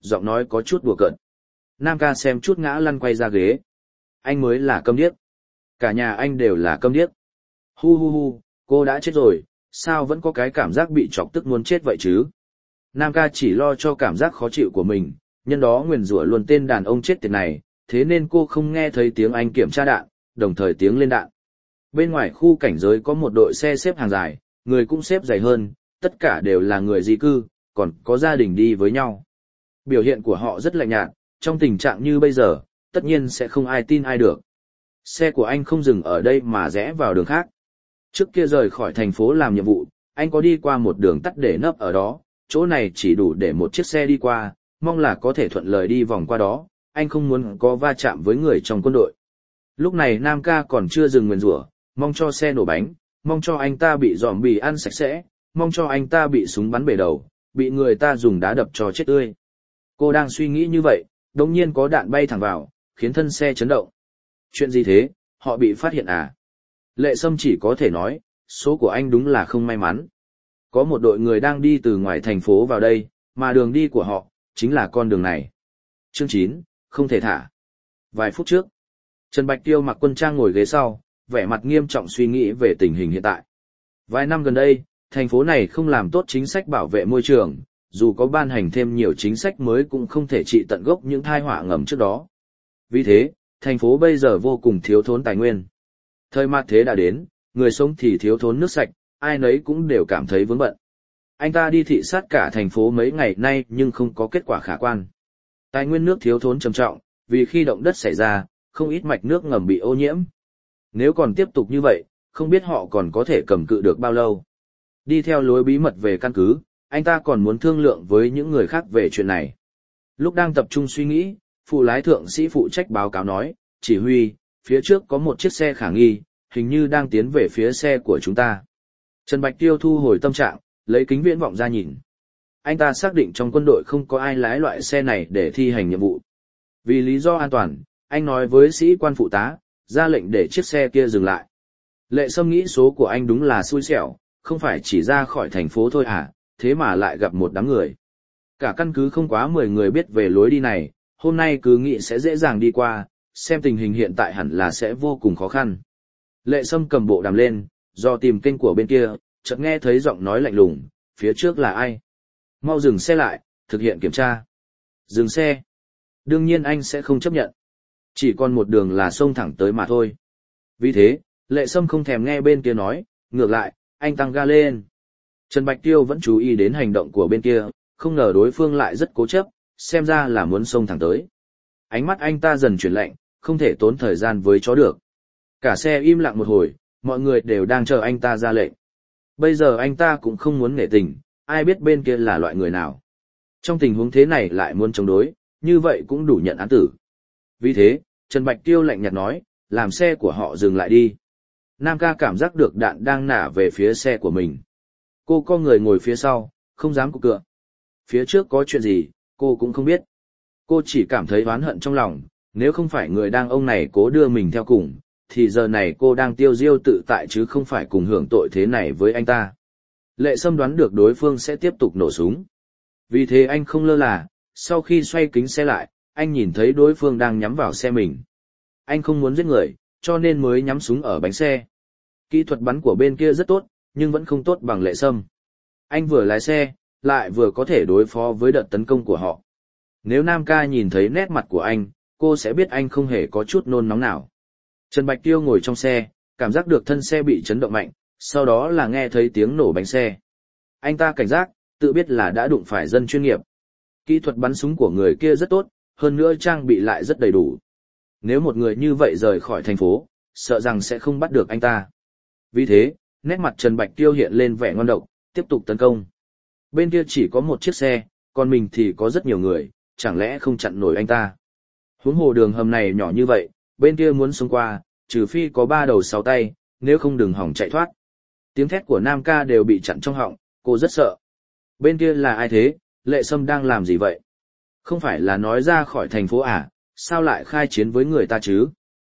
giọng nói có chút đùa cợt. Nam ca xem chút ngã lăn quay ra ghế. Anh mới là câm điếc. Cả nhà anh đều là câm điếc. Hu hu hu, cô đã chết rồi, sao vẫn có cái cảm giác bị chọc tức muốn chết vậy chứ? Nam ca chỉ lo cho cảm giác khó chịu của mình, nhân đó nguyền rủa luôn tên đàn ông chết tiệt này, thế nên cô không nghe thấy tiếng anh kiểm tra đạn, đồng thời tiếng lên đạn. Bên ngoài khu cảnh giới có một đội xe xếp hàng dài, người cũng xếp dày hơn, tất cả đều là người di cư, còn có gia đình đi với nhau. Biểu hiện của họ rất lạnh nhạt, trong tình trạng như bây giờ, tất nhiên sẽ không ai tin ai được. Xe của anh không dừng ở đây mà rẽ vào đường khác. Trước kia rời khỏi thành phố làm nhiệm vụ, anh có đi qua một đường tắt để nấp ở đó, chỗ này chỉ đủ để một chiếc xe đi qua, mong là có thể thuận lợi đi vòng qua đó, anh không muốn có va chạm với người trong quân đội. Lúc này Nam ca còn chưa dừng nguyền rủa, mong cho xe nổ bánh, mong cho anh ta bị dòm bì ăn sạch sẽ, mong cho anh ta bị súng bắn bể đầu, bị người ta dùng đá đập cho chết tươi. Cô đang suy nghĩ như vậy, đột nhiên có đạn bay thẳng vào, khiến thân xe chấn động. Chuyện gì thế, họ bị phát hiện à? Lệ Sâm chỉ có thể nói, số của anh đúng là không may mắn. Có một đội người đang đi từ ngoài thành phố vào đây, mà đường đi của họ, chính là con đường này. Chương chín, không thể thả. Vài phút trước, Trần Bạch Tiêu mặc quân trang ngồi ghế sau, vẻ mặt nghiêm trọng suy nghĩ về tình hình hiện tại. Vài năm gần đây, thành phố này không làm tốt chính sách bảo vệ môi trường, dù có ban hành thêm nhiều chính sách mới cũng không thể trị tận gốc những tai họa ngầm trước đó. Vì thế, thành phố bây giờ vô cùng thiếu thốn tài nguyên. Thời mạt thế đã đến, người sống thì thiếu thốn nước sạch, ai nấy cũng đều cảm thấy vướng bận. Anh ta đi thị sát cả thành phố mấy ngày nay nhưng không có kết quả khả quan. Tài nguyên nước thiếu thốn trầm trọng, vì khi động đất xảy ra, không ít mạch nước ngầm bị ô nhiễm. Nếu còn tiếp tục như vậy, không biết họ còn có thể cầm cự được bao lâu. Đi theo lối bí mật về căn cứ, anh ta còn muốn thương lượng với những người khác về chuyện này. Lúc đang tập trung suy nghĩ, phụ lái thượng sĩ phụ trách báo cáo nói, chỉ huy, phía trước có một chiếc xe khả nghi, hình như đang tiến về phía xe của chúng ta. Trần Bạch Tiêu thu hồi tâm trạng, lấy kính viễn vọng ra nhìn. Anh ta xác định trong quân đội không có ai lái loại xe này để thi hành nhiệm vụ. Vì lý do an toàn, anh nói với sĩ quan phụ tá, ra lệnh để chiếc xe kia dừng lại. Lệ Sâm nghĩ số của anh đúng là xui xẻo, không phải chỉ ra khỏi thành phố thôi à, thế mà lại gặp một đám người. Cả căn cứ không quá mười người biết về lối đi này, hôm nay cứ nghĩ sẽ dễ dàng đi qua, xem tình hình hiện tại hẳn là sẽ vô cùng khó khăn. Lệ Sâm cầm bộ đàm lên, do tìm kênh của bên kia, chợt nghe thấy giọng nói lạnh lùng, phía trước là ai? Mau dừng xe lại, thực hiện kiểm tra. Dừng xe. Đương nhiên anh sẽ không chấp nhận. Chỉ còn một đường là xông thẳng tới mà thôi. Vì thế, Lệ Sâm không thèm nghe bên kia nói, ngược lại, anh tăng ga lên. Trần Bạch Tiêu vẫn chú ý đến hành động của bên kia, không ngờ đối phương lại rất cố chấp, xem ra là muốn xông thẳng tới. Ánh mắt anh ta dần chuyển lạnh, không thể tốn thời gian với chó được. Cả xe im lặng một hồi, mọi người đều đang chờ anh ta ra lệnh. Bây giờ anh ta cũng không muốn nể tình, ai biết bên kia là loại người nào. Trong tình huống thế này lại muốn chống đối, như vậy cũng đủ nhận án tử. Vì thế, Trần Bạch Tiêu lạnh nhạt nói, làm xe của họ dừng lại đi. Nam ca cảm giác được đạn đang nả về phía xe của mình. Cô có người ngồi phía sau, không dám cục cựa. Phía trước có chuyện gì, cô cũng không biết. Cô chỉ cảm thấy oán hận trong lòng, nếu không phải người đang ông này cố đưa mình theo cùng, thì giờ này cô đang tiêu diêu tự tại chứ không phải cùng hưởng tội thế này với anh ta. Lệ Sâm đoán được đối phương sẽ tiếp tục nổ súng. Vì thế anh không lơ là, sau khi xoay kính xe lại, anh nhìn thấy đối phương đang nhắm vào xe mình. Anh không muốn giết người, cho nên mới nhắm súng ở bánh xe. Kỹ thuật bắn của bên kia rất tốt, nhưng vẫn không tốt bằng Lệ Sâm. Anh vừa lái xe, lại vừa có thể đối phó với đợt tấn công của họ. Nếu Nam ca nhìn thấy nét mặt của anh, cô sẽ biết anh không hề có chút nôn nóng nào. Trần Bạch Tiêu ngồi trong xe, cảm giác được thân xe bị chấn động mạnh, sau đó là nghe thấy tiếng nổ bánh xe. Anh ta cảnh giác, tự biết là đã đụng phải dân chuyên nghiệp. Kỹ thuật bắn súng của người kia rất tốt, hơn nữa trang bị lại rất đầy đủ. Nếu một người như vậy rời khỏi thành phố, sợ rằng sẽ không bắt được anh ta. Vì thế, nét mặt Trần Bạch Tiêu hiện lên vẻ ngon độc, tiếp tục tấn công. Bên kia chỉ có một chiếc xe, còn mình thì có rất nhiều người, chẳng lẽ không chặn nổi anh ta. Huống hồ đường hầm này nhỏ như vậy, bên kia muốn xông qua, trừ phi có ba đầu sáu tay, nếu không đừng hỏng chạy thoát. Tiếng thét của Nam ca đều bị chặn trong họng, cô rất sợ. Bên kia là ai thế, Lệ Sâm đang làm gì vậy? Không phải là nói ra khỏi thành phố à, sao lại khai chiến với người ta chứ?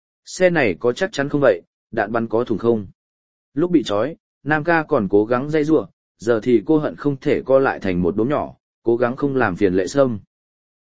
Xe này có chắc chắn không vậy, đạn bắn có thùng không? Lúc bị trói, Nam ca còn cố gắng dây giụa, giờ thì cô hận không thể co lại thành một đốm nhỏ, cố gắng không làm phiền Lệ Sâm.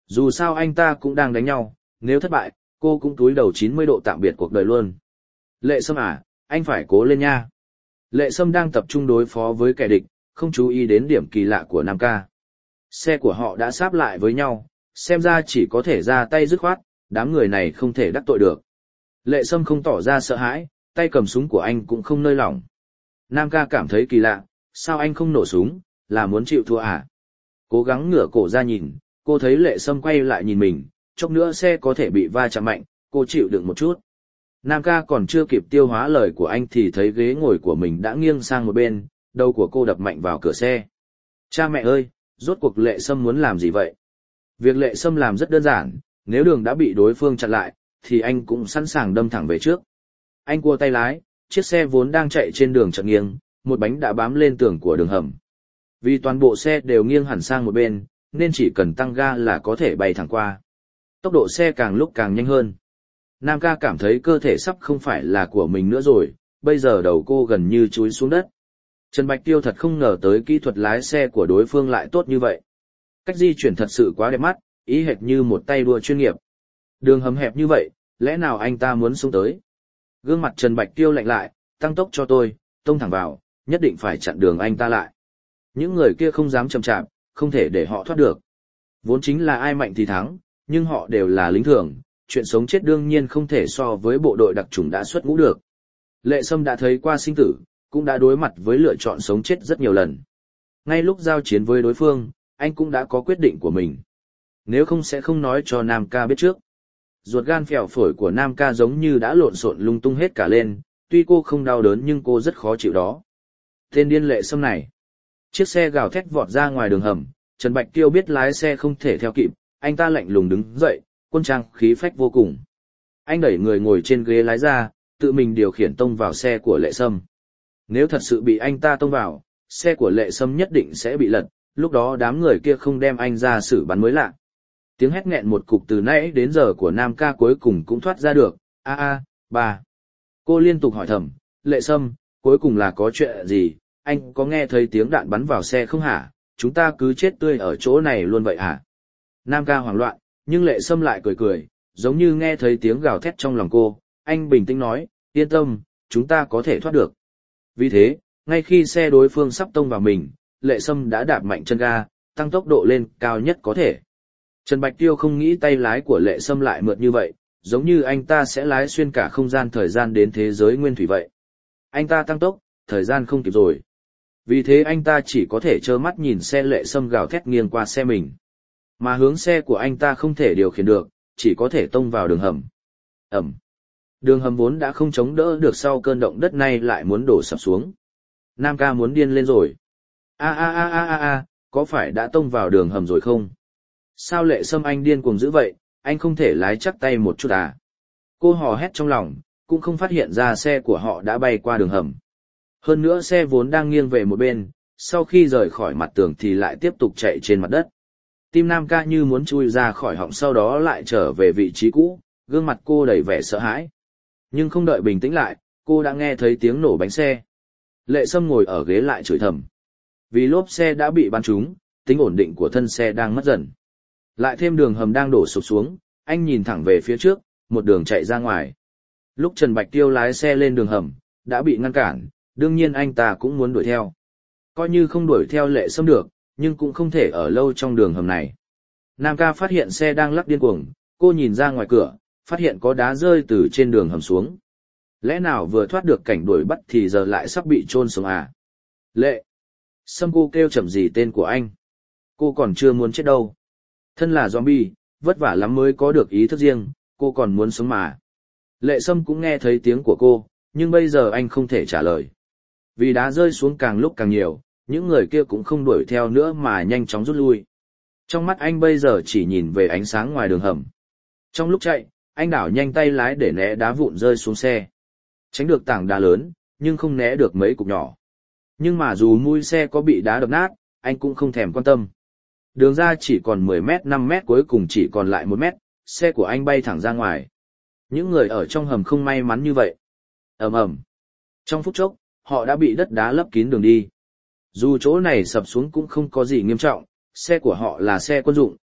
Dù sao anh ta cũng đang đánh nhau, nếu thất bại, cô cũng túi đầu chín mươi độ tạm biệt cuộc đời luôn. Lệ Sâm à, anh phải cố lên nha. Lệ Sâm đang tập trung đối phó với kẻ địch, không chú ý đến điểm kỳ lạ của Nam Ca. Xe của họ đã sáp lại với nhau, xem ra chỉ có thể ra tay dứt khoát, đám người này không thể đắc tội được. Lệ Sâm không tỏ ra sợ hãi, tay cầm súng của anh cũng không nơi lỏng. Nam Ca cảm thấy kỳ lạ, sao anh không nổ súng, là muốn chịu thua à? Cố gắng ngửa cổ ra nhìn, cô thấy Lệ Sâm quay lại nhìn mình, chốc nữa xe có thể bị va chạm mạnh, cô chịu đựng một chút. Nam Ca còn chưa kịp tiêu hóa lời của anh thì thấy ghế ngồi của mình đã nghiêng sang một bên, đầu của cô đập mạnh vào cửa xe. Cha mẹ ơi, rốt cuộc Lệ Sâm muốn làm gì vậy? Việc Lệ Sâm làm rất đơn giản, nếu đường đã bị đối phương chặn lại, thì anh cũng sẵn sàng đâm thẳng về trước. Anh cua tay lái, chiếc xe vốn đang chạy trên đường chợt nghiêng, một bánh đã bám lên tường của đường hầm. Vì toàn bộ xe đều nghiêng hẳn sang một bên, nên chỉ cần tăng ga là có thể bay thẳng qua. Tốc độ xe càng lúc càng nhanh hơn. Nam Ca cảm thấy cơ thể sắp không phải là của mình nữa rồi, bây giờ đầu cô gần như chúi xuống đất. Trần Bạch Tiêu thật không ngờ tới kỹ thuật lái xe của đối phương lại tốt như vậy. Cách di chuyển thật sự quá đẹp mắt, ý hệt như một tay đua chuyên nghiệp. Đường hầm hẹp như vậy, lẽ nào anh ta muốn xuống tới? Gương mặt Trần Bạch Tiêu lạnh lại, tăng tốc cho tôi, tông thẳng vào, nhất định phải chặn đường anh ta lại. Những người kia không dám chậm chạp, không thể để họ thoát được. Vốn chính là ai mạnh thì thắng, nhưng họ đều là lính thường, chuyện sống chết đương nhiên không thể so với bộ đội đặc chủng đã xuất ngũ được. Lệ Sâm đã thấy qua sinh tử, cũng đã đối mặt với lựa chọn sống chết rất nhiều lần. Ngay lúc giao chiến với đối phương, anh cũng đã có quyết định của mình. Nếu không sẽ không nói cho Nam Ca biết trước. Ruột gan phèo phổi của Nam Ca giống như đã lộn xộn lung tung hết cả lên, tuy cô không đau đớn nhưng cô rất khó chịu đó. Tên điên Lệ Sâm này. Chiếc xe gào thét vọt ra ngoài đường hầm, Trần Bạch Tiêu biết lái xe không thể theo kịp, anh ta lạnh lùng đứng dậy, quân trang khí phách vô cùng. Anh đẩy người ngồi trên ghế lái ra, tự mình điều khiển tông vào xe của Lệ Sâm. Nếu thật sự bị anh ta tông vào, xe của Lệ Sâm nhất định sẽ bị lật, lúc đó đám người kia không đem anh ra xử bắn mới lạ. Tiếng hét nghẹn một cục từ nãy đến giờ của Nam Ca cuối cùng cũng thoát ra được, a a, bà. Cô liên tục hỏi thầm, Lệ Sâm, cuối cùng là có chuyện gì, anh có nghe thấy tiếng đạn bắn vào xe không hả, chúng ta cứ chết tươi ở chỗ này luôn vậy hả? Nam Ca hoảng loạn, nhưng Lệ Sâm lại cười cười, giống như nghe thấy tiếng gào thét trong lòng cô, anh bình tĩnh nói, yên tâm, chúng ta có thể thoát được. Vì thế, ngay khi xe đối phương sắp tông vào mình, Lệ Sâm đã đạp mạnh chân ga, tăng tốc độ lên cao nhất có thể. Trần Bạch Tiêu không nghĩ tay lái của Lệ Sâm lại mượt như vậy, giống như anh ta sẽ lái xuyên cả không gian thời gian đến thế giới nguyên thủy vậy. Anh ta tăng tốc, thời gian không kịp rồi. Vì thế anh ta chỉ có thể trơ mắt nhìn xe Lệ Sâm gào thét nghiêng qua xe mình. Mà hướng xe của anh ta không thể điều khiển được, chỉ có thể tông vào đường hầm. Ẩm. Đường hầm vốn đã không chống đỡ được sau cơn động đất này lại muốn đổ sập xuống. Nam Ca muốn điên lên rồi. A a a a a a, có phải đã tông vào đường hầm rồi không? Sao Lệ Sâm anh điên cuồng dữ vậy, anh không thể lái chắc tay một chút à? Cô hò hét trong lòng, cũng không phát hiện ra xe của họ đã bay qua đường hầm. Hơn nữa xe vốn đang nghiêng về một bên, sau khi rời khỏi mặt tường thì lại tiếp tục chạy trên mặt đất. Tim Nam Ca như muốn chui ra khỏi họng, sau đó lại trở về vị trí cũ, gương mặt cô đầy vẻ sợ hãi. Nhưng không đợi bình tĩnh lại, cô đã nghe thấy tiếng nổ bánh xe. Lệ Sâm ngồi ở ghế lại chửi thầm. Vì lốp xe đã bị bắn trúng, tính ổn định của thân xe đang mất dần. Lại thêm đường hầm đang đổ sụp xuống, anh nhìn thẳng về phía trước, một đường chạy ra ngoài. Lúc Trần Bạch Tiêu lái xe lên đường hầm, đã bị ngăn cản, đương nhiên anh ta cũng muốn đuổi theo. Coi như không đuổi theo Lệ Sâm được, nhưng cũng không thể ở lâu trong đường hầm này. Nam Ca phát hiện xe đang lắc điên cuồng, cô nhìn ra ngoài cửa, phát hiện có đá rơi từ trên đường hầm xuống. Lẽ nào vừa thoát được cảnh đuổi bắt thì giờ lại sắp bị chôn xuống à? Lệ Sâm, cô kêu chậm gì tên của anh? Cô còn chưa muốn chết đâu. Thân là zombie, vất vả lắm mới có được ý thức riêng, cô còn muốn sống mà. Lệ Sâm cũng nghe thấy tiếng của cô, nhưng bây giờ anh không thể trả lời. Vì đá rơi xuống càng lúc càng nhiều, những người kia cũng không đuổi theo nữa mà nhanh chóng rút lui. Trong mắt anh bây giờ chỉ nhìn về ánh sáng ngoài đường hầm. Trong lúc chạy, anh đảo nhanh tay lái để né đá vụn rơi xuống xe. Tránh được tảng đá lớn, nhưng không né được mấy cục nhỏ. Nhưng mà dù mui xe có bị đá đập nát, anh cũng không thèm quan tâm. Đường ra chỉ còn mười mét, năm mét, cuối cùng chỉ còn lại một mét, xe của anh bay thẳng ra ngoài. Những người ở trong hầm không may mắn như vậy. Ầm ầm. Trong phút chốc, họ đã bị đất đá lấp kín đường đi. Dù chỗ này sập xuống cũng không có gì nghiêm trọng, xe của họ là xe quân dụng,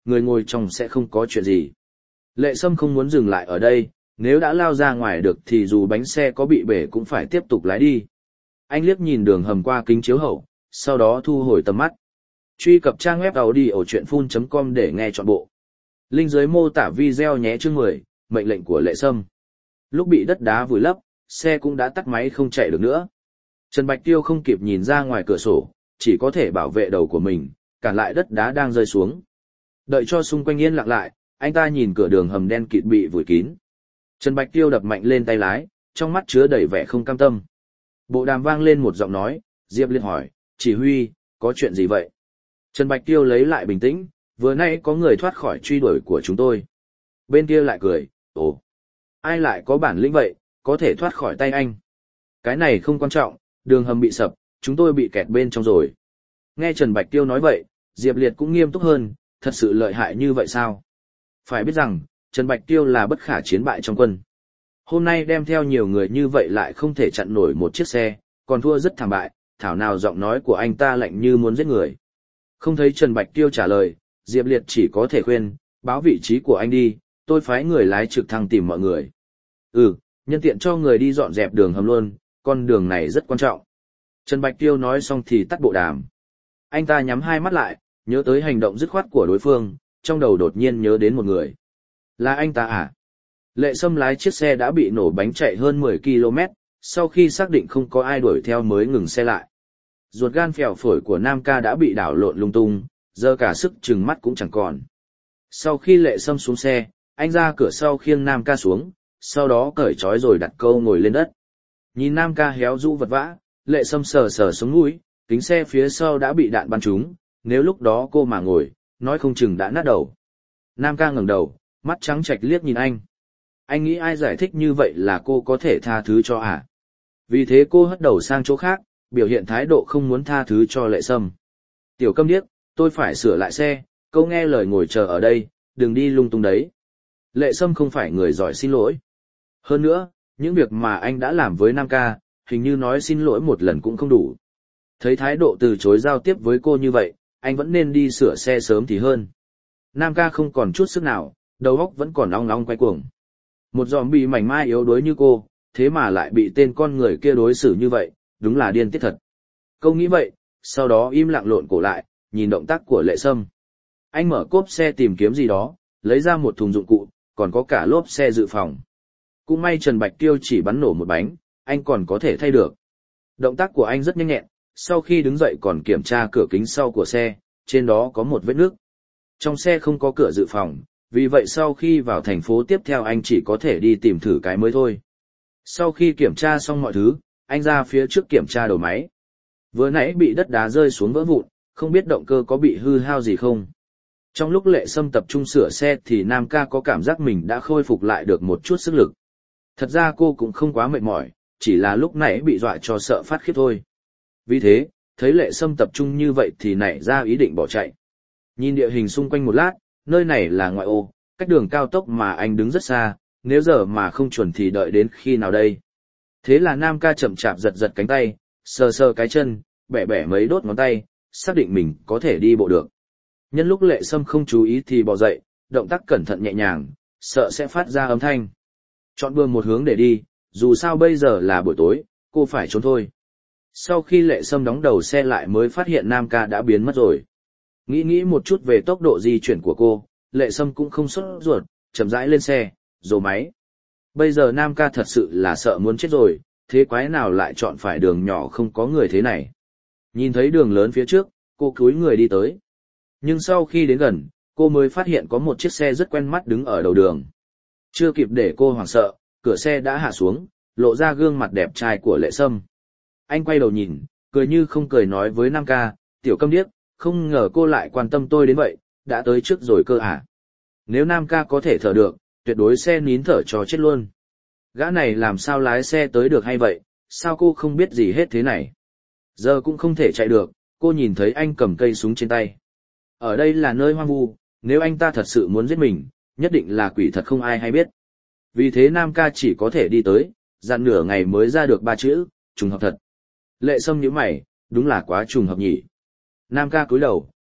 người ngồi trong sẽ không có chuyện gì. Lệ Sâm không muốn dừng lại ở đây, nếu đã lao ra ngoài được thì dù bánh xe có bị bể cũng phải tiếp tục lái đi. Anh liếc nhìn đường hầm qua kính chiếu hậu, sau đó thu hồi tầm mắt. Truy cập trang web audiochuyenphun chấm com để nghe trọn bộ. Link dưới mô tả video nhé. Chương mười, mệnh lệnh của Lệ Sâm. Lúc bị đất đá vùi lấp, xe cũng đã tắt máy không chạy được nữa. Trần Bạch Tiêu không kịp nhìn ra ngoài cửa sổ, chỉ có thể bảo vệ đầu của mình, cản lại đất đá đang rơi xuống. Đợi cho xung quanh yên lặng lại, anh ta nhìn cửa đường hầm đen kịt bị vùi kín. Trần Bạch Tiêu đập mạnh lên tay lái, trong mắt chứa đầy vẻ không cam tâm. Bộ đàm vang lên một giọng nói, Diệp Liệt hỏi, chỉ huy, có chuyện gì vậy? Trần Bạch Tiêu lấy lại bình tĩnh, vừa nãy có người thoát khỏi truy đuổi của chúng tôi. Bên kia lại cười, ồ, ai lại có bản lĩnh vậy, có thể thoát khỏi tay anh? Cái này không quan trọng, đường hầm bị sập, chúng tôi bị kẹt bên trong rồi. Nghe Trần Bạch Tiêu nói vậy, Diệp Liệt cũng nghiêm túc hơn, thật sự lợi hại như vậy sao? Phải biết rằng, Trần Bạch Tiêu là bất khả chiến bại trong quân. Hôm nay đem theo nhiều người như vậy lại không thể chặn nổi một chiếc xe, còn thua rất thảm bại, thảo nào giọng nói của anh ta lạnh như muốn giết người. Không thấy Trần Bạch Tiêu trả lời, Diệp Liệt chỉ có thể khuyên, báo vị trí của anh đi, tôi phái người lái trực thăng tìm mọi người. Ừ, nhân tiện cho người đi dọn dẹp đường hầm luôn, con đường này rất quan trọng. Trần Bạch Tiêu nói xong thì tắt bộ đàm. Anh ta nhắm hai mắt lại, nhớ tới hành động dứt khoát của đối phương, trong đầu đột nhiên nhớ đến một người. Là anh ta à? Lệ Sâm lái chiếc xe đã bị nổ bánh chạy hơn mười ki lô mét, sau khi xác định không có ai đuổi theo mới ngừng xe lại. Ruột gan phèo phổi của Nam Ca đã bị đảo lộn lung tung, giờ cả sức chừng mắt cũng chẳng còn. Sau khi Lệ Sâm xuống xe, anh ra cửa sau khiêng Nam Ca xuống, sau đó cởi trói rồi đặt câu ngồi lên đất. Nhìn Nam Ca héo rũ vật vã, Lệ Sâm sờ sờ sống mũi, kính xe phía sau đã bị đạn bắn trúng, nếu lúc đó cô mà ngồi, nói không chừng đã nát đầu. Nam Ca ngẩng đầu, mắt trắng trạch liếc nhìn anh. Anh nghĩ ai giải thích như vậy là cô có thể tha thứ cho à? Vì thế cô hất đầu sang chỗ khác, biểu hiện thái độ không muốn tha thứ cho Lệ Sâm. Tiểu câm điếc, tôi phải sửa lại xe, câu nghe lời ngồi chờ ở đây, đừng đi lung tung đấy. Lệ Sâm không phải người giỏi xin lỗi. Hơn nữa, những việc mà anh đã làm với Nam Ca, hình như nói xin lỗi một lần cũng không đủ. Thấy thái độ từ chối giao tiếp với cô như vậy, anh vẫn nên đi sửa xe sớm thì hơn. Nam Ca không còn chút sức nào, đầu óc vẫn còn ong ong quay cuồng. Một zombie mảnh mai yếu đuối như cô, thế mà lại bị tên con người kia đối xử như vậy, đúng là điên tiết thật. Câu nghĩ vậy, sau đó im lặng lộn cổ lại, nhìn động tác của Lệ Sâm. Anh mở cốp xe tìm kiếm gì đó, lấy ra một thùng dụng cụ, còn có cả lốp xe dự phòng. Cũng may Trần Bạch Tiêu chỉ bắn nổ một bánh, anh còn có thể thay được. Động tác của anh rất nhanh nhẹn, sau khi đứng dậy còn kiểm tra cửa kính sau của xe, trên đó có một vết nước. Trong xe không có cửa dự phòng, vì vậy sau khi vào thành phố tiếp theo anh chỉ có thể đi tìm thử cái mới thôi. Sau khi kiểm tra xong mọi thứ, anh ra phía trước kiểm tra đầu máy. Vừa nãy bị đất đá rơi xuống vỡ vụn, không biết động cơ có bị hư hao gì không. Trong lúc Lệ Sâm tập trung sửa xe thì Nam Ca có cảm giác mình đã khôi phục lại được một chút sức lực. Thật ra cô cũng không quá mệt mỏi, chỉ là lúc nãy bị dọa cho sợ phát khiếp thôi. Vì thế, thấy Lệ Sâm tập trung như vậy thì nảy ra ý định bỏ chạy. Nhìn địa hình xung quanh một lát, nơi này là ngoại ô, cách đường cao tốc mà anh đứng rất xa, nếu giờ mà không chuẩn thì đợi đến khi nào đây. Thế là Nam Ca chậm chạp giật giật cánh tay, sờ sờ cái chân, bẻ bẻ mấy đốt ngón tay, xác định mình có thể đi bộ được. Nhân lúc Lệ Sâm không chú ý thì bò dậy, động tác cẩn thận nhẹ nhàng, sợ sẽ phát ra âm thanh. Chọn bừa một hướng để đi, dù sao bây giờ là buổi tối, cô phải trốn thôi. Sau khi Lệ Sâm đóng đầu xe lại mới phát hiện Nam Ca đã biến mất rồi. Nghĩ nghĩ một chút về tốc độ di chuyển của cô, Lệ Sâm cũng không sốt ruột, chậm rãi lên xe, rồ máy. Bây giờ Nam Ca thật sự là sợ muốn chết rồi, thế quái nào lại chọn phải đường nhỏ không có người thế này. Nhìn thấy đường lớn phía trước, cô cúi người đi tới. Nhưng sau khi đến gần, cô mới phát hiện có một chiếc xe rất quen mắt đứng ở đầu đường. Chưa kịp để cô hoảng sợ, cửa xe đã hạ xuống, lộ ra gương mặt đẹp trai của Lệ Sâm. Anh quay đầu nhìn, cười như không cười nói với Nam Ca, tiểu câm điếc, không ngờ cô lại quan tâm tôi đến vậy, đã tới trước rồi cơ à. Nếu Nam Ca có thể thở được, tuyệt đối xe nín thở cho chết luôn. Gã này làm sao lái xe tới được hay vậy, sao cô không biết gì hết thế này. Giờ cũng không thể chạy được, cô nhìn thấy anh cầm cây súng trên tay. Ở đây là nơi hoang vu, nếu anh ta thật sự muốn giết mình, nhất định là quỷ thật không ai hay biết. Vì thế Nam Ca chỉ có thể đi tới, dặn nửa ngày mới ra được ba chữ, trùng hợp thật. Lệ Sâm nhíu mày, đúng là quá trùng hợp nhỉ. Nam Ca cúi đầu,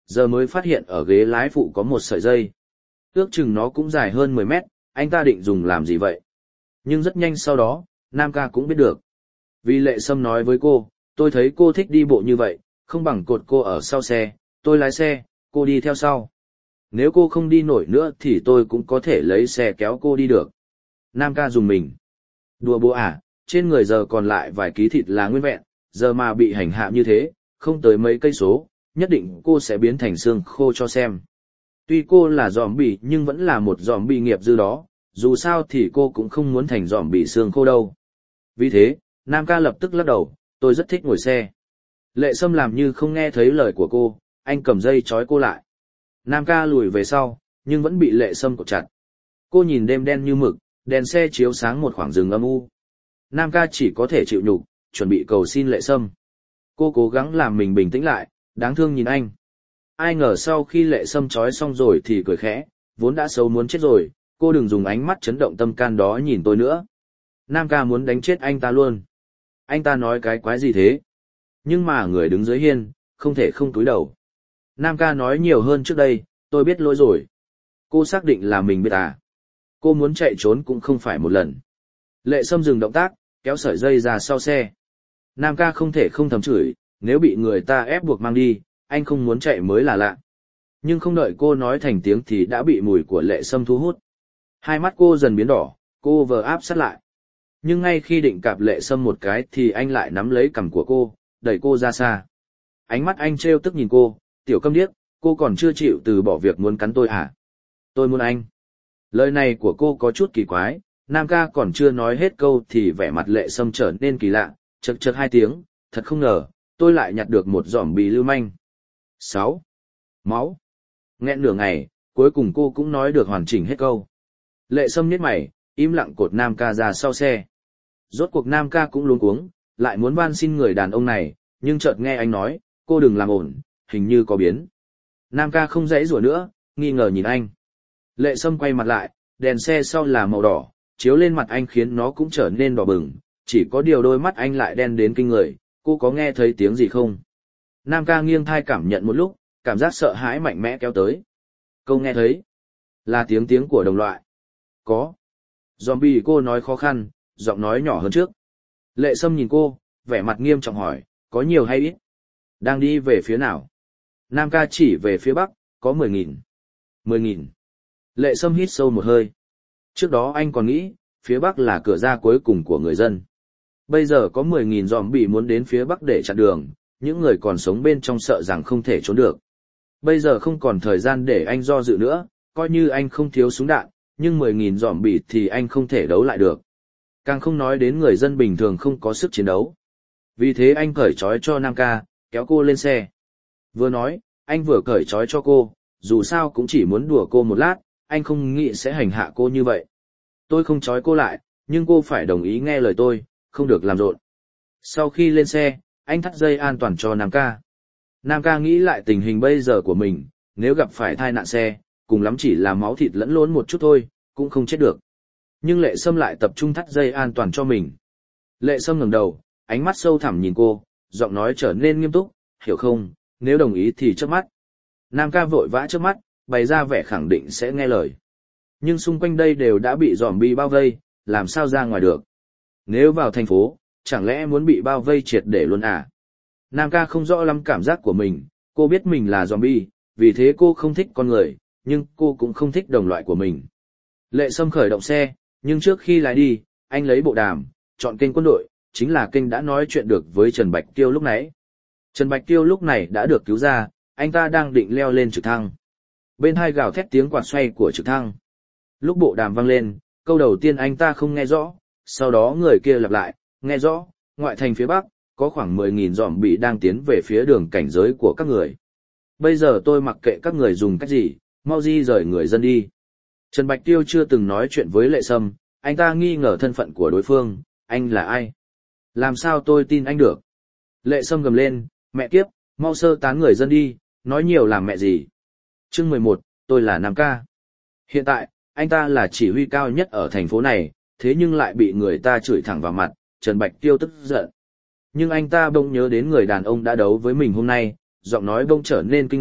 giờ mới phát hiện ở ghế lái phụ có một sợi dây. Ước chừng nó cũng dài hơn mười mét, anh ta định dùng làm gì vậy? Nhưng rất nhanh sau đó, Nam ca cũng biết được. Vì Lệ Sâm nói với cô, tôi thấy cô thích đi bộ như vậy, không bằng cột cô ở sau xe, tôi lái xe, cô đi theo sau. Nếu cô không đi nổi nữa thì tôi cũng có thể lấy xe kéo cô đi được. Nam ca dùng mình. Đùa bố à, trên người giờ còn lại vài ký thịt là nguyên vẹn, giờ mà bị hành hạ như thế, không tới mấy cây số, nhất định cô sẽ biến thành xương khô cho xem. Tuy cô là zombie nhưng vẫn là một zombie nghiệp dư đó, dù sao thì cô cũng không muốn thành zombie xương khô đâu. Vì thế, Nam ca lập tức lắc đầu, tôi rất thích ngồi xe. Lệ Sâm làm như không nghe thấy lời của cô, anh cầm dây trói cô lại. Nam ca lùi về sau, nhưng vẫn bị Lệ Sâm cột chặt. Cô nhìn đêm đen như mực, đèn xe chiếu sáng một khoảng rừng âm u. Nam ca chỉ có thể chịu nhục, chuẩn bị cầu xin Lệ Sâm. Cô cố gắng làm mình bình tĩnh lại, đáng thương nhìn anh. Ai ngờ sau khi Lệ Sâm trói xong rồi thì cười khẽ, vốn đã xấu muốn chết rồi, cô đừng dùng ánh mắt chấn động tâm can đó nhìn tôi nữa. Nam ca muốn đánh chết anh ta luôn. Anh ta nói cái quái gì thế? Nhưng mà người đứng dưới hiên, không thể không cúi đầu. Nam ca nói nhiều hơn trước đây, tôi biết lỗi rồi. Cô xác định là mình biết à? Cô muốn chạy trốn cũng không phải một lần. Lệ Sâm dừng động tác, kéo sợi dây ra sau xe. Nam ca không thể không thầm chửi, nếu bị người ta ép buộc mang đi, anh không muốn chạy mới là lạ. Nhưng không đợi cô nói thành tiếng thì đã bị mùi của Lệ Sâm thu hút. Hai mắt cô dần biến đỏ, cô vờ áp sát lại. Nhưng ngay khi định cạp Lệ Sâm một cái thì anh lại nắm lấy cằm của cô, đẩy cô ra xa. Ánh mắt anh trêu tức nhìn cô, tiểu câm điếc, cô còn chưa chịu từ bỏ việc muốn cắn tôi hả? Tôi muốn anh. Lời này của cô có chút kỳ quái, Nam ca còn chưa nói hết câu thì vẻ mặt Lệ Sâm trở nên kỳ lạ, chật chật hai tiếng, thật không ngờ, tôi lại nhặt được một zombie lưu manh. Sáu. Máu. Nghẹn nửa ngày, cuối cùng cô cũng nói được hoàn chỉnh hết câu. Lệ Sâm nhếch mày, im lặng cột Nam ca ra sau xe. Rốt cuộc Nam ca cũng luống cuống, lại muốn van xin người đàn ông này, nhưng chợt nghe anh nói, cô đừng làm ổn, hình như có biến. Nam ca không dãy rủa nữa, nghi ngờ nhìn anh. Lệ Sâm quay mặt lại, đèn xe sau là màu đỏ, chiếu lên mặt anh khiến nó cũng trở nên đỏ bừng, chỉ có điều đôi mắt anh lại đen đến kinh người, cô có nghe thấy tiếng gì không? Nam ca nghiêng thai cảm nhận một lúc, cảm giác sợ hãi mạnh mẽ kéo tới. Câu nghe thấy, là tiếng tiếng của đồng loại. Có. Zombie cô nói khó khăn, giọng nói nhỏ hơn trước. Lệ Sâm nhìn cô, vẻ mặt nghiêm trọng hỏi, có nhiều hay ít? Đang đi về phía nào? Nam ca chỉ về phía bắc, có mười nghìn. Mười nghìn. Lệ Sâm hít sâu một hơi. Trước đó anh còn nghĩ, phía bắc là cửa ra cuối cùng của người dân. Bây giờ có mười nghìn zombie muốn đến phía bắc để chặn đường, những người còn sống bên trong sợ rằng không thể trốn được. Bây giờ không còn thời gian để anh do dự nữa, coi như anh không thiếu súng đạn, nhưng mười nghìn zombie thì anh không thể đấu lại được. Càng không nói đến người dân bình thường không có sức chiến đấu. Vì thế anh cởi trói cho Nam ca, kéo cô lên xe. Vừa nói, anh vừa cởi trói cho cô, dù sao cũng chỉ muốn đùa cô một lát, anh không nghĩ sẽ hành hạ cô như vậy. Tôi không trói cô lại, nhưng cô phải đồng ý nghe lời tôi, không được làm rộn. Sau khi lên xe, anh thắt dây an toàn cho Nam ca. Nam ca nghĩ lại tình hình bây giờ của mình, nếu gặp phải tai nạn xe, cùng lắm chỉ là máu thịt lẫn lộn một chút thôi, cũng không chết được. Nhưng Lệ Sâm lại tập trung thắt dây an toàn cho mình. Lệ Sâm ngẩng đầu, ánh mắt sâu thẳm nhìn cô, giọng nói trở nên nghiêm túc, hiểu không, nếu đồng ý thì chớp mắt. Nam ca vội vã chớp mắt, bày ra vẻ khẳng định sẽ nghe lời. Nhưng xung quanh đây đều đã bị zombie bao vây, làm sao ra ngoài được. Nếu vào thành phố, chẳng lẽ muốn bị bao vây triệt để luôn à? Nam ca không rõ lắm cảm giác của mình, cô biết mình là zombie, vì thế cô không thích con người, nhưng cô cũng không thích đồng loại của mình. Lệ Sâm khởi động xe, nhưng trước khi lái đi, anh lấy bộ đàm, chọn kênh quân đội, chính là kênh đã nói chuyện được với Trần Bạch Tiêu lúc nãy. Trần Bạch Tiêu lúc này đã được cứu ra, anh ta đang định leo lên trực thăng. Bên hai gào thét tiếng quạt xoay của trực thăng. Lúc bộ đàm vang lên, câu đầu tiên anh ta không nghe rõ, sau đó người kia lặp lại, nghe rõ, ngoại thành phía bắc, có khoảng mười nghìn zombie đang tiến về phía đường cảnh giới của các người. Bây giờ tôi mặc kệ các người dùng cách gì, mau di rời người dân đi. Trần Bạch Tiêu chưa từng nói chuyện với Lệ Sâm, anh ta nghi ngờ thân phận của đối phương, anh là ai? Làm sao tôi tin anh được? Lệ Sâm gầm lên, mẹ kiếp, mau sơ tán người dân đi, nói nhiều làm mẹ gì? Chương mười một, tôi là Nam ca. Hiện tại, anh ta là chỉ huy cao nhất ở thành phố này, thế nhưng lại bị người ta chửi thẳng vào mặt, Trần Bạch Tiêu tức giận. Nhưng anh ta bỗng nhớ đến người đàn ông đã đấu với mình hôm nay, giọng nói bỗng trở nên kinh ngạc,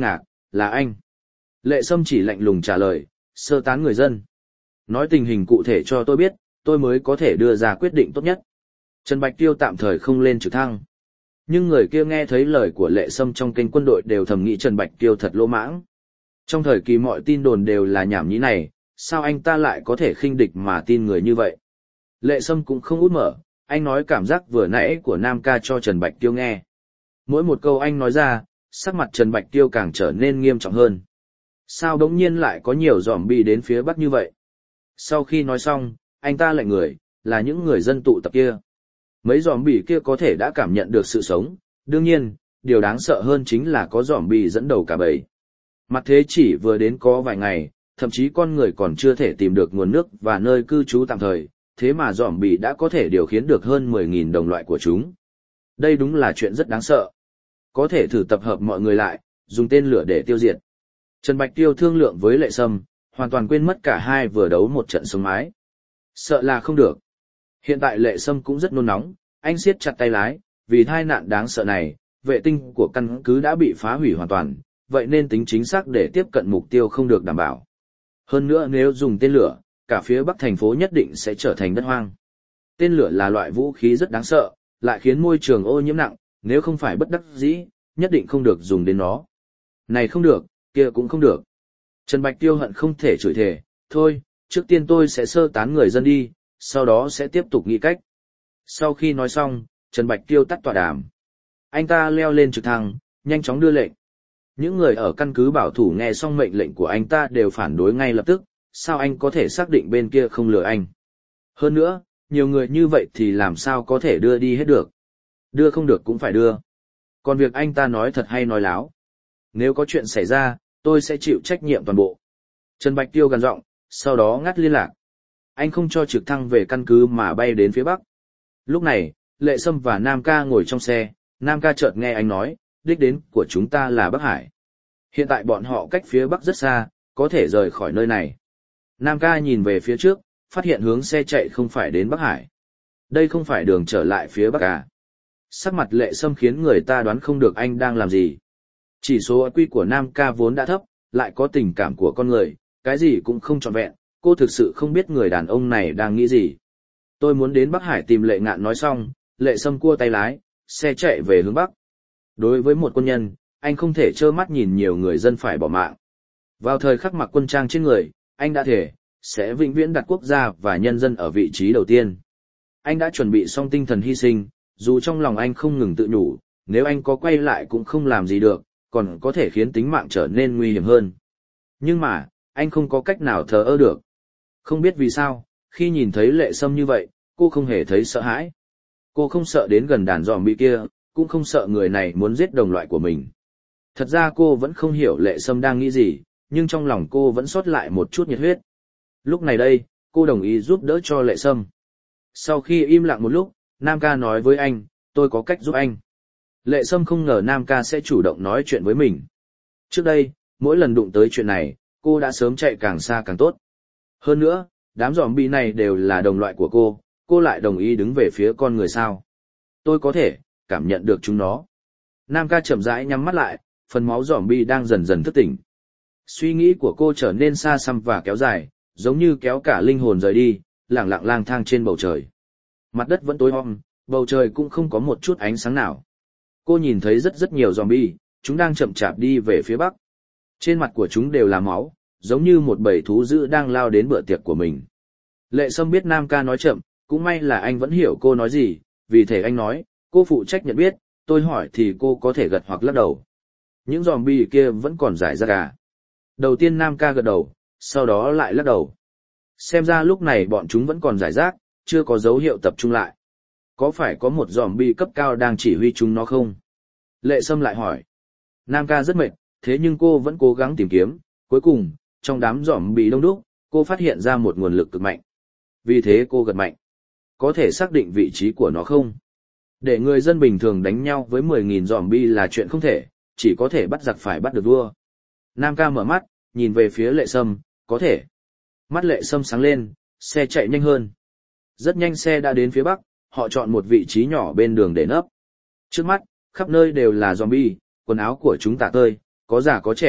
là anh. Lệ Sâm chỉ lạnh lùng trả lời, sơ tán người dân. Nói tình hình cụ thể cho tôi biết, tôi mới có thể đưa ra quyết định tốt nhất. Trần Bạch Tiêu tạm thời không lên trực thăng. Nhưng người kia nghe thấy lời của Lệ Sâm trong kênh quân đội đều thầm nghĩ Trần Bạch Tiêu thật lỗ mãng. Trong thời kỳ mọi tin đồn đều là nhảm nhí này, sao anh ta lại có thể khinh địch mà tin người như vậy? Lệ Sâm cũng không út mở, anh nói cảm giác vừa nãy của Nam ca cho Trần Bạch Tiêu nghe. Mỗi một câu anh nói ra, sắc mặt Trần Bạch Tiêu càng trở nên nghiêm trọng hơn. Sao đống nhiên lại có nhiều zombie đến phía bắc như vậy? Sau khi nói xong, anh ta lạnh người, là những người dân tụ tập kia. Mấy zombie kia có thể đã cảm nhận được sự sống, đương nhiên, điều đáng sợ hơn chính là có zombie dẫn đầu cả bầy. Mặt thế chỉ vừa đến có vài ngày, thậm chí con người còn chưa thể tìm được nguồn nước và nơi cư trú tạm thời, thế mà zombie đã có thể điều khiển được hơn mười nghìn đồng loại của chúng. Đây đúng là chuyện rất đáng sợ. Có thể thử tập hợp mọi người lại, dùng tên lửa để tiêu diệt. Trần Bạch Tiêu thương lượng với Lệ Sâm, hoàn toàn quên mất cả hai vừa đấu một trận sống mái. Sợ là không được. Hiện tại Lệ Sâm cũng rất nôn nóng, anh siết chặt tay lái, vì tai nạn đáng sợ này, vệ tinh của căn cứ đã bị phá hủy hoàn toàn, vậy nên tính chính xác để tiếp cận mục tiêu không được đảm bảo. Hơn nữa nếu dùng tên lửa, cả phía bắc thành phố nhất định sẽ trở thành đất hoang. Tên lửa là loại vũ khí rất đáng sợ, lại khiến môi trường ô nhiễm nặng, nếu không phải bất đắc dĩ, nhất định không được dùng đến nó. Này không được, kia cũng không được. Trần Bạch Tiêu hận không thể chửi thề, thôi, trước tiên tôi sẽ sơ tán người dân đi, sau đó sẽ tiếp tục nghĩ cách. Sau khi nói xong, Trần Bạch Tiêu tắt tọa đàm. Anh ta leo lên trực thăng, nhanh chóng đưa lệnh. Những người ở căn cứ bảo thủ nghe xong mệnh lệnh của anh ta đều phản đối ngay lập tức, sao anh có thể xác định bên kia không lừa anh. Hơn nữa, nhiều người như vậy thì làm sao có thể đưa đi hết được. Đưa không được cũng phải đưa. Còn việc anh ta nói thật hay nói láo. Nếu có chuyện xảy ra, tôi sẽ chịu trách nhiệm toàn bộ. Trần Bạch Tiêu gằn giọng, sau đó ngắt liên lạc. Anh không cho trực thăng về căn cứ mà bay đến phía bắc. Lúc này, Lệ Sâm và Nam ca ngồi trong xe, Nam ca chợt nghe anh nói, đích đến của chúng ta là Bắc Hải. Hiện tại bọn họ cách phía bắc rất xa, có thể rời khỏi nơi này. Nam ca nhìn về phía trước, phát hiện hướng xe chạy không phải đến Bắc Hải. Đây không phải đường trở lại phía bắc à. Sắc mặt Lệ Sâm khiến người ta đoán không được anh đang làm gì. Chỉ số i kiu của Nam ca vốn đã thấp, lại có tình cảm của con người, cái gì cũng không trọn vẹn, cô thực sự không biết người đàn ông này đang nghĩ gì. Tôi muốn đến Bắc Hải tìm Lệ Ngạn nói xong, Lệ Sâm cua tay lái, xe chạy về hướng Bắc. Đối với một quân nhân, anh không thể trơ mắt nhìn nhiều người dân phải bỏ mạng. Vào thời khắc mặc quân trang trên người, anh đã thể, sẽ vĩnh viễn đặt quốc gia và nhân dân ở vị trí đầu tiên. Anh đã chuẩn bị xong tinh thần hy sinh, dù trong lòng anh không ngừng tự nhủ, nếu anh có quay lại cũng không làm gì được, còn có thể khiến tính mạng trở nên nguy hiểm hơn. Nhưng mà, anh không có cách nào thờ ơ được. Không biết vì sao, khi nhìn thấy Lệ Sâm như vậy, cô không hề thấy sợ hãi. Cô không sợ đến gần đàn zombie kia, cũng không sợ người này muốn giết đồng loại của mình. Thật ra cô vẫn không hiểu Lệ Sâm đang nghĩ gì, nhưng trong lòng cô vẫn sót lại một chút nhiệt huyết. Lúc này đây, cô đồng ý giúp đỡ cho Lệ Sâm. Sau khi im lặng một lúc, Nam ca nói với anh, tôi có cách giúp anh. Lệ Sâm không ngờ Nam ca sẽ chủ động nói chuyện với mình. Trước đây, mỗi lần đụng tới chuyện này, cô đã sớm chạy càng xa càng tốt. Hơn nữa, đám zombie này đều là đồng loại của cô, cô lại đồng ý đứng về phía con người sao. Tôi có thể cảm nhận được chúng nó. Nam ca chậm rãi nhắm mắt lại, phần máu zombie đang dần dần thức tỉnh. Suy nghĩ của cô trở nên xa xăm và kéo dài, giống như kéo cả linh hồn rời đi, lẳng lặng lang thang trên bầu trời. Mặt đất vẫn tối om, bầu trời cũng không có một chút ánh sáng nào. Cô nhìn thấy rất rất nhiều zombie, chúng đang chậm chạp đi về phía bắc. Trên mặt của chúng đều là máu, giống như một bầy thú dữ đang lao đến bữa tiệc của mình. Lệ Sâm biết Nam ca nói chậm, cũng may là anh vẫn hiểu cô nói gì, vì thế anh nói, cô phụ trách nhận biết, tôi hỏi thì cô có thể gật hoặc lắc đầu. Những zombie kia vẫn còn rải ra à? Đầu tiên Nam ca gật đầu, sau đó lại lắc đầu. Xem ra lúc này bọn chúng vẫn còn rải rác, chưa có dấu hiệu tập trung lại. Có phải có một zombie cấp cao đang chỉ huy chúng nó không? Lệ Sâm lại hỏi. Nam ca rất mệt, thế nhưng cô vẫn cố gắng tìm kiếm. Cuối cùng, trong đám zombie đông đúc, cô phát hiện ra một nguồn lực cực mạnh. Vì thế cô gật mạnh. Có thể xác định vị trí của nó không? Để người dân bình thường đánh nhau với mười nghìn zombie là chuyện không thể, chỉ có thể bắt giặc phải bắt được vua. Nam ca mở mắt, nhìn về phía Lệ Sâm, có thể. Mắt Lệ Sâm sáng lên, xe chạy nhanh hơn. Rất nhanh xe đã đến phía bắc, họ chọn một vị trí nhỏ bên đường để nấp. Trước mắt, khắp nơi đều là zombie, quần áo của chúng tả tơi, có già có trẻ,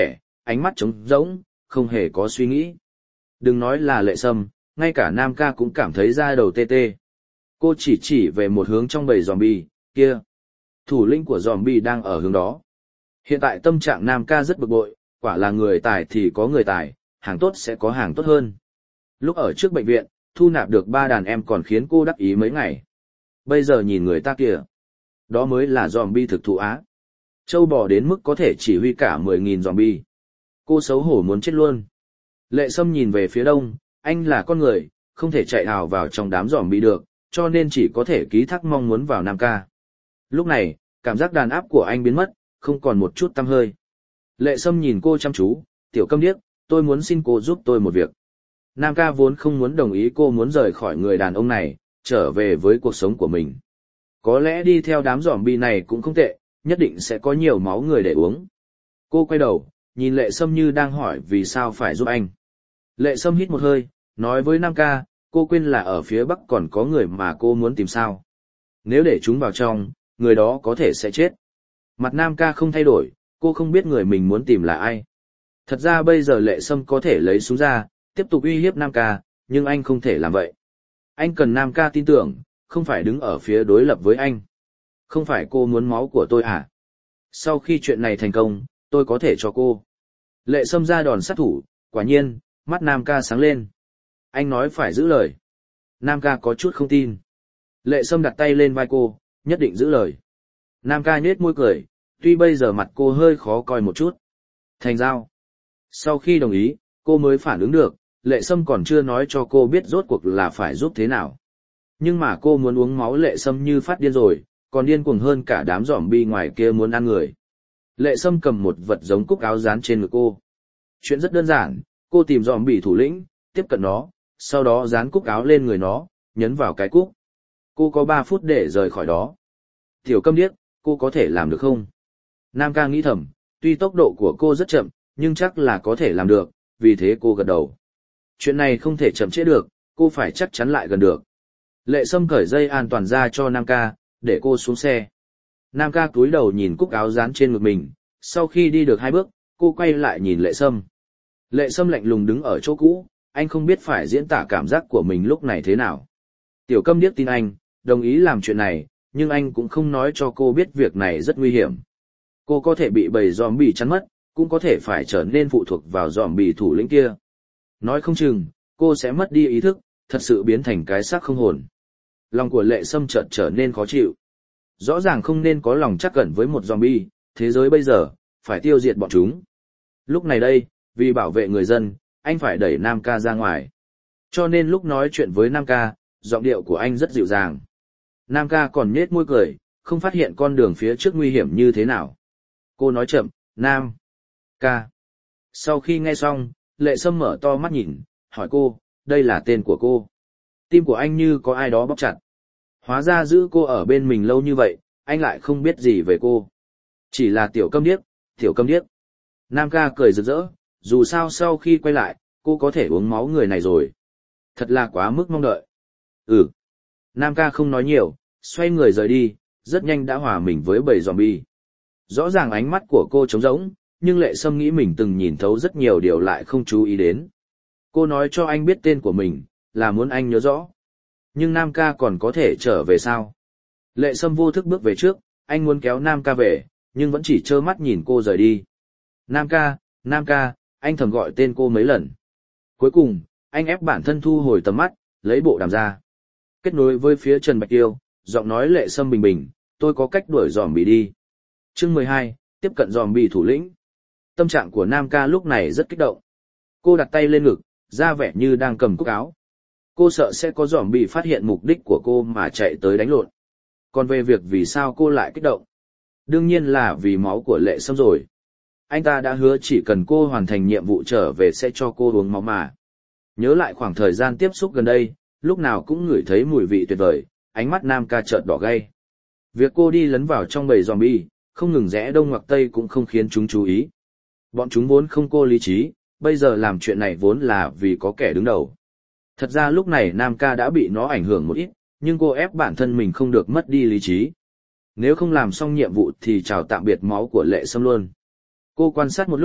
ánh mắt trống rỗng, không hề có suy nghĩ. Đừng nói là Lệ Sâm, ngay cả Nam Ca cũng cảm thấy da đầu tê tê. Cô chỉ chỉ về một hướng trong bầy zombie, kia. Thủ lĩnh của zombie đang ở hướng đó. Hiện tại tâm trạng Nam Ca rất bực bội, quả là người tài thì có người tài, hàng tốt sẽ có hàng tốt hơn. Lúc ở trước bệnh viện, thu nạp được ba đàn em còn khiến cô đắc ý mấy ngày. Bây giờ nhìn người ta kìa. Đó mới là zombie thực thụ á. Châu bò đến mức có thể chỉ huy cả mười nghìn zombie. Cô xấu hổ muốn chết luôn. Lệ Sâm nhìn về phía đông, anh là con người, không thể chạy ào vào trong đám zombie được, cho nên chỉ có thể ký thác mong muốn vào Nam Ca. Lúc này, cảm giác đàn áp của anh biến mất, không còn một chút tăm hơi. Lệ Sâm nhìn cô chăm chú, tiểu câm điếc, tôi muốn xin cô giúp tôi một việc. Nam Ca vốn không muốn đồng ý cô muốn rời khỏi người đàn ông này, trở về với cuộc sống của mình. Có lẽ đi theo đám zombie này cũng không tệ, nhất định sẽ có nhiều máu người để uống. Cô quay đầu, nhìn Lệ Sâm như đang hỏi vì sao phải giúp anh. Lệ Sâm hít một hơi, nói với Nam Ca, cô quên là ở phía Bắc còn có người mà cô muốn tìm sao. Nếu để chúng vào trong, người đó có thể sẽ chết. Mặt Nam Ca không thay đổi, cô không biết người mình muốn tìm là ai. Thật ra bây giờ Lệ Sâm có thể lấy súng ra, tiếp tục uy hiếp Nam Ca, nhưng anh không thể làm vậy. Anh cần Nam Ca tin tưởng, không phải đứng ở phía đối lập với anh. Không phải cô muốn máu của tôi à? Sau khi chuyện này thành công, tôi có thể cho cô. Lệ Sâm ra đòn sát thủ, quả nhiên, mắt Nam Ca sáng lên. Anh nói phải giữ lời. Nam Ca có chút không tin. Lệ Sâm đặt tay lên vai cô, nhất định giữ lời. Nam Ca nhếch môi cười, tuy bây giờ mặt cô hơi khó coi một chút. Thành giao. Sau khi đồng ý, cô mới phản ứng được, Lệ Sâm còn chưa nói cho cô biết rốt cuộc là phải giúp thế nào. Nhưng mà cô muốn uống máu Lệ Sâm như phát điên rồi, còn điên cuồng hơn cả đám zombie ngoài kia muốn ăn người. Lệ Sâm cầm một vật giống cúc áo dán trên ngực cô. Chuyện rất đơn giản, cô tìm zombie thủ lĩnh, tiếp cận nó, sau đó dán cúc áo lên người nó, nhấn vào cái cúc. Cô có ba phút để rời khỏi đó. Tiểu câm điếc, cô có thể làm được không? Nam Ca nghĩ thầm, tuy tốc độ của cô rất chậm, nhưng chắc là có thể làm được, vì thế cô gật đầu. Chuyện này không thể chậm trễ được, cô phải chắc chắn lại gần được. Lệ Sâm cởi dây an toàn ra cho Nam Ca, để cô xuống xe. Nam Ca cúi đầu nhìn cúc áo dán trên ngực mình, sau khi đi được hai bước, cô quay lại nhìn Lệ Sâm. Lệ Sâm lạnh lùng đứng ở chỗ cũ, anh không biết phải diễn tả cảm giác của mình lúc này thế nào. Tiểu câm điếc tin anh, đồng ý làm chuyện này, nhưng anh cũng không nói cho cô biết việc này rất nguy hiểm. Cô có thể bị bầy zombie chắn mất, cũng có thể phải trở nên phụ thuộc vào zombie thủ lĩnh kia. Nói không chừng, cô sẽ mất đi ý thức, thật sự biến thành cái xác không hồn. Lòng của Lệ Sâm chợt trở nên khó chịu. Rõ ràng không nên có lòng trắc ẩn với một zombie, thế giới bây giờ, phải tiêu diệt bọn chúng. Lúc này đây, vì bảo vệ người dân, anh phải đẩy Nam Ca ra ngoài. Cho nên lúc nói chuyện với Nam Ca, giọng điệu của anh rất dịu dàng. Nam Ca còn nhếch môi cười, không phát hiện con đường phía trước nguy hiểm như thế nào. Cô nói chậm, Nam Ca. Sau khi nghe xong, Lệ Sâm mở to mắt nhìn, hỏi cô, đây là tên của cô. Tim của anh như có ai đó bóp chặt. Hóa ra giữ cô ở bên mình lâu như vậy, anh lại không biết gì về cô. Chỉ là tiểu câm điếc, tiểu câm điếc. Nam Ca cười rực rỡ, dù sao sau khi quay lại, cô có thể uống máu người này rồi. Thật là quá mức mong đợi. Ừ. Nam Ca không nói nhiều, xoay người rời đi, rất nhanh đã hòa mình với bầy zombie. Rõ ràng ánh mắt của cô trống rỗng, nhưng Lệ Sâm nghĩ mình từng nhìn thấu rất nhiều điều lại không chú ý đến. Cô nói cho anh biết tên của mình, là muốn anh nhớ rõ. Nhưng Nam Ca còn có thể trở về sao? Lệ Sâm vô thức bước về trước, anh muốn kéo Nam Ca về, nhưng vẫn chỉ trơ mắt nhìn cô rời đi. Nam Ca, Nam Ca, anh thầm gọi tên cô mấy lần. Cuối cùng, anh ép bản thân thu hồi tầm mắt, lấy bộ đàm ra. Kết nối với phía Trần Bạch Tiêu, giọng nói Lệ Sâm bình bình, tôi có cách đuổi zombie đi. Chương mười hai, tiếp cận zombie thủ lĩnh. Tâm trạng của Nam Ca lúc này rất kích động. Cô đặt tay lên ngực, ra vẻ như đang cầm cúc áo. Cô sợ sẽ có zombie phát hiện mục đích của cô mà chạy tới đánh lộn. Còn về việc vì sao cô lại kích động, đương nhiên là vì máu của Lệ Sâm rồi. Anh ta đã hứa chỉ cần cô hoàn thành nhiệm vụ trở về sẽ cho cô uống máu mà. Nhớ lại khoảng thời gian tiếp xúc gần đây, lúc nào cũng ngửi thấy mùi vị tuyệt vời, ánh mắt Nam Ca chợt đỏ gay. Việc cô đi lấn vào trong bầy zombie, không ngừng rẽ đông hoặc tây cũng không khiến chúng chú ý. Bọn chúng vốn không cô lý trí, bây giờ làm chuyện này vốn là vì có kẻ đứng đầu. Thật ra lúc này Nam Ca đã bị nó ảnh hưởng một ít, nhưng cô ép bản thân mình không được mất đi lý trí. Nếu không làm xong nhiệm vụ thì chào tạm biệt máu của Lệ Sâm luôn. Cô quan sát một lúc,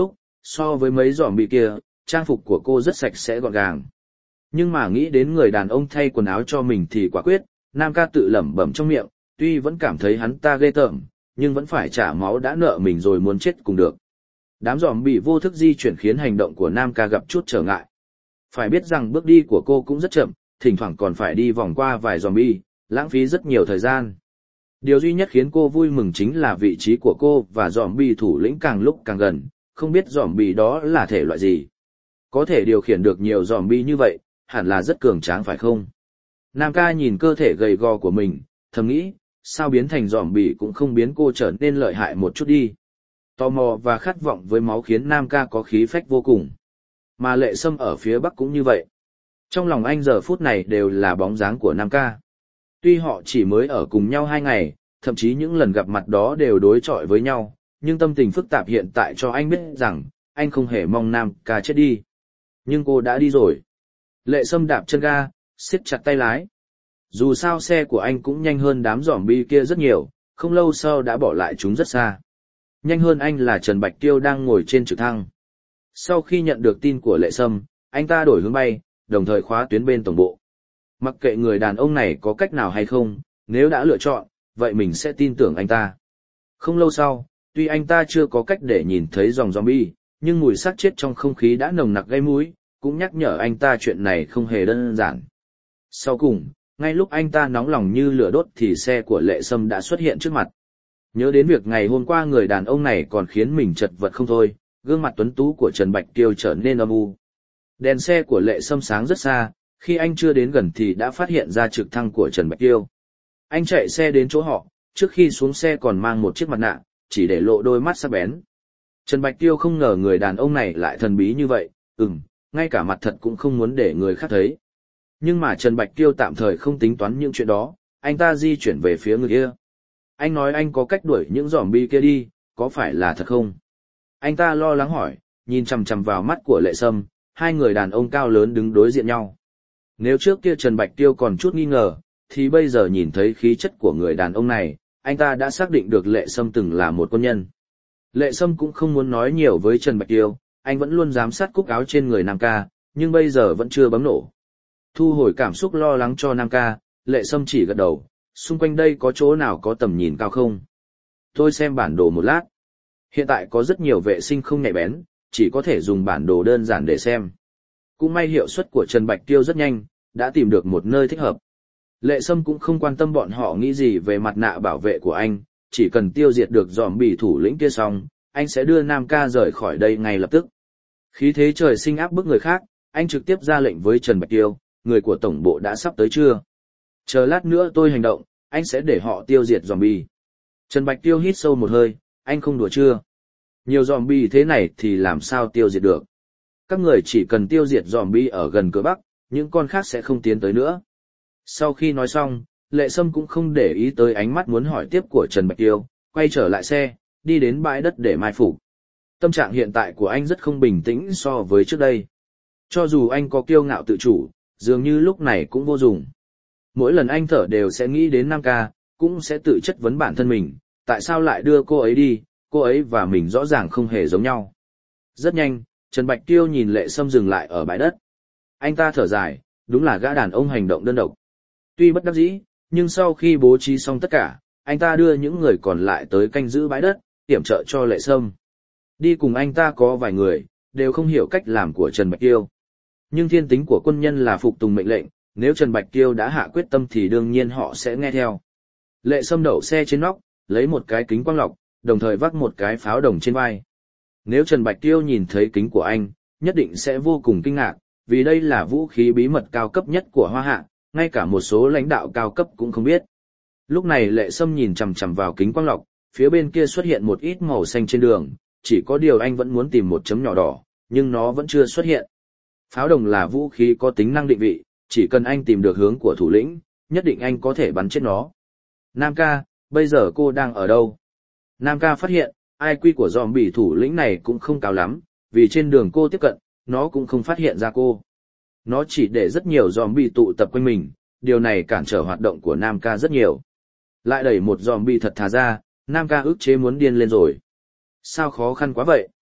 so với mấy giòm bị kia, trang phục của cô rất sạch sẽ gọn gàng. Nhưng mà nghĩ đến người đàn ông thay quần áo cho mình thì quả quyết, Nam ca tự lẩm bẩm trong miệng, tuy vẫn cảm thấy hắn ta ghê tởm, nhưng vẫn phải trả máu đã nợ mình rồi muốn chết cùng được. Đám giòm bị vô thức di chuyển khiến hành động của Nam ca gặp chút trở ngại. Phải biết rằng bước đi của cô cũng rất chậm, thỉnh thoảng còn phải đi vòng qua vài giòm bi, lãng phí rất nhiều thời gian. Điều duy nhất khiến cô vui mừng chính là vị trí của cô và giòm bi thủ lĩnh càng lúc càng gần, không biết giòm bi đó là thể loại gì. Có thể điều khiển được nhiều giòm bi như vậy, hẳn là rất cường tráng phải không? Nam ca nhìn cơ thể gầy gò của mình, thầm nghĩ, sao biến thành giòm bi cũng không biến cô trở nên lợi hại một chút đi. Tò mò và khát vọng với máu khiến Nam ca có khí phách vô cùng. Mà Lệ Sâm ở phía bắc cũng như vậy. Trong lòng anh giờ phút này đều là bóng dáng của Nam ca. Tuy họ chỉ mới ở cùng nhau hai ngày, thậm chí những lần gặp mặt đó đều đối chọi với nhau, nhưng tâm tình phức tạp hiện tại cho anh biết rằng, anh không hề mong Nam ca chết đi. Nhưng cô đã đi rồi. Lệ Sâm đạp chân ga, siết chặt tay lái. Dù sao xe của anh cũng nhanh hơn đám giòm bi kia rất nhiều, không lâu sau đã bỏ lại chúng rất xa. Nhanh hơn anh là Trần Bạch Tiêu đang ngồi trên trực thăng. Sau khi nhận được tin của Lệ Sâm, anh ta đổi hướng bay, đồng thời khóa tuyến bên tổng bộ. Mặc kệ người đàn ông này có cách nào hay không, nếu đã lựa chọn, vậy mình sẽ tin tưởng anh ta. Không lâu sau, tuy anh ta chưa có cách để nhìn thấy dòng zombie, nhưng mùi xác chết trong không khí đã nồng nặc gây mũi, cũng nhắc nhở anh ta chuyện này không hề đơn giản. Sau cùng, ngay lúc anh ta nóng lòng như lửa đốt thì xe của Lệ Sâm đã xuất hiện trước mặt. Nhớ đến việc ngày hôm qua người đàn ông này còn khiến mình chật vật không thôi, gương mặt tuấn tú của Trần Bạch Tiêu trở nên âm u. Đèn xe của Lệ Sâm sáng rất xa, khi anh chưa đến gần thì đã phát hiện ra trực thăng của Trần Bạch Tiêu. Anh chạy xe đến chỗ họ, trước khi xuống xe còn mang một chiếc mặt nạ, chỉ để lộ đôi mắt sắc bén. Trần Bạch Tiêu không ngờ người đàn ông này lại thần bí như vậy, ừm, ngay cả mặt thật cũng không muốn để người khác thấy. Nhưng mà Trần Bạch Tiêu tạm thời không tính toán những chuyện đó, anh ta di chuyển về phía người kia. Anh nói anh có cách đuổi những zombie kia đi, có phải là thật không? Anh ta lo lắng hỏi, nhìn chằm chằm vào mắt của Lệ Sâm, hai người đàn ông cao lớn đứng đối diện nhau. Nếu trước kia Trần Bạch Tiêu còn chút nghi ngờ, thì bây giờ nhìn thấy khí chất của người đàn ông này, anh ta đã xác định được Lệ Sâm từng là một quân nhân. Lệ Sâm cũng không muốn nói nhiều với Trần Bạch Tiêu, anh vẫn luôn giám sát cúc áo trên người Nam ca, nhưng bây giờ vẫn chưa bấm nổ. Thu hồi cảm xúc lo lắng cho Nam ca, Lệ Sâm chỉ gật đầu, xung quanh đây có chỗ nào có tầm nhìn cao không? Tôi xem bản đồ một lát. Hiện tại có rất nhiều vệ sinh không nhạy bén, chỉ có thể dùng bản đồ đơn giản để xem. Cũng may hiệu suất của Trần Bạch Tiêu rất nhanh, đã tìm được một nơi thích hợp. Lệ Sâm cũng không quan tâm bọn họ nghĩ gì về mặt nạ bảo vệ của anh, chỉ cần tiêu diệt được zombie thủ lĩnh kia xong, anh sẽ đưa Nam ca rời khỏi đây ngay lập tức. Khí thế trời sinh áp bức người khác, anh trực tiếp ra lệnh với Trần Bạch Tiêu, người của tổng bộ đã sắp tới chưa? Chờ lát nữa tôi hành động, anh sẽ để họ tiêu diệt zombie. Trần Bạch Tiêu hít sâu một hơi, anh không đùa chưa? Nhiều zombie thế này thì làm sao tiêu diệt được? Các người chỉ cần tiêu diệt zombie ở gần cửa Bắc, những con khác sẽ không tiến tới nữa. Sau khi nói xong, Lệ Sâm cũng không để ý tới ánh mắt muốn hỏi tiếp của Trần Bạch Tiêu, quay trở lại xe, đi đến bãi đất để mai phục. Tâm trạng hiện tại của anh rất không bình tĩnh so với trước đây. Cho dù anh có kiêu ngạo tự chủ, dường như lúc này cũng vô dụng. Mỗi lần anh thở đều sẽ nghĩ đến Nam ca, cũng sẽ tự chất vấn bản thân mình, tại sao lại đưa cô ấy đi, cô ấy và mình rõ ràng không hề giống nhau. Rất nhanh, Trần Bạch Tiêu nhìn Lệ Sâm dừng lại ở bãi đất. Anh ta thở dài, đúng là gã đàn ông hành động đơn độc. Tuy bất đắc dĩ, nhưng sau khi bố trí xong tất cả, anh ta đưa những người còn lại tới canh giữ bãi đất, yểm trợ cho Lệ Sâm. Đi cùng anh ta có vài người, đều không hiểu cách làm của Trần Bạch Tiêu. Nhưng thiên tính của quân nhân là phục tùng mệnh lệnh, nếu Trần Bạch Tiêu đã hạ quyết tâm thì đương nhiên họ sẽ nghe theo. Lệ Sâm đậu xe trên nóc, lấy một cái kính quang lọc, đồng thời vác một cái pháo đồng trên vai. Nếu Trần Bạch Tiêu nhìn thấy kính của anh, nhất định sẽ vô cùng kinh ngạc, vì đây là vũ khí bí mật cao cấp nhất của Hoa Hạ, ngay cả một số lãnh đạo cao cấp cũng không biết. Lúc này Lệ Sâm nhìn chằm chằm vào kính quang lọc, phía bên kia xuất hiện một ít màu xanh trên đường, chỉ có điều anh vẫn muốn tìm một chấm nhỏ đỏ, nhưng nó vẫn chưa xuất hiện. Pháo đồng là vũ khí có tính năng định vị, chỉ cần anh tìm được hướng của thủ lĩnh, nhất định anh có thể bắn chết nó. Nam ca, bây giờ cô đang ở đâu? Nam ca phát hiện, i kiu của zombie thủ lĩnh này cũng không cao lắm, vì trên đường cô tiếp cận, nó cũng không phát hiện ra cô. Nó chỉ để rất nhiều zombie tụ tập quanh mình, điều này cản trở hoạt động của Nam ca rất nhiều. Lại đẩy một zombie thật thà ra, Nam ca ức chế muốn điên lên rồi. Sao khó khăn quá vậy?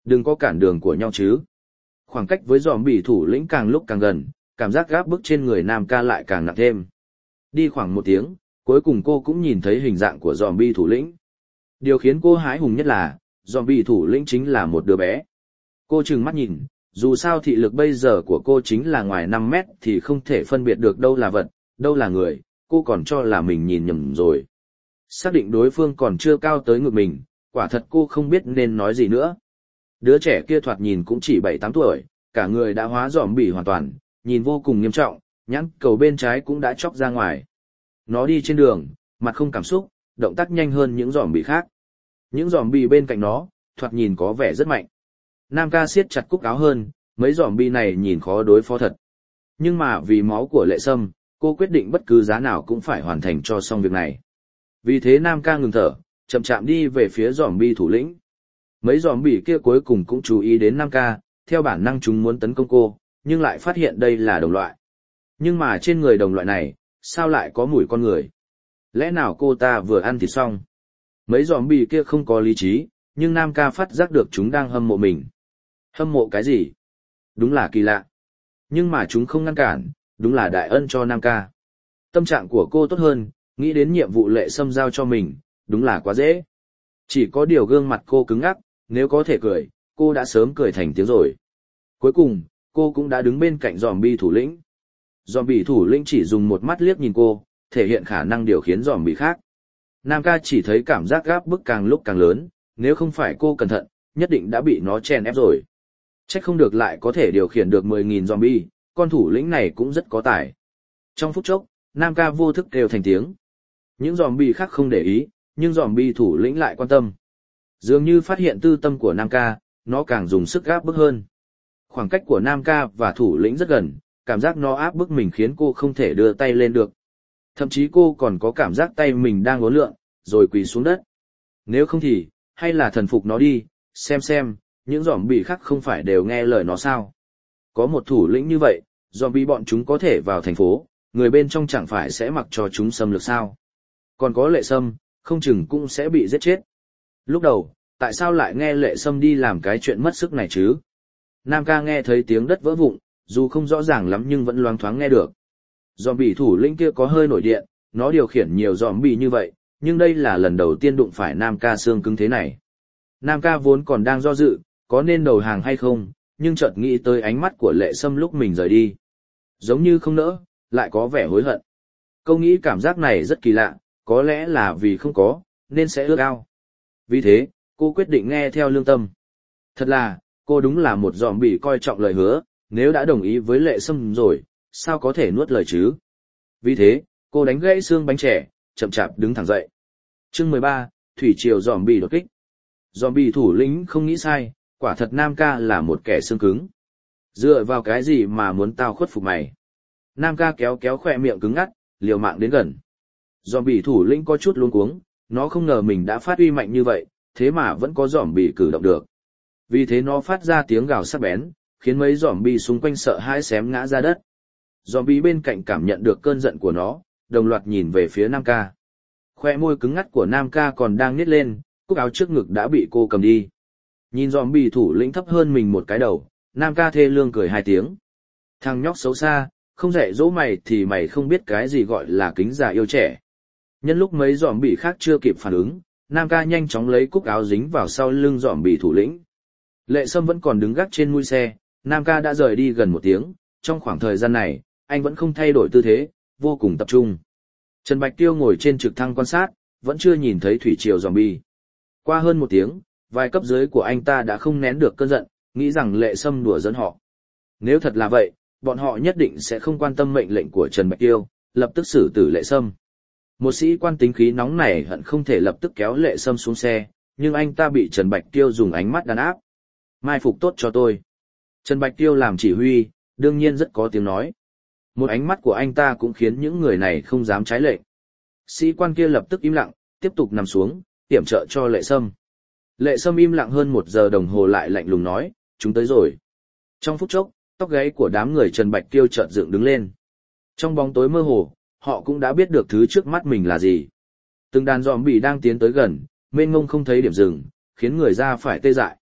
Đừng có cản đường của nhau chứ. Khoảng cách với zombie thủ lĩnh càng lúc càng gần, cảm giác gáp bức trên người Nam Ca lại càng nặng thêm. Đi khoảng một tiếng, cuối cùng cô cũng nhìn thấy hình dạng của zombie thủ lĩnh. Điều khiến cô hái hùng nhất là, zombie thủ lĩnh chính là một đứa bé. Cô trừng mắt nhìn, dù sao thị lực bây giờ của cô chính là ngoài năm mét thì không thể phân biệt được đâu là vật, đâu là người, cô còn cho là mình nhìn nhầm rồi. Xác định đối phương còn chưa cao tới ngực mình, quả thật cô không biết nên nói gì nữa. Đứa trẻ kia thoạt nhìn cũng chỉ bảy tám tuổi, cả người đã hóa zombie hoàn toàn, nhìn vô cùng nghiêm trọng, nhãn cầu bên trái cũng đã chóc ra ngoài. Nó đi trên đường, mặt không cảm xúc, động tác nhanh hơn những zombie khác. Những zombie bên cạnh nó, thoạt nhìn có vẻ rất mạnh. Nam Ca siết chặt cúc áo hơn, mấy zombie này nhìn khó đối phó thật. Nhưng mà vì máu của Lệ Sâm, cô quyết định bất cứ giá nào cũng phải hoàn thành cho xong việc này. Vì thế Nam Ca ngừng thở, chậm chạm đi về phía zombie thủ lĩnh. Mấy zombie kia cuối cùng cũng chú ý đến Nam Ca, theo bản năng chúng muốn tấn công cô, nhưng lại phát hiện đây là đồng loại. Nhưng mà trên người đồng loại này, sao lại có mùi con người? Lẽ nào cô ta vừa ăn thịt xong? Mấy zombie kia không có lý trí, nhưng Nam Ca phát giác được chúng đang hâm mộ mình. Hâm mộ cái gì? Đúng là kỳ lạ. Nhưng mà chúng không ngăn cản, đúng là đại ân cho Nam Ca. Tâm trạng của cô tốt hơn, nghĩ đến nhiệm vụ Lệ Sâm giao cho mình, đúng là quá dễ. Chỉ có điều gương mặt cô cứng ngắc, nếu có thể cười, cô đã sớm cười thành tiếng rồi. Cuối cùng, cô cũng đã đứng bên cạnh zombie thủ lĩnh. Zombie thủ lĩnh chỉ dùng một mắt liếc nhìn cô, thể hiện khả năng điều khiển zombie khác. Nam Ca chỉ thấy cảm giác gáp bức càng lúc càng lớn, nếu không phải cô cẩn thận, nhất định đã bị nó chèn ép rồi. Chắc không được lại có thể điều khiển được mười nghìn zombie, con thủ lĩnh này cũng rất có tài. Trong phút chốc, Nam Ca vô thức kêu thành tiếng. Những zombie khác không để ý, nhưng zombie thủ lĩnh lại quan tâm. Dường như phát hiện tư tâm của Nam Ca, nó càng dùng sức gáp bức hơn. Khoảng cách của Nam Ca và thủ lĩnh rất gần, cảm giác nó áp bức mình khiến cô không thể đưa tay lên được. Thậm chí cô còn có cảm giác tay mình đang uốn lượn, rồi quỳ xuống đất. Nếu không thì, hay là thần phục nó đi, xem xem, những zombie khác không phải đều nghe lời nó sao. Có một thủ lĩnh như vậy, zombie bọn chúng có thể vào thành phố, người bên trong chẳng phải sẽ mặc cho chúng xâm lược sao. Còn có Lệ Sâm, không chừng cũng sẽ bị giết chết. Lúc đầu, tại sao lại nghe Lệ Sâm đi làm cái chuyện mất sức này chứ? Nam Ca nghe thấy tiếng đất vỡ vụn, dù không rõ ràng lắm nhưng vẫn loáng thoáng nghe được. Zombie thủ lĩnh kia có hơi nổi điện, nó điều khiển nhiều zombie như vậy, nhưng đây là lần đầu tiên đụng phải Nam Ca xương cứng thế này. Nam Ca vốn còn đang do dự, có nên đầu hàng hay không, nhưng chợt nghĩ tới ánh mắt của Lệ Sâm lúc mình rời đi. Giống như không nỡ, lại có vẻ hối hận. Cô nghĩ cảm giác này rất kỳ lạ, có lẽ là vì không có, nên sẽ ước ao. Vì thế, cô quyết định nghe theo lương tâm. Thật là, cô đúng là một zombie coi trọng lời hứa, nếu đã đồng ý với Lệ Sâm rồi, sao có thể nuốt lời chứ? Vì thế, cô đánh gãy xương bánh trẻ, chậm chạp đứng thẳng dậy. Chương mười ba, Thủy triều zombie đột kích. Zombie thủ lĩnh không nghĩ sai, quả thật Nam Ca là một kẻ xương cứng. Dựa vào cái gì mà muốn tao khuất phục mày? Nam Ca kéo kéo khỏe miệng cứng ngắt, liều mạng đến gần. Zombie thủ lĩnh có chút luống cuống, nó không ngờ mình đã phát uy mạnh như vậy, thế mà vẫn có zombie cử động được. Vì thế nó phát ra tiếng gào sắc bén, khiến mấy zombie xung quanh sợ hãi xém ngã ra đất. Zombie bên cạnh cảm nhận được cơn giận của nó, đồng loạt nhìn về phía Nam Ca. Khoe môi cứng ngắt của Nam Ca còn đang nhếch lên, cúc áo trước ngực đã bị cô cầm đi. Nhìn zombie thủ lĩnh thấp hơn mình một cái đầu, Nam Ca thê lương cười hai tiếng. Thằng nhóc xấu xa, không dạy dỗ mày thì mày không biết cái gì gọi là kính già yêu trẻ. Nhân lúc mấy zombie khác chưa kịp phản ứng, Nam Ca nhanh chóng lấy cúc áo dính vào sau lưng zombie thủ lĩnh. Lệ Sâm vẫn còn đứng gác trên mui xe, Nam Ca đã rời đi gần một tiếng, trong khoảng thời gian này, anh vẫn không thay đổi tư thế, vô cùng tập trung. Trần Bạch Tiêu ngồi trên trực thăng quan sát, vẫn chưa nhìn thấy thủy triều zombie. Qua hơn một tiếng, vài cấp dưới của anh ta đã không nén được cơn giận, nghĩ rằng Lệ Sâm đùa giỡn họ. Nếu thật là vậy, bọn họ nhất định sẽ không quan tâm mệnh lệnh của Trần Bạch Tiêu, lập tức xử tử Lệ Sâm. Một sĩ quan tính khí nóng này hận không thể lập tức kéo Lệ Sâm xuống xe, nhưng anh ta bị Trần Bạch Tiêu dùng ánh mắt đàn áp. Mai phục tốt cho tôi. Trần Bạch Tiêu làm chỉ huy, đương nhiên rất có tiếng nói. Một ánh mắt của anh ta cũng khiến những người này không dám trái lệnh. Sĩ quan kia lập tức im lặng, tiếp tục nằm xuống, yểm trợ cho Lệ Sâm. Lệ Sâm im lặng hơn một giờ đồng hồ lại lạnh lùng nói, chúng tới rồi. Trong phút chốc, tóc gáy của đám người Trần Bạch Tiêu chợt dựng đứng lên. Trong bóng tối mơ hồ, họ cũng đã biết được thứ trước mắt mình là gì. Từng đàn zombie đang tiến tới gần, mênh mông không thấy điểm dừng, khiến người ra phải tê dại.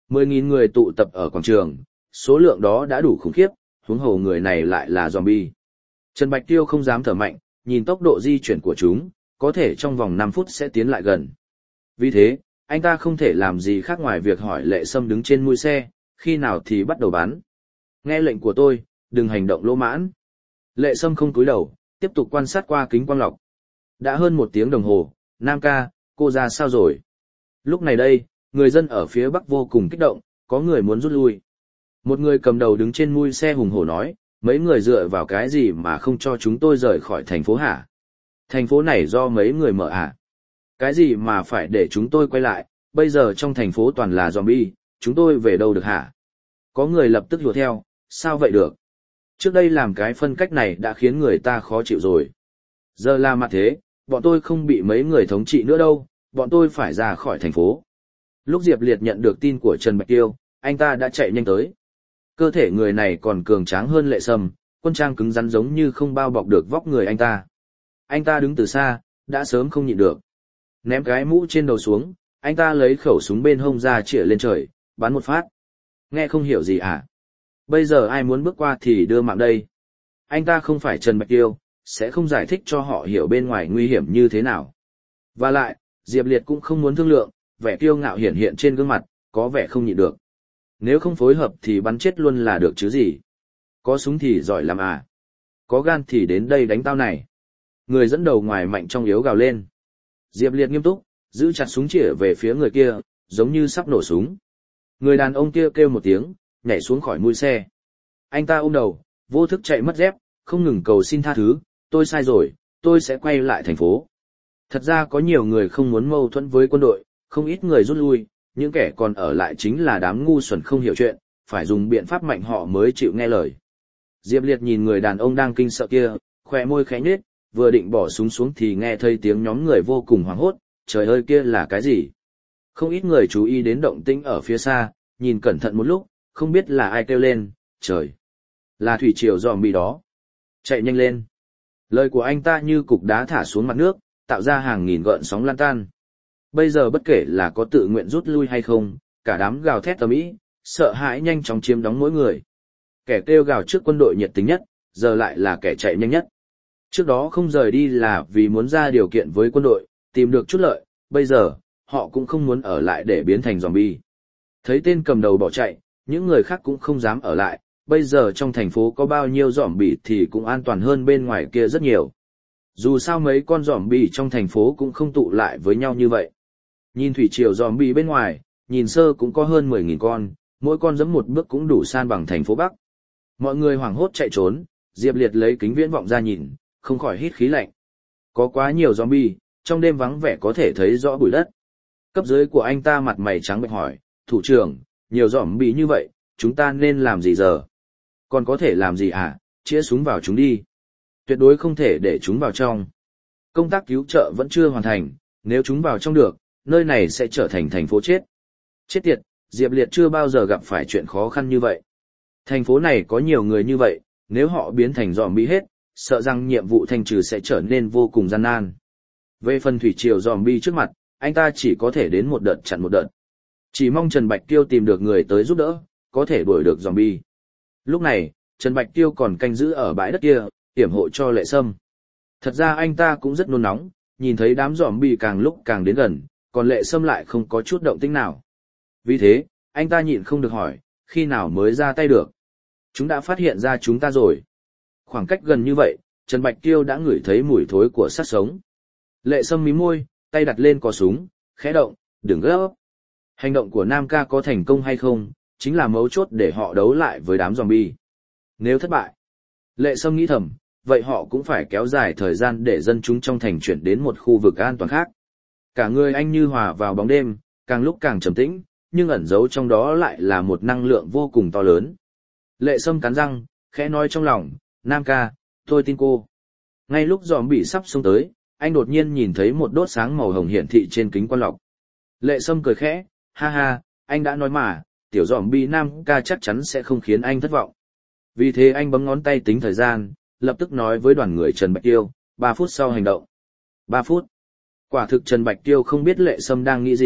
mười nghìn người tụ tập ở quảng trường, số lượng đó đã đủ khủng khiếp, huống hồ người này lại là zombie. Trần Bạch Tiêu không dám thở mạnh, nhìn tốc độ di chuyển của chúng, có thể trong vòng năm phút sẽ tiến lại gần. Vì thế, anh ta không thể làm gì khác ngoài việc hỏi Lệ Sâm đứng trên mui xe, khi nào thì bắt đầu bắn. Nghe lệnh của tôi, đừng hành động lỗ mãn. Lệ Sâm không cúi đầu, tiếp tục quan sát qua kính quang lọc. Đã hơn một tiếng đồng hồ, Nam ca, cô ra sao rồi? Lúc này đây, người dân ở phía bắc vô cùng kích động, có người muốn rút lui. Một người cầm đầu đứng trên mui xe hùng hổ nói, mấy người dựa vào cái gì mà không cho chúng tôi rời khỏi thành phố hả? Thành phố này do mấy người mở hả? Cái gì mà phải để chúng tôi quay lại, bây giờ trong thành phố toàn là zombie, chúng tôi về đâu được hả? Có người lập tức hùa theo, sao vậy được? Trước đây làm cái phân cách này đã khiến người ta khó chịu rồi. Giờ là mặt thế, bọn tôi không bị mấy người thống trị nữa đâu, bọn tôi phải ra khỏi thành phố. Lúc Diệp Liệt nhận được tin của Trần Bạch Tiêu, anh ta đã chạy nhanh tới. Cơ thể người này còn cường tráng hơn Lệ Sâm, quân trang cứng rắn giống như không bao bọc được vóc người anh ta. Anh ta đứng từ xa, đã sớm không nhịn được. Ném cái mũ trên đầu xuống, anh ta lấy khẩu súng bên hông ra chĩa lên trời, bắn một phát. Nghe không hiểu gì à? Bây giờ ai muốn bước qua thì đưa mạng đây. Anh ta không phải Trần Bạch Tiêu, sẽ không giải thích cho họ hiểu bên ngoài nguy hiểm như thế nào. Và lại, Diệp Liệt cũng không muốn thương lượng, vẻ kiêu ngạo hiển hiện trên gương mặt, có vẻ không nhịn được. Nếu không phối hợp thì bắn chết luôn là được chứ gì. Có súng thì giỏi lắm à. Có gan thì đến đây đánh tao này. Người dẫn đầu ngoài mạnh trong yếu gào lên. Diệp Liệt nghiêm túc, giữ chặt súng chĩa về phía người kia, giống như sắp nổ súng. Người đàn ông kia kêu một tiếng, nhảy xuống khỏi mui xe. Anh ta ôm đầu, vô thức chạy mất dép, không ngừng cầu xin tha thứ, tôi sai rồi, tôi sẽ quay lại thành phố. Thật ra có nhiều người không muốn mâu thuẫn với quân đội, không ít người rút lui, những kẻ còn ở lại chính là đám ngu xuẩn không hiểu chuyện, phải dùng biện pháp mạnh họ mới chịu nghe lời. Diệp Liệt nhìn người đàn ông đang kinh sợ kia, khóe môi khẽ nhếch, vừa định bỏ súng xuống thì nghe thấy tiếng nhóm người vô cùng hoảng hốt, trời ơi kia là cái gì? Không ít người chú ý đến động tĩnh ở phía xa, nhìn cẩn thận một lúc, không biết là ai kêu lên, trời, là thủy triều zombie đó. Chạy nhanh lên. Lời của anh ta như cục đá thả xuống mặt nước, tạo ra hàng nghìn gợn sóng lan tan. Bây giờ bất kể là có tự nguyện rút lui hay không, cả đám gào thét ầm ĩ, sợ hãi nhanh chóng chiếm đóng mỗi người. Kẻ kêu gào trước quân đội nhiệt tình nhất, giờ lại là kẻ chạy nhanh nhất. Trước đó không rời đi là vì muốn ra điều kiện với quân đội, tìm được chút lợi, bây giờ, họ cũng không muốn ở lại để biến thành zombie. Thấy tên cầm đầu bỏ chạy, những người khác cũng không dám ở lại, bây giờ trong thành phố có bao nhiêu zombie thì cũng an toàn hơn bên ngoài kia rất nhiều. Dù sao mấy con zombie trong thành phố cũng không tụ lại với nhau như vậy. Nhìn thủy triều zombie bên ngoài, nhìn sơ cũng có hơn mười nghìn con, mỗi con giẫm một bước cũng đủ san bằng thành phố Bắc. Mọi người hoảng hốt chạy trốn, Diệp Liệt lấy kính viễn vọng ra nhìn, không khỏi hít khí lạnh. Có quá nhiều zombie, trong đêm vắng vẻ có thể thấy rõ bụi đất. Cấp dưới của anh ta mặt mày trắng bệch hỏi, thủ trưởng, nhiều zombie như vậy, chúng ta nên làm gì giờ? Còn có thể làm gì à, chĩa súng vào chúng đi. Tuyệt đối không thể để chúng vào trong. Công tác cứu trợ vẫn chưa hoàn thành, nếu chúng vào trong được, nơi này sẽ trở thành thành phố chết. Chết tiệt, Diệp Liệt chưa bao giờ gặp phải chuyện khó khăn như vậy. Thành phố này có nhiều người như vậy, nếu họ biến thành zombie hết, sợ rằng nhiệm vụ thanh trừ sẽ trở nên vô cùng gian nan. Về phần thủy triều zombie trước mặt, anh ta chỉ có thể đến một đợt chặn một đợt. Chỉ mong Trần Bạch Tiêu tìm được người tới giúp đỡ, có thể đuổi được zombie. Lúc này, Trần Bạch Tiêu còn canh giữ ở bãi đất kia, yểm hộ cho Lệ Sâm. Thật ra anh ta cũng rất nôn nóng, nhìn thấy đám zombie càng lúc càng đến gần, còn Lệ Sâm lại không có chút động tĩnh nào. Vì thế, anh ta nhịn không được hỏi, khi nào mới ra tay được? Chúng đã phát hiện ra chúng ta rồi. Khoảng cách gần như vậy, Trần Bạch Tiêu đã ngửi thấy mùi thối của xác sống. Lệ Sâm mím môi, tay đặt lên cò súng, khẽ động, đừng gấp. Hành động của Nam ca có thành công hay không, chính là mấu chốt để họ đấu lại với đám zombie. Nếu thất bại, Lệ Sâm nghĩ thầm, vậy họ cũng phải kéo dài thời gian để dân chúng trong thành chuyển đến một khu vực an toàn khác. Cả người anh như hòa vào bóng đêm, càng lúc càng trầm tĩnh, nhưng ẩn giấu trong đó lại là một năng lượng vô cùng to lớn. Lệ Sâm cắn răng, khẽ nói trong lòng, Nam ca, tôi tin cô. Ngay lúc zombie sắp xông tới, anh đột nhiên nhìn thấy một đốt sáng màu hồng hiển thị trên kính quan lọc. Lệ Sâm cười khẽ, ha ha, anh đã nói mà, tiểu zombie Nam ca chắc chắn sẽ không khiến anh thất vọng. Vì thế anh bấm ngón tay tính thời gian, lập tức nói với đoàn người Trần Bạch Tiêu, ba phút sau hành động. ba phút. Quả thực Trần Bạch Tiêu không biết Lệ Sâm đang nghĩ gì,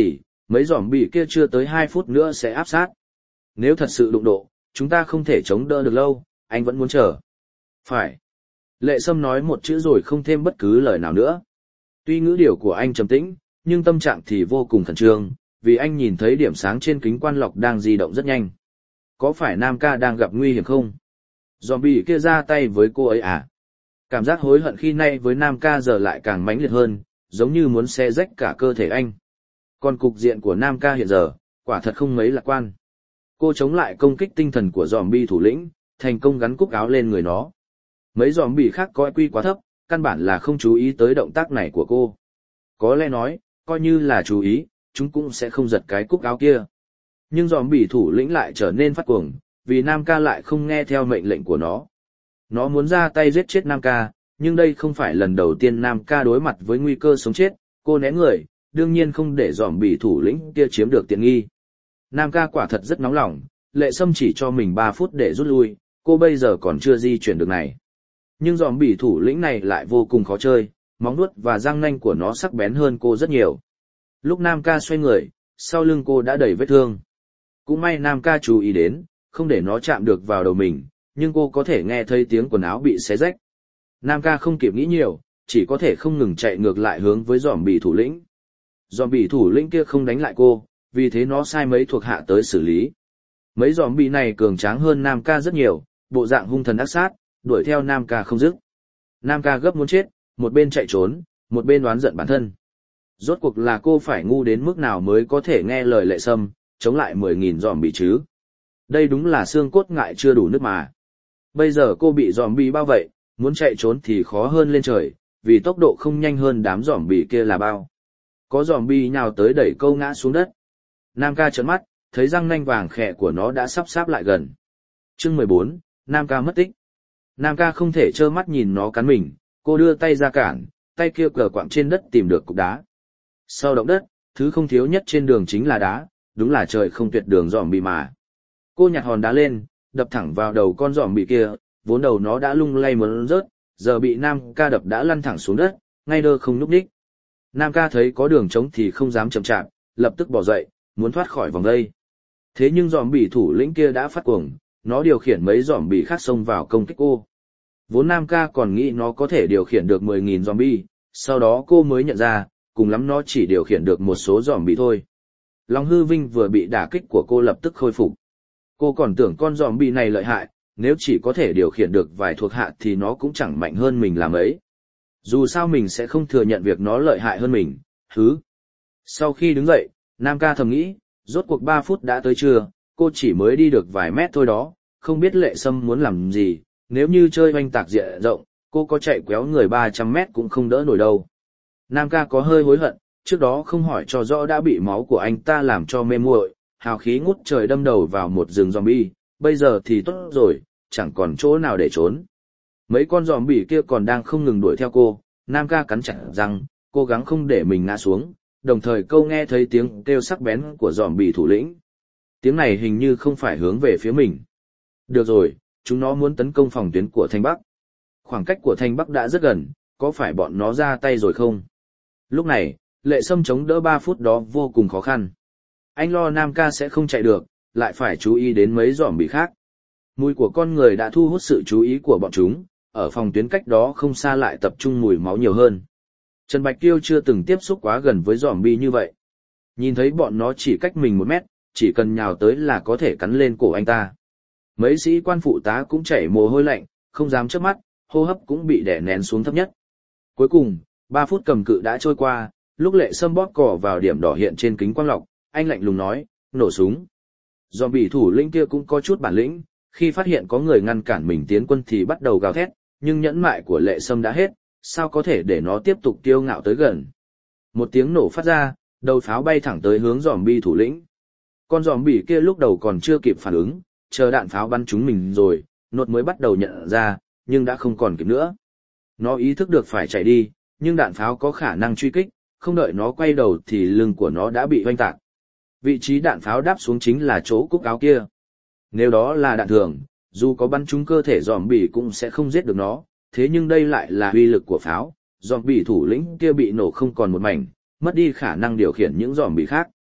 Mấy zombie kia chưa tới hai phút nữa sẽ áp sát. Nếu thật sự đụng độ, chúng ta không thể chống đỡ được lâu, anh vẫn muốn chờ. Phải. Lệ Sâm nói một chữ rồi không thêm bất cứ lời nào nữa. Tuy ngữ điệu của anh trầm tĩnh, nhưng tâm trạng thì vô cùng khẩn trương, vì anh nhìn thấy điểm sáng trên kính quan lọc đang di động rất nhanh. Có phải Nam ca đang gặp nguy hiểm không? Zombie kia ra tay với cô ấy à? Cảm giác hối hận khi nay với Nam ca giờ lại càng mãnh liệt hơn, giống như muốn xé rách cả cơ thể anh. Còn cục diện của Nam ca hiện giờ, quả thật không mấy lạc quan. Cô chống lại công kích tinh thần của zombie thủ lĩnh, thành công gắn cúc áo lên người nó. Mấy zombie khác coi quy quá thấp, căn bản là không chú ý tới động tác này của cô. Có lẽ nói, coi như là chú ý, chúng cũng sẽ không giật cái cúc áo kia. Nhưng zombie thủ lĩnh lại trở nên phát cuồng, vì Nam ca lại không nghe theo mệnh lệnh của nó. Nó muốn ra tay giết chết Nam ca, nhưng đây không phải lần đầu tiên Nam ca đối mặt với nguy cơ sống chết, cô né người, đương nhiên không để zombie thủ lĩnh kia chiếm được tiện nghi. Nam ca quả thật rất nóng lòng, Lệ Sâm chỉ cho mình ba phút để rút lui, cô bây giờ còn chưa di chuyển được này. Nhưng zombie thủ lĩnh này lại vô cùng khó chơi, móng vuốt và răng nanh của nó sắc bén hơn cô rất nhiều. Lúc Nam ca xoay người, sau lưng cô đã đầy vết thương. Cũng may Nam ca chú ý đến, không để nó chạm được vào đầu mình, nhưng cô có thể nghe thấy tiếng quần áo bị xé rách. Nam ca không kịp nghĩ nhiều, chỉ có thể không ngừng chạy ngược lại hướng với zombie thủ lĩnh. Zombie thủ lĩnh kia không đánh lại cô, vì thế nó sai mấy thuộc hạ tới xử lý. Mấy zombie này cường tráng hơn Nam ca rất nhiều, bộ dạng hung thần ác sát, đuổi theo Nam ca không dứt. Nam ca gấp muốn chết, một bên chạy trốn, một bên oán giận bản thân. Rốt cuộc là cô phải ngu đến mức nào mới có thể nghe lời Lệ Sâm, chống lại mười nghìn zombie chứ. Đây đúng là xương cốt ngại chưa đủ nước mà. Bây giờ cô bị zombie bao vây, muốn chạy trốn thì khó hơn lên trời, vì tốc độ không nhanh hơn đám zombie kia là bao. Có zombie nhào tới đẩy câu ngã xuống đất. Nam ca trợn mắt, thấy răng nanh vàng khẽ của nó đã sắp sáp lại gần. Chương mười bốn, Nam ca mất tích. Nam ca không thể trơ mắt nhìn nó cắn mình, cô đưa tay ra cản, tay kia cờ quạng trên đất tìm được cục đá. Sau động đất, thứ không thiếu nhất trên đường chính là đá, đúng là trời không tuyệt đường zombie mà. Cô nhặt hòn đá lên, đập thẳng vào đầu con zombie kia, vốn đầu nó đã lung lay muốn rớt, giờ bị Nam ca đập đã lăn thẳng xuống đất, ngay đơ không nhúc nhích. Nam ca thấy có đường trống thì không dám chậm chạp, lập tức bỏ dậy, muốn thoát khỏi vòng vây. Thế nhưng zombie thủ lĩnh kia đã phát cuồng, nó điều khiển mấy zombie khác xông vào công kích cô. Vốn Nam ca còn nghĩ nó có thể điều khiển được mười nghìn zombie, sau đó cô mới nhận ra, cùng lắm nó chỉ điều khiển được một số zombie thôi. Lòng hư vinh vừa bị đả kích của cô lập tức khôi phục. Cô còn tưởng con zombie này lợi hại, nếu chỉ có thể điều khiển được vài thuộc hạ thì nó cũng chẳng mạnh hơn mình làm ấy. Dù sao mình sẽ không thừa nhận việc nó lợi hại hơn mình, hứ. Sau khi đứng dậy, Nam ca thầm nghĩ, rốt cuộc ba phút đã tới trưa, cô chỉ mới đi được vài mét thôi đó, không biết Lệ Sâm muốn làm gì, nếu như chơi oanh tạc diện rộng, cô có chạy quéo người ba trăm mét cũng không đỡ nổi đâu. Nam ca có hơi hối hận, trước đó không hỏi cho rõ đã bị máu của anh ta làm cho mê muội, hào khí ngút trời đâm đầu vào một rừng zombie, bây giờ thì tốt rồi, chẳng còn chỗ nào để trốn. Mấy con zombie kia còn đang không ngừng đuổi theo cô, Nam ca cắn chặt răng, cố gắng không để mình ngã xuống, đồng thời câu nghe thấy tiếng kêu sắc bén của zombie thủ lĩnh. Tiếng này hình như không phải hướng về phía mình. Được rồi, chúng nó muốn tấn công phòng tuyến của Thanh Bắc. Khoảng cách của Thanh Bắc đã rất gần, có phải bọn nó ra tay rồi không? Lúc này, Lệ Sâm chống đỡ ba phút đó vô cùng khó khăn. Anh lo Nam ca sẽ không chạy được, lại phải chú ý đến mấy zombie khác. Mùi của con người đã thu hút sự chú ý của bọn chúng, ở phòng tuyến cách đó không xa lại tập trung mùi máu nhiều hơn. Trần Bạch Kiêu chưa từng tiếp xúc quá gần với zombie như vậy. Nhìn thấy bọn nó chỉ cách mình một mét, chỉ cần nhào tới là có thể cắn lên cổ anh ta. Mấy sĩ quan phụ tá cũng chảy mồ hôi lạnh, không dám chớp mắt, hô hấp cũng bị đè nén xuống thấp nhất. Cuối cùng, ba phút cầm cự đã trôi qua, lúc Lệ Sâm bóp cò vào điểm đỏ hiện trên kính quang lọc, anh lạnh lùng nói, nổ súng. Zombie thủ lĩnh kia cũng có chút bản lĩnh, khi phát hiện có người ngăn cản mình tiến quân thì bắt đầu gào thét, nhưng nhẫn mại của Lệ Sâm đã hết, sao có thể để nó tiếp tục kiêu ngạo tới gần. Một tiếng nổ phát ra, đầu pháo bay thẳng tới hướng zombie thủ lĩnh. Con zombie kia lúc đầu còn chưa kịp phản ứng, chờ đạn pháo bắn trúng mình rồi, nốt mới bắt đầu nhận ra, nhưng đã không còn kịp nữa. Nó ý thức được phải chạy đi, nhưng đạn pháo có khả năng truy kích, không đợi nó quay đầu thì lưng của nó đã bị hoanh tạc. Vị trí đạn pháo đáp xuống chính là chỗ cúc áo kia. Nếu đó là đạn thường, dù có bắn trúng cơ thể zombie cũng sẽ không giết được nó, thế nhưng đây lại là uy lực của pháo, zombie thủ lĩnh kia bị nổ không còn một mảnh, mất đi khả năng điều khiển những zombie khác.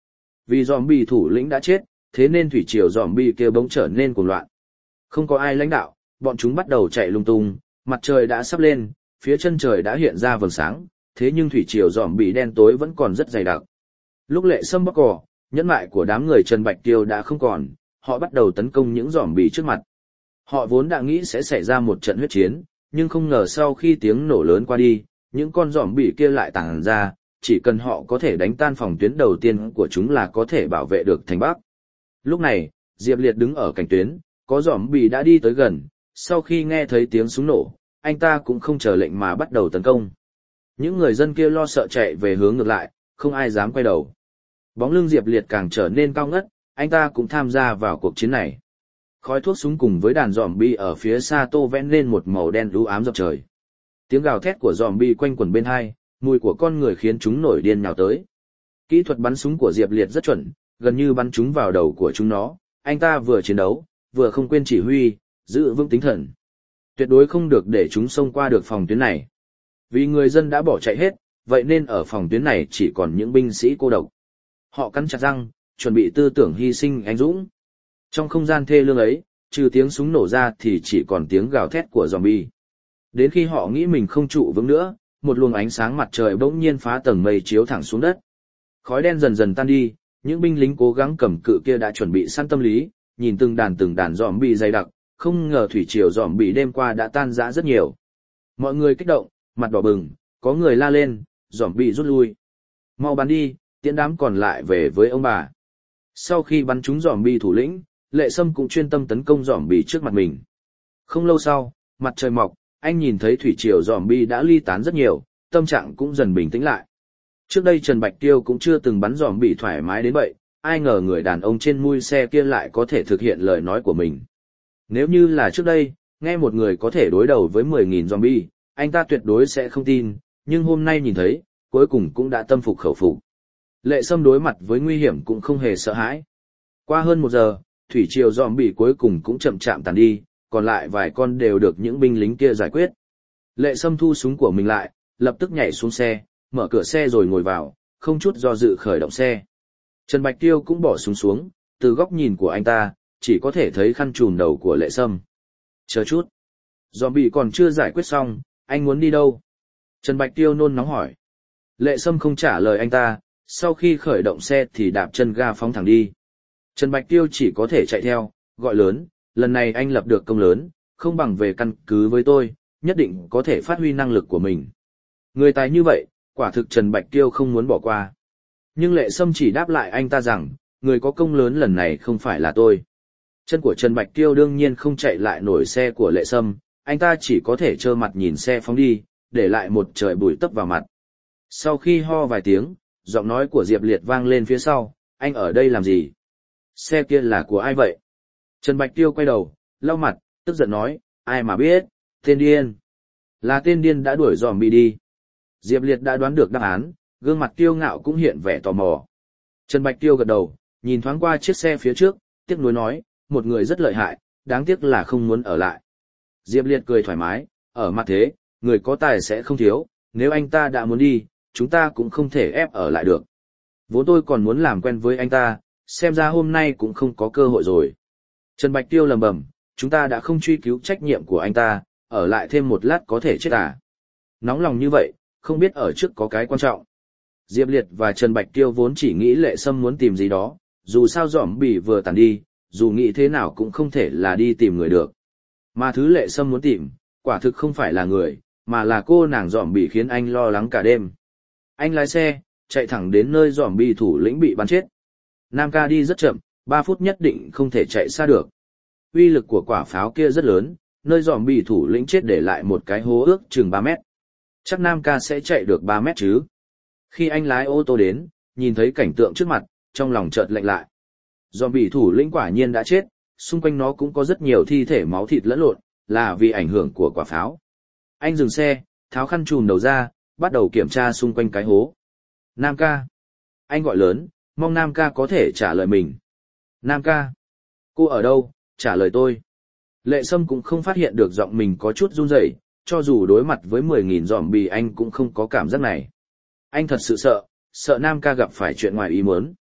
Vì zombie thủ lĩnh đã chết, thế nên thủy triều zombie kia bỗng trở nên cuồng loạn. Không có ai lãnh đạo, bọn chúng bắt đầu chạy lung tung, mặt trời đã sắp lên, phía chân trời đã hiện ra vầng sáng, thế nhưng thủy triều zombie đen tối vẫn còn rất dày đặc. Lúc Lệ Sâm bóc cỏ, nhẫn nại của đám người Trần Bạch Tiêu đã không còn, họ bắt đầu tấn công những zombie trước mặt. Họ vốn đã nghĩ sẽ xảy ra một trận huyết chiến, nhưng không ngờ sau khi tiếng nổ lớn qua đi, những con zombie kia lại tàng ra, chỉ cần họ có thể đánh tan phòng tuyến đầu tiên của chúng là có thể bảo vệ được thành Bắc. Lúc này, Diệp Liệt đứng ở cạnh tuyến, có zombie đã đi tới gần, sau khi nghe thấy tiếng súng nổ, anh ta cũng không chờ lệnh mà bắt đầu tấn công. Những người dân kia lo sợ chạy về hướng ngược lại, không ai dám quay đầu. Bóng lưng Diệp Liệt càng trở nên cao ngất, anh ta cũng tham gia vào cuộc chiến này. Khói thuốc súng cùng với đàn zombie ở phía xa tô vẽ lên một màu đen u ám dập trời. Tiếng gào thét của zombie quanh quẩn bên hai, mùi của con người khiến chúng nổi điên nhào tới. Kỹ thuật bắn súng của Diệp Liệt rất chuẩn, gần như bắn chúng vào đầu của chúng nó. Anh ta vừa chiến đấu, vừa không quên chỉ huy, giữ vững tinh thần. Tuyệt đối không được để chúng xông qua được phòng tuyến này. Vì người dân đã bỏ chạy hết, vậy nên ở phòng tuyến này chỉ còn những binh sĩ cô độc. Họ cắn chặt răng, chuẩn bị tư tưởng hy sinh anh dũng. Trong không gian thê lương ấy, trừ tiếng súng nổ ra thì chỉ còn tiếng gào thét của zombie. Đến khi họ nghĩ mình không trụ vững nữa, một luồng ánh sáng mặt trời bỗng nhiên phá tầng mây chiếu thẳng xuống đất. Khói đen dần dần tan đi, những binh lính cố gắng cầm cự kia đã chuẩn bị sẵn tâm lý, nhìn từng đàn từng đàn zombie dày đặc, không ngờ thủy triều zombie đêm qua đã tan rã rất nhiều. Mọi người kích động, mặt đỏ bừng, có người la lên, zombie rút lui. Mau bắn đi, tiễn đám còn lại về với ông bà. Sau khi bắn trúng zombie thủ lĩnh, Lệ Sâm cũng chuyên tâm tấn công zombie trước mặt mình. Không lâu sau, mặt trời mọc, anh nhìn thấy thủy triều zombie đã ly tán rất nhiều, tâm trạng cũng dần bình tĩnh lại. Trước đây Trần Bạch Tiêu cũng chưa từng bắn zombie thoải mái đến vậy, ai ngờ người đàn ông trên mui xe kia lại có thể thực hiện lời nói của mình. Nếu như là trước đây, nghe một người có thể đối đầu với mười nghìn zombie, anh ta tuyệt đối sẽ không tin, nhưng hôm nay nhìn thấy, cuối cùng cũng đã tâm phục khẩu phục. Lệ Sâm đối mặt với nguy hiểm cũng không hề sợ hãi. Qua hơn một giờ, thủy triều zombie cuối cùng cũng chậm chạm tàn đi, còn lại vài con đều được những binh lính kia giải quyết. Lệ Sâm thu súng của mình lại, lập tức nhảy xuống xe, mở cửa xe rồi ngồi vào, không chút do dự khởi động xe. Trần Bạch Tiêu cũng bỏ súng xuống, từ góc nhìn của anh ta, chỉ có thể thấy khăn trùm đầu của Lệ Sâm. Chờ chút. Zombie còn chưa giải quyết xong, anh muốn đi đâu? Trần Bạch Tiêu nôn nóng hỏi. Lệ Sâm không trả lời anh ta, sau khi khởi động xe thì đạp chân ga phóng thẳng đi. Trần Bạch Tiêu chỉ có thể chạy theo, gọi lớn, lần này anh lập được công lớn, không bằng về căn cứ với tôi, nhất định có thể phát huy năng lực của mình. Người tài như vậy, quả thực Trần Bạch Tiêu không muốn bỏ qua. Nhưng Lệ Sâm chỉ đáp lại anh ta rằng, người có công lớn lần này không phải là tôi. Chân của Trần Bạch Tiêu đương nhiên không chạy lại nổi xe của Lệ Sâm, anh ta chỉ có thể trơ mặt nhìn xe phóng đi, để lại một trời bụi tấp vào mặt. Sau khi ho vài tiếng, giọng nói của Diệp Liệt vang lên phía sau, anh ở đây làm gì? Xe kia là của ai vậy? Trần Bạch Tiêu quay đầu, lau mặt, tức giận nói, ai mà biết, tên điên. Là tên điên đã đuổi zombie đi. Diệp Liệt đã đoán được đáp án, gương mặt kiêu ngạo cũng hiện vẻ tò mò. Trần Bạch Tiêu gật đầu, nhìn thoáng qua chiếc xe phía trước, tiếc nuối nói, một người rất lợi hại, đáng tiếc là không muốn ở lại. Diệp Liệt cười thoải mái, ở mặt thế, người có tài sẽ không thiếu, nếu anh ta đã muốn đi, chúng ta cũng không thể ép ở lại được. Vốn tôi còn muốn làm quen với anh ta, xem ra hôm nay cũng không có cơ hội rồi. Trần Bạch Tiêu lầm bầm, chúng ta đã không truy cứu trách nhiệm của anh ta, ở lại thêm một lát có thể chết à. Nóng lòng như vậy, không biết ở trước có cái quan trọng. Diệp Liệt và Trần Bạch Tiêu vốn chỉ nghĩ Lệ Sâm muốn tìm gì đó, dù sao zombie vừa tàn đi, dù nghĩ thế nào cũng không thể là đi tìm người được. Mà thứ Lệ Sâm muốn tìm, quả thực không phải là người, mà là cô nàng zombie khiến anh lo lắng cả đêm. Anh lái xe, chạy thẳng đến nơi zombie thủ lĩnh bị bắn chết. Nam ca đi rất chậm, ba phút nhất định không thể chạy xa được. Uy lực của quả pháo kia rất lớn, nơi zombie thủ lĩnh chết để lại một cái hố ước chừng ba mét. Chắc Nam ca sẽ chạy được ba mét chứ. Khi anh lái ô tô đến, nhìn thấy cảnh tượng trước mặt, trong lòng chợt lạnh lại. Zombie thủ lĩnh quả nhiên đã chết, xung quanh nó cũng có rất nhiều thi thể máu thịt lẫn lộn, là vì ảnh hưởng của quả pháo. Anh dừng xe, tháo khăn trùm đầu ra, bắt đầu kiểm tra xung quanh cái hố. Nam ca. Anh gọi lớn, mong Nam ca có thể trả lời mình. Nam ca. Cô ở đâu, trả lời tôi. Lệ Sâm cũng không phát hiện được giọng mình có chút run rẩy, cho dù đối mặt với mười nghìn zombie anh cũng không có cảm giác này. Anh thật sự sợ, sợ Nam ca gặp phải chuyện ngoài ý muốn.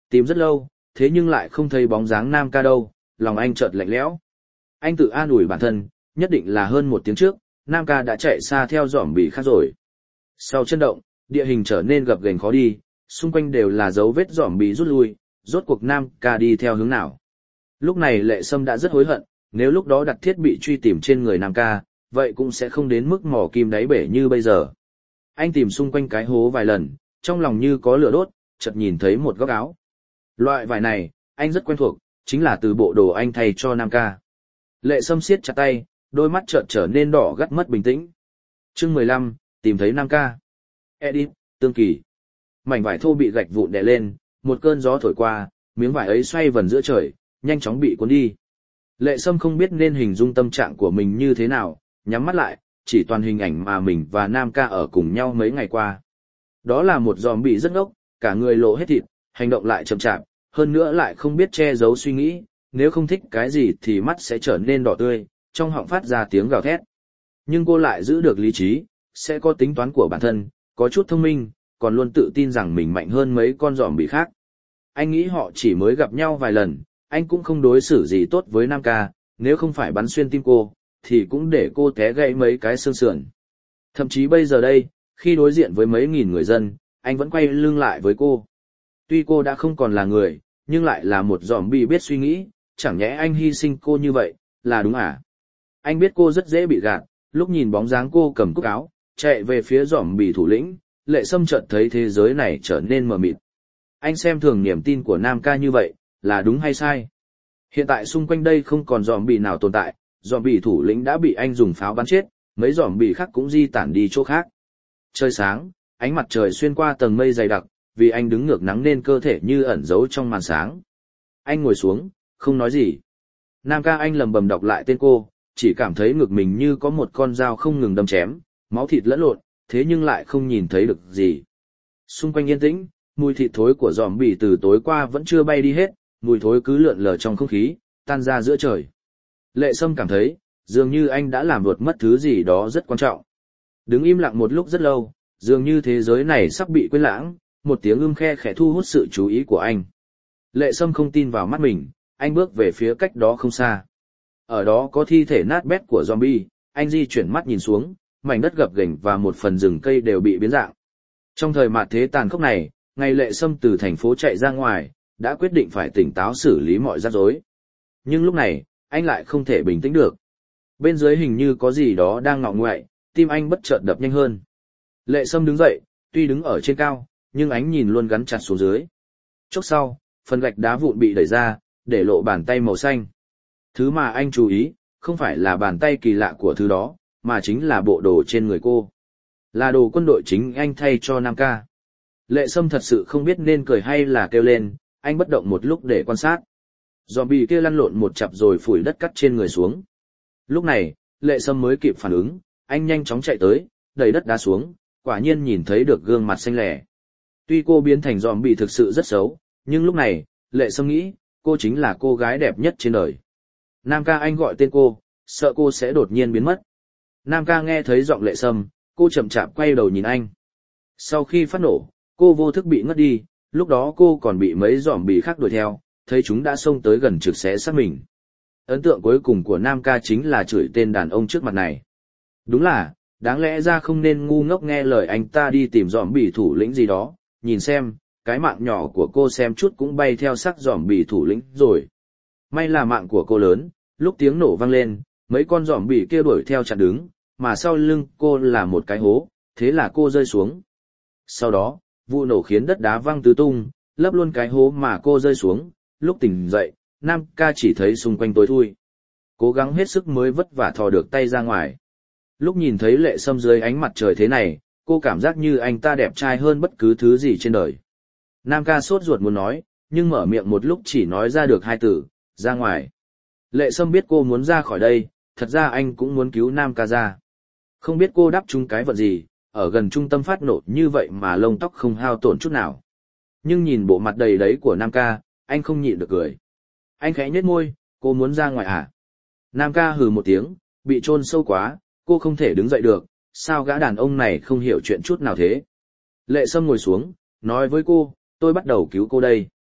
Tìm rất lâu, thế nhưng lại không thấy bóng dáng Nam ca đâu, lòng anh chợt lạnh lẽo. Anh tự an ủi bản thân, nhất định là hơn một tiếng trước, Nam ca đã chạy xa theo dòm bị khác rồi. Sau chân động, địa hình trở nên gập ghềnh khó đi, xung quanh đều là dấu vết dòm bị rút lui, rốt cuộc Nam ca đi theo hướng nào. Lúc này Lệ Sâm đã rất hối hận, nếu lúc đó đặt thiết bị truy tìm trên người Nam ca, vậy cũng sẽ không đến mức mò kim đáy bể như bây giờ. Anh tìm xung quanh cái hố vài lần, trong lòng như có lửa đốt, chợt nhìn thấy một góc áo. Loại vải này, anh rất quen thuộc, chính là từ bộ đồ anh thay cho Nam ca. Lệ Sâm siết chặt tay, đôi mắt chợt trở nên đỏ gắt mất bình tĩnh. Chương mười lăm, tìm thấy Nam ca. Edit, Tương Kỳ. Mảnh vải thô bị gạch vụn đè lên, một cơn gió thổi qua, miếng vải ấy xoay vần giữa trời, nhanh chóng bị cuốn đi. Lệ Sâm không biết nên hình dung tâm trạng của mình như thế nào, nhắm mắt lại, chỉ toàn hình ảnh mà mình và Nam ca ở cùng nhau mấy ngày qua. Đó là một zombie rất ngốc, cả người lộ hết thịt, hành động lại chậm chạp, hơn nữa lại không biết che giấu suy nghĩ, nếu không thích cái gì thì mắt sẽ trở nên đỏ tươi, trong họng phát ra tiếng gào thét. Nhưng cô lại giữ được lý trí, sẽ có tính toán của bản thân, có chút thông minh, còn luôn tự tin rằng mình mạnh hơn mấy con zombie khác. Anh nghĩ họ chỉ mới gặp nhau vài lần, anh cũng không đối xử gì tốt với Nam ca, nếu không phải bắn xuyên tim cô, thì cũng để cô té gãy mấy cái xương sườn. Thậm chí bây giờ đây, khi đối diện với mấy nghìn người dân, anh vẫn quay lưng lại với cô. Tuy cô đã không còn là người, nhưng lại là một zombie biết suy nghĩ, chẳng nhẽ anh hy sinh cô như vậy, là đúng à? Anh biết cô rất dễ bị gạt, lúc nhìn bóng dáng cô cầm cúc áo, chạy về phía zombie thủ lĩnh, Lệ Sâm chợt thấy thế giới này trở nên mờ mịt. Anh xem thường niềm tin của Nam ca như vậy, là đúng hay sai? Hiện tại xung quanh đây không còn zombie nào tồn tại, zombie thủ lĩnh đã bị anh dùng pháo bắn chết, mấy zombie khác cũng di tản đi chỗ khác. Trời sáng, ánh mặt trời xuyên qua tầng mây dày đặc, vì anh đứng ngược nắng nên cơ thể như ẩn giấu trong màn sáng. Anh ngồi xuống, không nói gì. Nam ca anh lầm bầm đọc lại tên cô, chỉ cảm thấy ngực mình như có một con dao không ngừng đâm chém, máu thịt lẫn lộn, thế nhưng lại không nhìn thấy được gì. Xung quanh yên tĩnh, mùi thịt thối của zombie từ tối qua vẫn chưa bay đi hết, mùi thối cứ lượn lờ trong không khí, tan ra giữa trời. Lệ Sâm cảm thấy, dường như anh đã làm vượt mất thứ gì đó rất quan trọng. Đứng im lặng một lúc rất lâu, dường như thế giới này sắp bị quên lãng, một tiếng ưm khe khẽ thu hút sự chú ý của anh. Lệ Sâm không tin vào mắt mình, anh bước về phía cách đó không xa. Ở đó có thi thể nát bét của zombie, anh di chuyển mắt nhìn xuống, mảnh đất gập ghềnh và một phần rừng cây đều bị biến dạng. Trong thời mạt thế tàn khốc này, ngày Lệ Sâm từ thành phố chạy ra ngoài, đã quyết định phải tỉnh táo xử lý mọi rắc rối. Nhưng lúc này, anh lại không thể bình tĩnh được. Bên dưới hình như có gì đó đang ngọ ngoại, tim anh bất chợt đập nhanh hơn. Lệ Sâm đứng dậy, tuy đứng ở trên cao, nhưng ánh nhìn luôn gắn chặt xuống dưới. Chốc sau, phần gạch đá vụn bị đẩy ra, để lộ bàn tay màu xanh. Thứ mà anh chú ý, không phải là bàn tay kỳ lạ của thứ đó, mà chính là bộ đồ trên người cô. Là đồ quân đội chính anh thay cho Nam ca. Lệ Sâm thật sự không biết nên cười hay là kêu lên, anh bất động một lúc để quan sát. Zombie kia lăn lộn một chặp rồi phủi đất cắt trên người xuống. Lúc này, Lệ Sâm mới kịp phản ứng, anh nhanh chóng chạy tới, đẩy đất đá xuống, quả nhiên nhìn thấy được gương mặt xanh lẻ. Tuy cô biến thành zombie thực sự rất xấu, nhưng lúc này, Lệ Sâm nghĩ, cô chính là cô gái đẹp nhất trên đời. Nam ca anh gọi tên cô, sợ cô sẽ đột nhiên biến mất. Nam ca nghe thấy giọng Lệ Sâm, cô chậm chạp quay đầu nhìn anh. Sau khi phát nổ, cô vô thức bị ngất đi, lúc đó cô còn bị mấy zombie khác đuổi theo, thấy chúng đã xông tới gần trực xé xác mình. Ấn tượng cuối cùng của Nam ca chính là chửi tên đàn ông trước mặt này. Đúng là, đáng lẽ ra không nên ngu ngốc nghe lời anh ta đi tìm zombie thủ lĩnh gì đó, nhìn xem, cái mạng nhỏ của cô xem chút cũng bay theo xác zombie thủ lĩnh rồi. May là mạng của cô lớn, lúc tiếng nổ vang lên, mấy con zombie kia đuổi theo chặn đứng, mà sau lưng cô là một cái hố, thế là cô rơi xuống. Sau đó, vụ nổ khiến đất đá văng tứ tung, lấp luôn cái hố mà cô rơi xuống, lúc tỉnh dậy, Nam ca chỉ thấy xung quanh tối thui. Cố gắng hết sức mới vất vả thò được tay ra ngoài. Lúc nhìn thấy Lệ Sâm dưới ánh mặt trời thế này, cô cảm giác như anh ta đẹp trai hơn bất cứ thứ gì trên đời. Nam ca sốt ruột muốn nói, nhưng mở miệng một lúc chỉ nói ra được hai từ, ra ngoài. Lệ Sâm biết cô muốn ra khỏi đây, thật ra anh cũng muốn cứu Nam ca ra. Không biết cô đáp trúng cái vật gì, ở gần trung tâm phát nổ như vậy mà lông tóc không hao tổn chút nào. Nhưng nhìn bộ mặt đầy đấy của Nam ca, anh không nhịn được cười. Anh khẽ nhếch môi, cô muốn ra ngoài à? Nam ca hừ một tiếng, bị chôn sâu quá, cô không thể đứng dậy được, sao gã đàn ông này không hiểu chuyện chút nào thế? Lệ Sâm ngồi xuống, nói với cô, tôi bắt đầu cứu cô đây.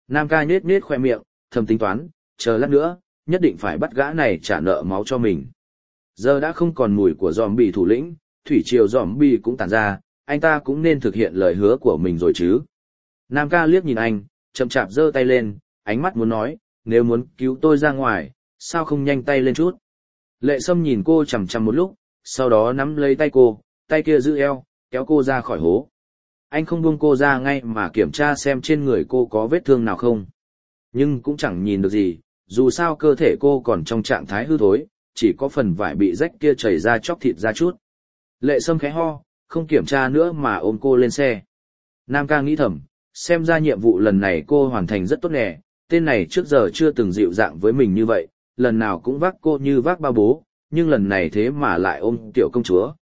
Nam ca nhết nhết khoe miệng, thầm tính toán, chờ lát nữa, nhất định phải bắt gã này trả nợ máu cho mình. Giờ đã không còn mùi của zombie thủ lĩnh, thủy triều zombie cũng tàn ra, anh ta cũng nên thực hiện lời hứa của mình rồi chứ. Nam ca liếc nhìn anh, chậm chạp giơ tay lên, ánh mắt muốn nói, nếu muốn cứu tôi ra ngoài, sao không nhanh tay lên chút. Lệ Sâm nhìn cô chằm chằm một lúc, sau đó nắm lấy tay cô, tay kia giữ eo, kéo cô ra khỏi hố. Anh không buông cô ra ngay mà kiểm tra xem trên người cô có vết thương nào không. Nhưng cũng chẳng nhìn được gì, dù sao cơ thể cô còn trong trạng thái hư thối, chỉ có phần vải bị rách kia chảy ra chóc thịt ra chút. Lệ Sâm khẽ ho, không kiểm tra nữa mà ôm cô lên xe. Nam ca nghĩ thầm, xem ra nhiệm vụ lần này cô hoàn thành rất tốt nè, tên này trước giờ chưa từng dịu dàng với mình như vậy, lần nào cũng vác cô như vác ba bố, nhưng lần này thế mà lại ôm tiểu công chúa.